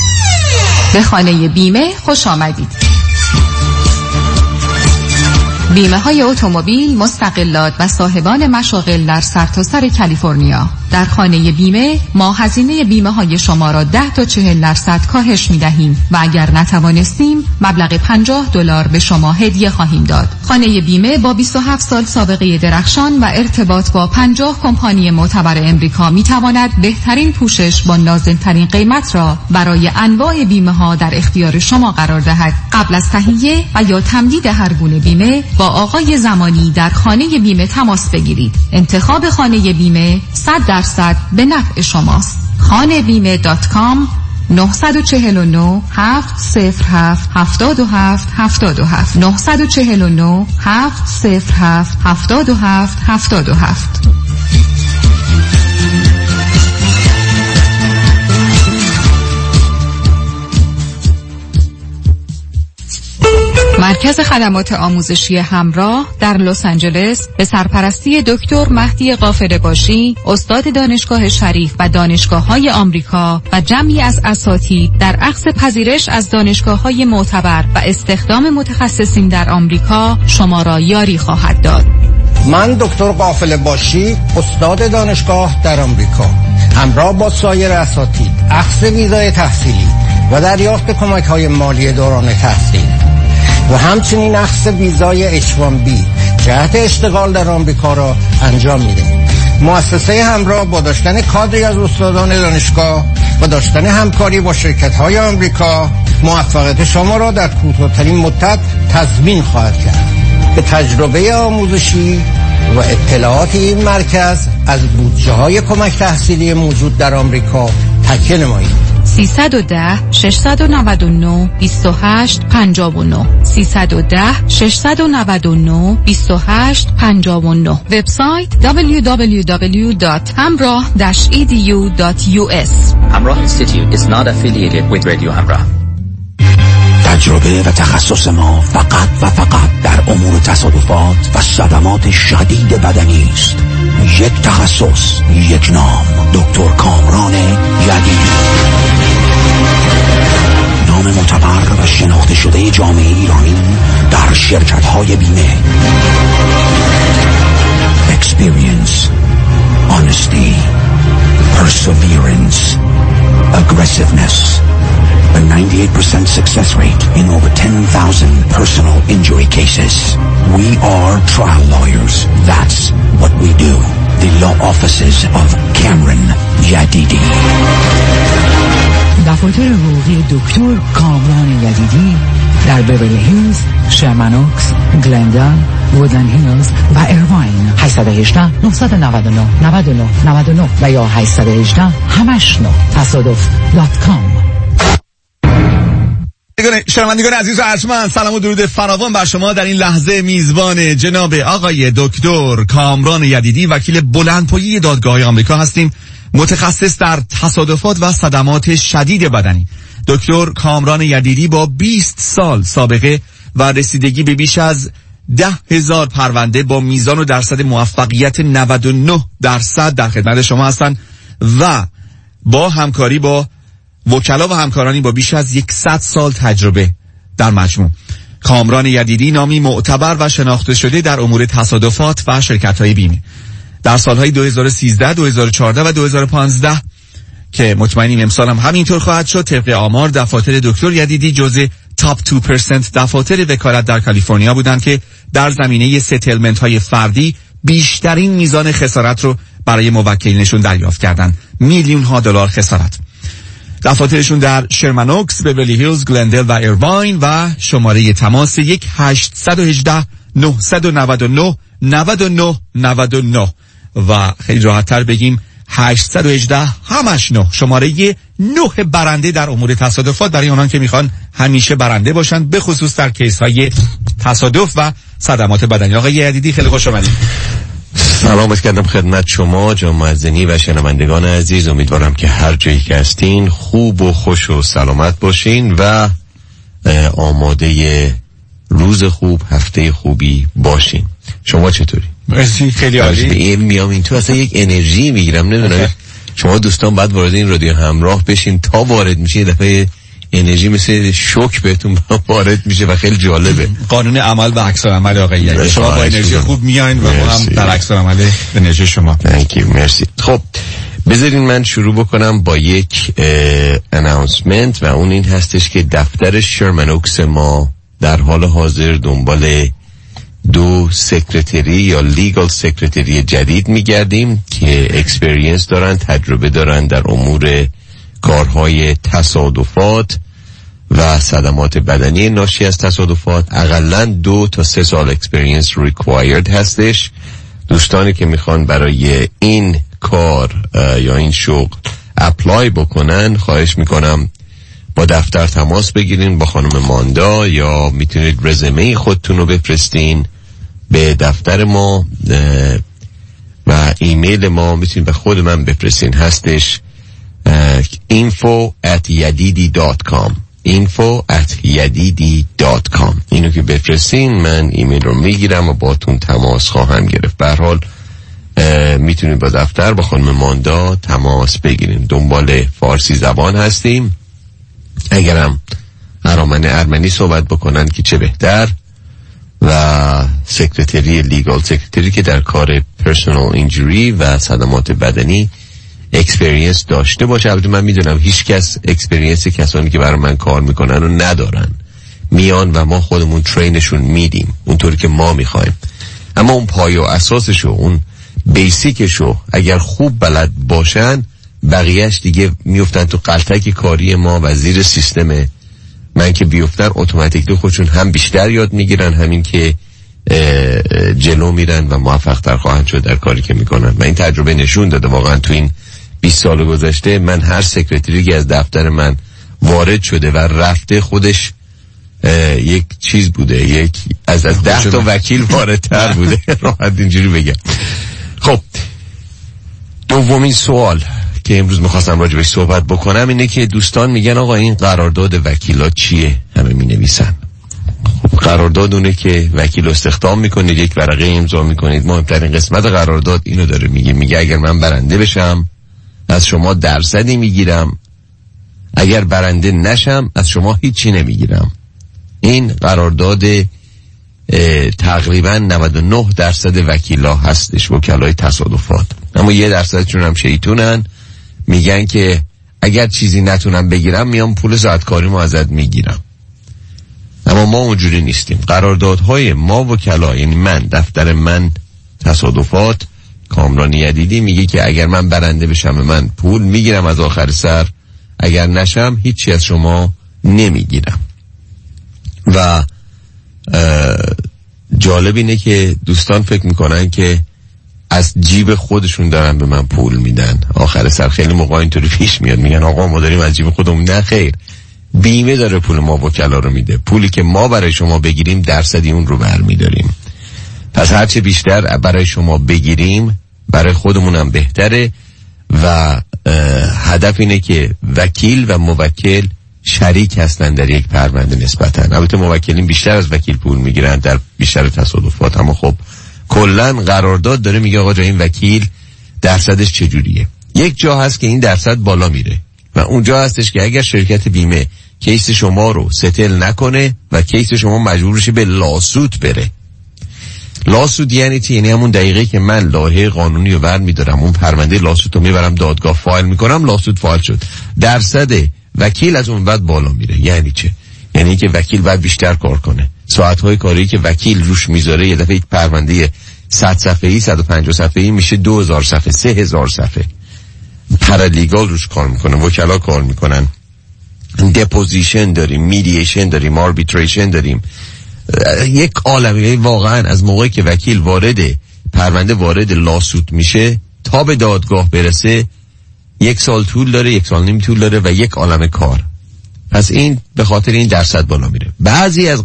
O: به خانه بیمه خوش آمدید. بیمه های اتومبیل، مستقلات و صاحبان مشاغل در سرتاسر کالیفرنیا. در خانه بیمه ما هزینه بیمه های شما را 10 تا 40% کاهش می دهیم و اگر نتوانستیم مبلغ $50 به شما هدیه خواهیم داد. خانه بیمه با 27 سال سابقه درخشان و ارتباط با 50 کمپانی معتبر امریکا می تواند بهترین پوشش با نازل‌ترین قیمت را برای انواع بیمه ها در اختیار شما قرار دهد. قبل از تهیه و یا تمدید هر گونه بیمه با آقای زمانی در خانه بیمه تماس بگیرید. انتخاب خانه بیمه 100% به نفع شماست. khanebime.com 949 707 77 77 949 707 77 77. مرکز خدمات آموزشی همراه در لس آنجلس به سرپرستی دکتر مهدی غافرباشی، استاد دانشگاه شریف و دانشگاه‌های آمریکا و جمعی از اساتید در اخذ پذیرش از دانشگاه‌های معتبر و استخدام متخصصین در آمریکا شما را یاری خواهد داد.
E: من دکتر غافرباشی، استاد دانشگاه در آمریکا، همراه با سایر اساتید اخذ ویزای تحصیلی و دریافت کمک‌های مالی دوران تحصیل و همچنین اخذ ویزای H1B جهت اشتغال در آمریکا را انجام میدهیم. مؤسسه همراه با داشتن کادری از استادان دانشگاه و داشتن همکاری با شرکت‌های آمریکا موفقیت شما را در کوتاه‌ترین مدت تضمین خواهد کرد. به تجربه آموزشی و اطلاعات این مرکز از بودجه‌های کمک تحصیلی موجود در آمریکا تکیه نمایید.
O: 310 699 28 59 310 699 28 59. وبسایت www.hamrah-edu.us.
H: Hamrah Institute is not affiliated with Radio Hamrah.
N: تجربه و تخصص ما فقط و فقط در امور تصادفات و صدمات شدید بدنی است. یک تخصص، یک نام، دکتر کامران یدیدی. نام معتبر و شناخته شده جامعه ایرانی در شرکت‌های بیمه. Experience, honesty, perseverance, aggressiveness. A 98% success rate in over 10,000 personal injury cases. We are trial lawyers. That's what we do. The law offices of Cameron Yadidi.
I: دفاتر حقوقی دکتر کامران یدیدی در بیولی هیلز، شرمن اوکس، گلندن، وودلند هیلز و ایرواین. 818 999 99 99 و یا 818 همشنو تصادف.com.
X: شنوندگان عزیز و ارجمند، سلام و درود فراوان بر شما. در این لحظه میزبان جناب آقای دکتر کامران یدیدی، وکیل بلندپایه دادگاه آمریکا هستیم، متخصص در تصادفات و صدمات شدید بدنی. دکتر کامران یدیدی با 20 سال سابقه و رسیدگی به بیش از 10,000 پرونده با میزان و درصد موفقیت 99% در خدمت شما هستند و با همکاری با وکلا و همکارانی با بیش از 100 سال تجربه در مجموع. کامران یدیدی نامی معتبر و شناخته شده در امور تصادفات و شرکت‌های بیمه. در سالهای 2013، 2014 و 2015 که مطمئنیم امسال هم همینطور خواهد شد، طبق آمار دفاتر دکتر یدیدی جزء تاپ 2% دفاتر وکالت در کالیفرنیا بودند که در زمینه ستلمنت های فردی بیشترین میزان خسارت رو برای موکلینشون دریافت کردند. میلیون ها دلار خسارت. دفاترشون در شرمن اوکس، بیولی هیلز، گلندل و ایرواین و شماره تماس 1-818 999 99 99 و خیلی راحت تر بگیم 818 همش 9، شماره 9 برنده در امور تصادفات برای اونان که میخوان همیشه برنده باشن، به خصوص در کیس های تصادف و صدمات بدنی. آقای یدیدی خیلی خوش آمدید.
F: سلام کردم خدمت شما جناب معزنی و شنوندگان عزیز. امیدوارم که هر جایی که هستین خوب و خوش و سلامت باشین و آماده روز خوب، هفته خوبی باشین. شما چطوری؟
X: مرسی، خیلی عالی.
F: میام این تو اصلا یک انرژی میگیرم، نمیدونم شما دوستان بعد وارد این رادیو همراه بشین، تا وارد میشه یه دفعه
B: انرژی مثل شوک بهتون وارد میشه و خیلی جالبه.
X: قانون عمل و عکس العمل آقای شما با انرژی خوب میاین و ما هم در عکس العمل انرژی شما.
B: مرسی. خب بذارین من شروع بکنم با یک اناونسمنت و اون این هستش که دفتر شرمن اوکس ما در حال حاضر دنبال 2 سکرتری یا لیگال سکرتری جدید میگردیم که اکسپریانس دارن، تجربه دارن در امور کارهای تصادفات و صدمات بدنی ناشی از تصادفات. اقلاً 2 تا 3 سال اکسپریانس ریکوایرد هستش. دوستانی که میخوان برای این کار یا این شغل اپلای بکنن، خواهش میکنم با دفتر تماس بگیرین، با خانم ماندا، یا میتونید رزومه خودتون رو بفرستین به دفتر ما و ایمیل ما میتونید به خود من بفرستین، هستش info@yadidi.com info@yadidi.com. اینو که بفرستین من ایمیل رو میگیرم و باتون تماس خواهم گرفت. به هر حال میتونید با دفتر با خانم ماندا تماس بگیرین. دنبال فارسی زبان هستیم، اگرم ارمنی صحبت بکنن که چه بهتر، و سکرتری لیگال سکرتری که در کار پرسونال اینجوری و صدمات بدنی اکسپریانس داشته باشه. البته من میدونم هیچ کس اکسپریانس کسانی که برای من کار میکنن رو ندارن، میان و ما خودمون ترینشون میدیم اونطوری که ما میخوایم، اما اون پایه و اساسشو، اون بیسیکشو اگر خوب بلد باشن، بقیهش دیگه میفتن تو قلتک کاری ما و زیر سیستم من که بیفتن اتوماتیکلی خودشون هم بیشتر یاد میگیرن، همین که جلو میرن و موفق تر خواهند شد در کاری که میکنن. و این تجربه نشون داده واقعا تو این 20 سال گذشته من هر سکرتری که از دفتر من وارد شده و رفته خودش یک چیز بوده، یک از 10 تا وکیل واردتر بوده، راحت اینجوری بگم. خب دومین سوال که امروز میخواستم راجبش صحبت بکنم اینه که دوستان میگن آقا این قرارداد وکیلا چیه؟ همه مینویسن. خب قرارداد اونه که وکیل استخدام میکنید، یک ورقه امضا میکنید. مهمترین قسمت قرارداد اینو داره میگه اگر من برنده بشم از شما درصدی میگیرم، اگر برنده نشم از شما هیچی نمیگیرم. این قرارداد تقریبا 99% وکیلا هستش، وکلای تصادفات. اما 1% هم شیطونن، میگن که اگر چیزی نتونم بگیرم میام پول زادکاریمو ازت میگیرم. اما ما اونجوری نیستیم. قراردادهای ما وکلا، یعنی من، دفتر من تصادفات، کامران یدیدی، میگه که اگر من برنده بشم من پول میگیرم از آخر سر، اگر نشم هیچی از شما نمیگیرم. و جالب اینه که دوستان فکر میکنن که از جیب خودشون دارن به من پول میدن. آخر سر خیلی موقع اینطوری پیش میاد، میگن آقا ما داریم از جیب خودمون. نه خیر، بیمه داره پول ما وکلا رو میده. پولی که ما برای شما بگیریم درصدی اون رو برمیداریم. پس هرچه بیشتر برای شما بگیریم برای خودمونم بهتره. و هدف اینه که وکیل و موکل شریک هستن در یک پرونده نسبتاً. البته موکلین بیشتر از وکیل پول میگیرن در بیشتر تصادفات، اما خب کلن قرارداد داره میگه آقا جا این وکیل درصدش چجوریه. یک جا هست که این درصد بالا میره و اونجا هستش که اگر شرکت بیمه کیس شما رو ستل نکنه و کیس شما مجبور شه به لاسوت بره. لاسوت یعنی چی؟ یعنی همون دقیقه که من لایحه قانونی رو برمی‌دارم، اون پرونده لاسوت رو میبرم دادگاه فایل میکنم، لاسوت فایل شد، درصد وکیل از اون بعد بالا میره. یعنی چه؟ یعنی که وکیل باید بیشتر کار کنه. ساعت‌های کاری که وکیل روش میذاره، یه دفعه یک پرونده 100 صفحه‌ای 150 صفحه‌ای میشه 2000 صفحه، 3000 صفحه. پرالیگال روش کار میکنه، وکلا کار میکنن، دپوزیشن داریم، میدییشن داریم، آربیتریشن داریم، یک عالمه. واقعا از موقعی که وکیل پرونده وارد لاسوت میشه تا به دادگاه برسه 1 سال طول داره، 1 سال نیم طول داره و یک عالمه کار. پس این به خاطر این درصد بالا میره. بعضی از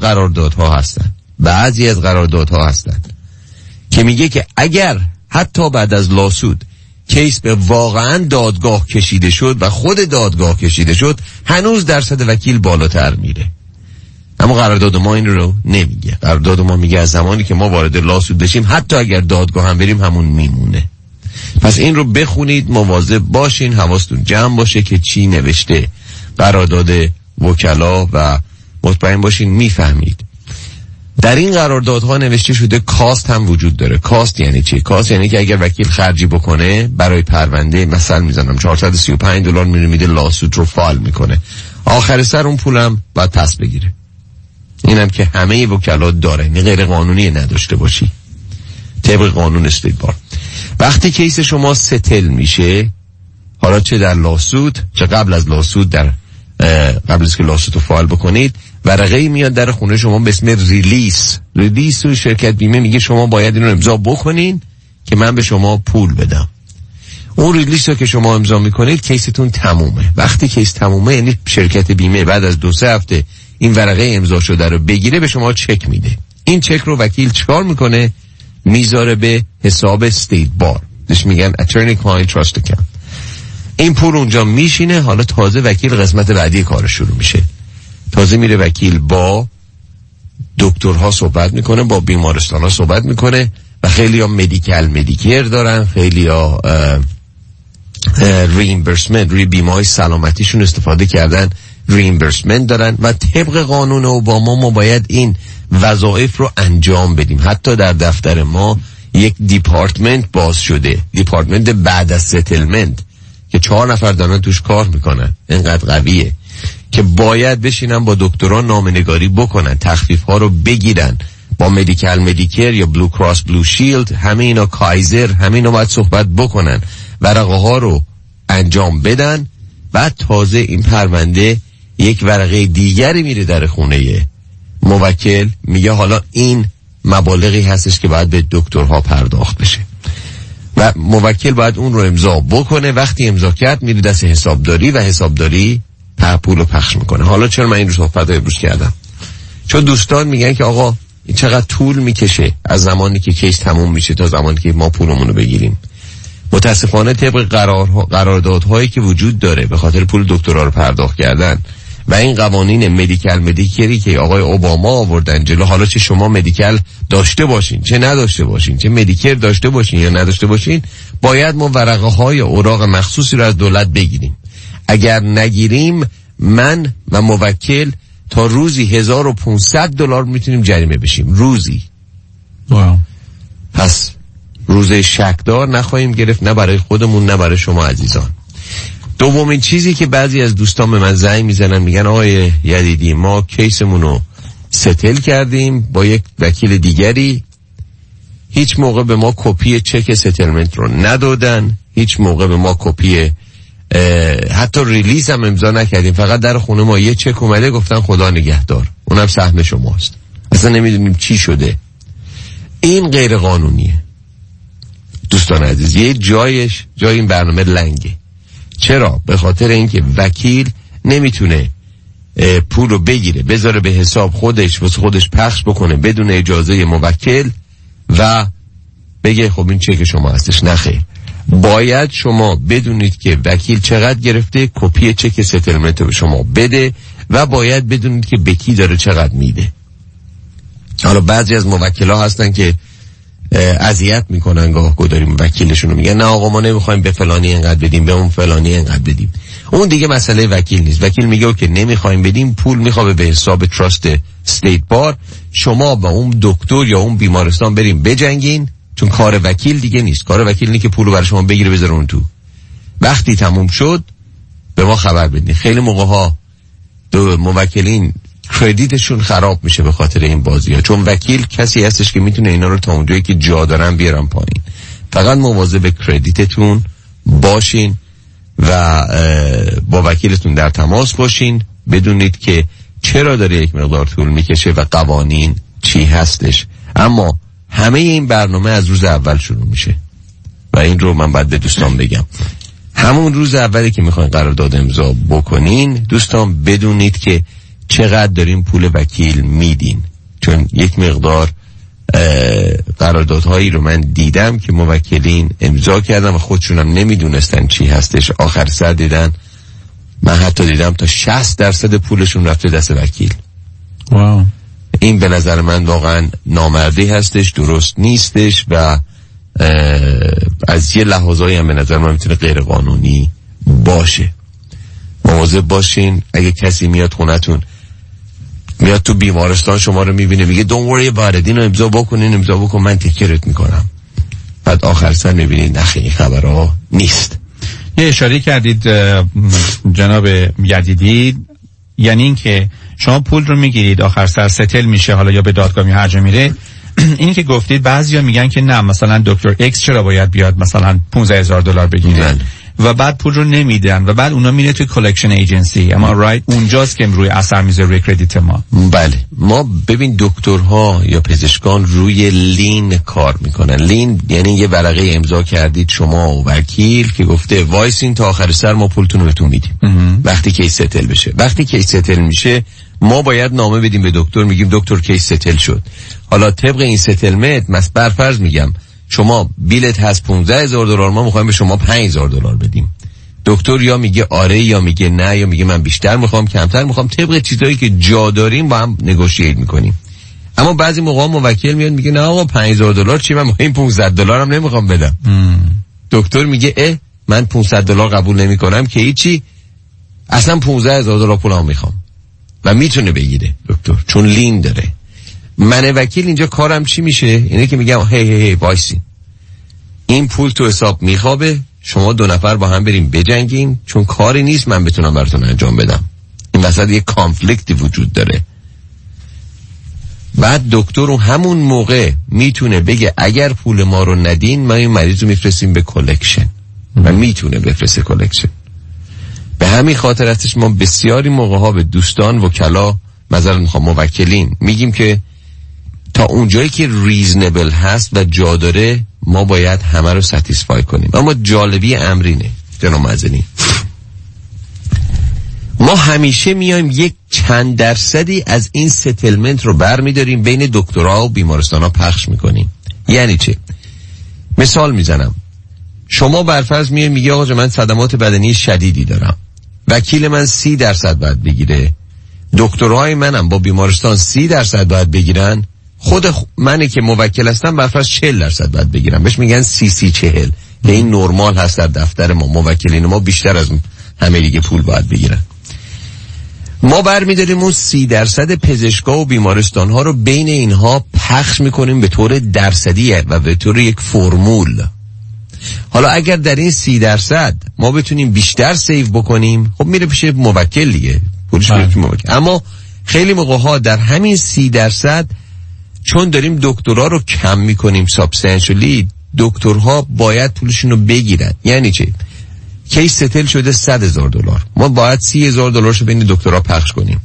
B: قراردادها هستن که میگه که اگر حتی بعد از لاسوت کیس به واقعا دادگاه کشیده شد و خود دادگاه کشیده شد، هنوز درصد وکیل بالاتر میره. اما قرارداد ما این رو نمیگه. قرارداد ما میگه از زمانی که ما وارد لاسوت بشیم حتی اگر دادگاه هم بریم همون میمونه. پس این رو بخونید، مواظب باشین، حواستون جمع باشه که چی نوشته. قرارداد وکلا و مطمئن باشین میفهمید. در این قراردادها نوشته شده کاست هم وجود داره. کاست یعنی چی؟ کاست یعنی که اگر وکیل خرجی بکنه برای پرونده، مثلا میزنم $435 میده لاسوت رو فایل میکنه، آخر سر اون پولم باید پس بگیره. اینم که همه وکلا داره، این غیر قانونی نداشته باشی طبق قانون استیت بار. وقتی کیس شما ستل میشه، حالا چه در لاسوت چه قبل از لاسوت، در قبل از که لاسوت رو فایل بکنید، ورقه‌ای میاد در خونه شما به اسم ریلیس و شرکت بیمه میگه شما باید این رو امضا بکنین که من به شما پول بدم. اون ریلیس رو که شما امضا میکنید کیستون تمومه. وقتی کیس تمومه یعنی شرکت بیمه بعد از 2-3 هفته این ورقه امضا شده رو بگیره به شما چک میده. این چک رو وکیل چکار میکنه؟ میذاره به حساب استیت بار، بهش میگن attorney client trust account. این پول اونجا میشینه. حالا تازه وکیل قسمت بعدی کارش شروع میشه. تازه میره وکیل با دکترها صحبت میکنه، با بیمارستانها صحبت میکنه و خیلی ها مدیکر دارن، خیلی ها ریمبرسمنت روی بیمه های سلامتیشون استفاده کردن، ریمبرسمنت دارن و طبق قانون اوباما ما باید این وظایف رو انجام بدیم. حتی در دفتر ما یک دیپارتمنت باز شده، دیپارتمنت بعد از ستلمنت که 4 نفر دارن توش کار میکنن. اینقدر قویه که باید بشینن با دکتران نامنگاری بکنن، تخفیف ها رو بگیرن، با مدیکر یا بلو کراس بلو شیلد، همه اینا، کایزر، همه اینا باید صحبت بکنن، ورقه ها رو انجام بدن. بعد تازه این پرونده یک ورقه دیگری میره در خونه موکل، میگه حالا این مبالغی هستش که باید به دکترها پرداخت بشه و موکل باید اون رو امضا بکنه. وقتی امضا کرد میره دست حسابداری و حسابداری پول رو پخش میکنه. حالا چرا من این رو صحبت امروز کردم؟ چون دوستان میگن که آقا این چقدر طول میکشه از زمانی که کیس تموم میشه تا زمانی که ما پولمون رو بگیریم. متاسفانه طبق قراردادهایی که وجود داره به خاطر پول دکترها رو پرداخت کردن و این قوانین مدیکری که آقای اوباما آوردن جلو، حالا چه شما مدیکل داشته باشین چه نداشته باشین، چه مدیکر داشته باشین یا نداشته باشین، باید ما ورقه های اوراق مخصوصی رو از دولت بگیریم. اگر نگیریم من و موکل تا روزی $1,500 میتونیم جریمه بشیم. روزی. پس روزه شکدار نخواهیم گرفت، نه برای خودمون نه برای شما عزیزان. دومین چیزی که بعضی از دوستان به من زنگ میزنن میگن آقای یدیدی ما کیسمون رو ستل کردیم با یک وکیل دیگری، هیچ موقع به ما کپی چک ستلمنت رو ندادن، هیچ موقع به ما کپی حتی ریلیز هم امضا نکردیم، فقط در خونه ما یه چک اومده گفتن خدا نگهدار، اونم سهم شماست، اصلا نمیدونیم چی شده. این غیر قانونیه دوستان عزیز. یه جای این برنامه لنگه. چرا؟ به خاطر اینکه وکیل نمیتونه پول رو بگیره بذاره به حساب خودش واسه خودش پخش بکنه بدون اجازه موکل و بگه خب این چک شما هستش. نخیر، باید شما بدونید که وکیل چقدر گرفته، کپی چک ستلمنت رو شما بده و باید بدونید که به کی داره چقدر میده. حالا بعضی از موکلا هستن که اذیت میکنن گاه گداری وکیلشون رو، میگن نه آقا ما نمیخوایم به فلانی اینقدر بدیم به اون فلانی اینقدر بدیم. اون دیگه مسئله وکیل نیست. وکیل میگه که نمیخوایم بدیم، پول میخواد به حساب تراست استیت بار، شما با اون دکتر یا اون بیمارستان بریم بجنگین، چون کار وکیل دیگه نیست. کار وکیل اینه که پولو برای شما بگیره بذاره اون تو، وقتی تموم شد به ما خبر بدین. خیلی موقع ها موکلین کردیتشون خراب میشه به خاطر این بازی ها، چون وکیل کسی هستش که میتونه اینا رو تا اونجایی که جا دارن بیارن پایین. فقط مواظب کردیتتون باشین و با وکیلتون در تماس باشین، بدونید که چرا داره یک مقدار طول میکشه و قوانین چی هستش. اما همه این برنامه از روز اول شروع میشه و این رو من باید به دوستان بگم. همون روز اولی که میخواین قرارداد امضا بکنین دوستان بدونید که چقدر دارین پول وکیل میدین، چون یک مقدار قراردادهایی رو من دیدم که موکلین امضا کردن و خودشونم نمیدونستن چی هستش، آخر سر دیدن، من حتی دیدم تا 60% پولشون رفته دست وکیل.
U: واو.
B: این به نظر من واقعا نامردی هستش، درست نیستش و از یه لحاظایی هم به نظر من میتونه غیر قانونی باشه. مواظب باشین. اگه کسی میاد خونتون، میاد تو بیمارستان شما رو میبینه میگه don't worry about it، اینو امضا بکن من تکرت میکنم، بعد آخر سر میبینید نخی این خبرها نیست.
D: یه اشاره کردید جناب یدیدی، یعنی این که شما پول رو میگیرید آخر سر ستل میشه، حالا یا به دادگاه هر جا میره. اینی که گفتید بعضیا میگن که نه مثلا دکتر ایکس چرا باید بیاد مثلا $15,000 بگیره و بعد پول رو نمیدن و بعد اونا میره توی کلکشن ایجنسی. اما رایت اونجاست که روی اثر میذاره روی کردیت ما.
B: بله، ما ببین دکترها یا پزشکان روی لین کار میکنن. لین یعنی یه ورقه امضا کردید شما و وکیل که گفته وایسین تا آخر سر ما پولتون رو بهتون میدیم. وقتی کیس ستل بشه، وقتی کیس ستل میشه ما باید نامه بدیم به دکتر، میگیم دکتر کیس ستل شد. حالا طبق این ستلمنت برفرض میگم شما بیلت هست $15,000، ما میخوایم به شما $5,000 بدیم. دکتر یا میگه آره یا میگه نه، یا میگه من بیشتر میخوام کمتر میخوام، طبق چیزایی که جا داریم با هم نگوشییت میکنیم. اما بعضی موقع موکل میاد میگه نه آقا $5,000 چی، من این $500 هم نمیخوام بدم. دکتر میگه من $500 قبول نمیکنم که هیچی، اصلا $15,000 پولام میخوام و میتونه بگیره دکتر چون لین داره. من وکیل اینجا کارم چی میشه؟ اینه که میگم هی وایسی، این پول تو حساب میخوابه، شما 2 نفر با هم بریم بجنگیم، چون کاری نیست من بتونم براتون انجام بدم. این وسط یه کانفلیکتی وجود داره. بعد دکتر رو همون موقع میتونه بگه اگر پول ما رو ندین ما این مریض رو میفرستیم به کلکشن و میتونه بفرسته کلکشن. به همین خاطر هستش ما بسیاری موقع ها به دوستان وکلا مثلا موکلین میگیم که تا اونجایی که ریزنبل هست و جا داره ما باید همه رو ساتیسفای کنیم. اما جالبی امرینه جناب معزنی، ما همیشه میایم یک چند درصدی از این ستلمنت رو برمیداریم بین دکترها و بیمارستانها پخش میکنیم. یعنی چه؟ مثال میزنم، شما برفرض میگه آقا من صدمات بدنی شدیدی دارم، وکیل من 30% باید بگیره، دکترهای منم با بیمارستان 30% باید بگیرن، خود منی که موکل هستم برفرض 40% باید بگیرم. بهش میگن 30-40 که این نرمال هست در دفتر ما. موکلین ما بیشتر از همه دیگه پول باید بگیرن. ما برمیداریم اون 30% پزشکا و بیمارستان ها رو بین اینها پخش میکنیم به طور درصدی و به طور یک فرمول. حالا اگر در این 30% ما بتونیم بیشتر سیو بکنیم خب میره پیش موکل دیگه، پولش میره پیش موکل. اما خیلی موقع ها در همین 30% چون داریم دکترها رو کم میکنیم سابستنشلی، دکترها باید پولشون رو بگیرن. یعنی چه؟ کیس ستل شده $100,000، ما باید $30,000 رو بین دکترها پخش کنیم.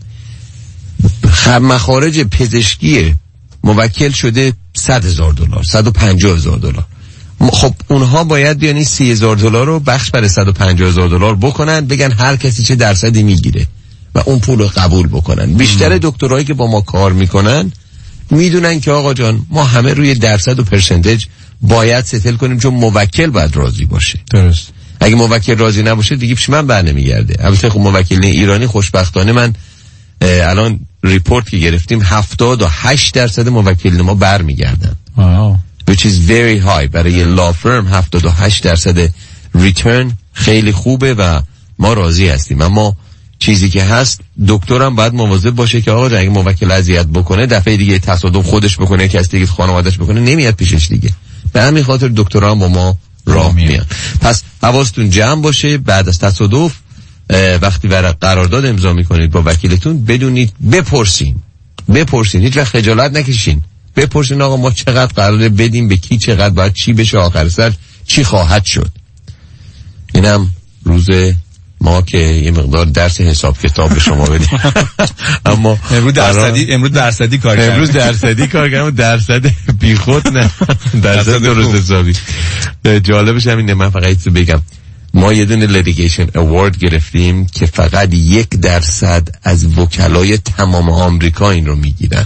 B: مخارج پزشکی موکل شده $100,000 $150,000. خب اونها باید بیان این $30,000 رو بخش بر $150,000 بکنن، بگن هر کسی چه درصدی میگیره و اون پول رو قبول بکنن. بیشتر دکترهایی که با ما کار میکنن میدونن که آقا جان ما همه روی درصد و پرسنتج باید ستل کنیم، چون موکل باید راضی باشه. درست. اگه موکل راضی نباشه دیگه پیش من برنمیگرده. البته خب موکلین ایرانی خوشبختانه من الان ریپورت که گرفتیم 78% موکلین ما برمیگردن. which is very high برای law firm. 78% return خیلی خوبه و ما راضی هستیم. اما چیزی که هست دکترم باید مواظب باشه که آقا اگه موکل اذیت بکنه دفعه دیگه تصادف خودش بکنه، کسی دیگه خانواده‌اش بکنه، نمیاد پیشش دیگه. به همین خاطر دکترها با ما راه میان. پس حواستون جمع باشه بعد از تصادف وقتی قرارداد امضا میکنید با وکیلتون بدونید بپرسین هیچ وقت خجالت نکشین، بپرسین آقا ما چقدر قراره بدیم به کی، چقدر باید چی بشه، آخر سر چی خواهد شد. اینم روز ما که یه مقدار درس حساب کتاب به شما بدیم. اما امروز درصدی کار کردم، درصد بیخود نه، درصد درست حسابی. جالبش همینه، من فقط چیزی بگم، ما یه دونه لیتیگیشن اوارد گرفتیم که فقط 1% از وکلای تمام آمریکا این رو میگیرن.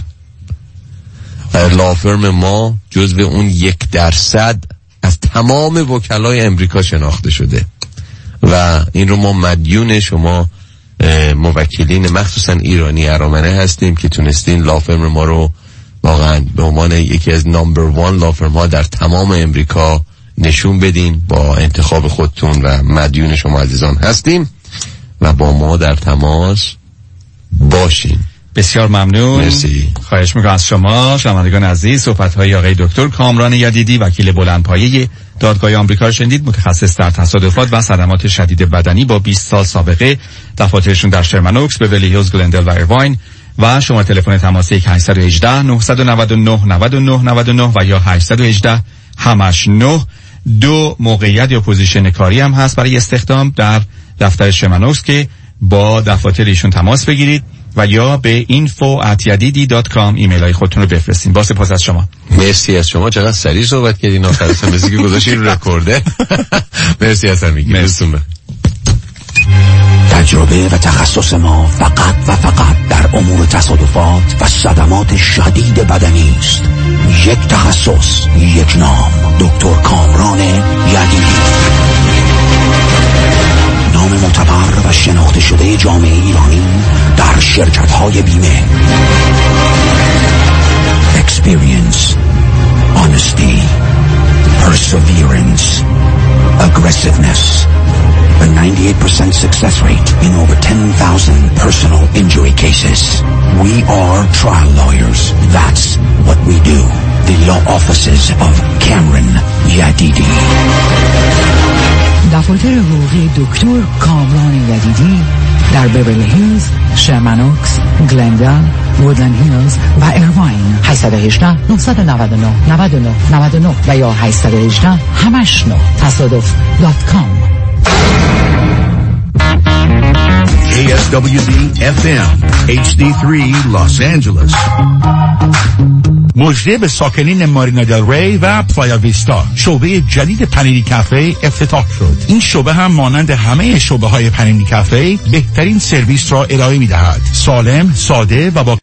B: لافرم ما جزو اون 1% از تمام وکلای امریکا شناخته شده و این رو ما مدیون شما موکلین مخصوصا ایرانی ارامنه هستیم که تونستین لافرم ما رو واقعا به عنوان یکی از نمبر 1 لافرم ها در تمام امریکا نشون بدین. با انتخاب خودتون و مدیون شما عزیزان هستیم و با ما در تماس باشین.
D: بسیار ممنون.
B: مرسی.
D: خواهش میکنم از شما شنوندگان عزیز. صحبت‌های آقای دکتر کامران یدیدی وکیل بلندپایه دادگاه آمریکا رو شنیدید، متخصص در تصادفات و صدمات شدید بدنی با 20 سال سابقه. دفاترشون در شرمن اوکس، بیورلی هیلز، گلندل و ایرواین. و شماره تلفن تماس 818 999 99 99 و یا 818 89. 2 موقعیت یا پوزیشن کاری هم هست برای استخدام در دفتر شرمن اوکس که با دفاتر ایشون تماس بگیرید و یا به info@yadidi.com ایمیل های خودتون رو بفرستین. با سپاس از شما.
B: مرسی از شما. چقدر سریع صحبت کردین آخرش هم مثل که گذاشتین رو رکورده. مرسی از همگی.
N: تجربه و تخصص ما فقط و فقط در امور تصادفات و صدمات شدید بدنی است. یک تخصص، یک نام، دکتر کامران یدیدی. نام معتبر و شناخته شده جامعه ایرانی در شرکت‌های بیمه. Experience, honesty, perseverance, aggressiveness. A 98% success rate in over 10,000 personal injury cases. We are trial lawyers. That's what we do. The law offices of Cameron Yadidi.
I: دفاتر حقوقی دکتر کامران یدیدی در بیورلی هیلز، شرمن اوکس، گلندن، وودلند هیلز و ایرواین. 818 999 99 99 و یا 818 89 تصادف.com.
U: KSWB FM HD3 Los Angeles. مجری به ساکنین مارینا دل ری و پلایا ویستا، شعبه جدید پنیری کافه افتتاح شد. این شعبه هم مانند همه شعبه های پنیری کافه بهترین سرویس را ارائه می دهد. سالم، ساده و با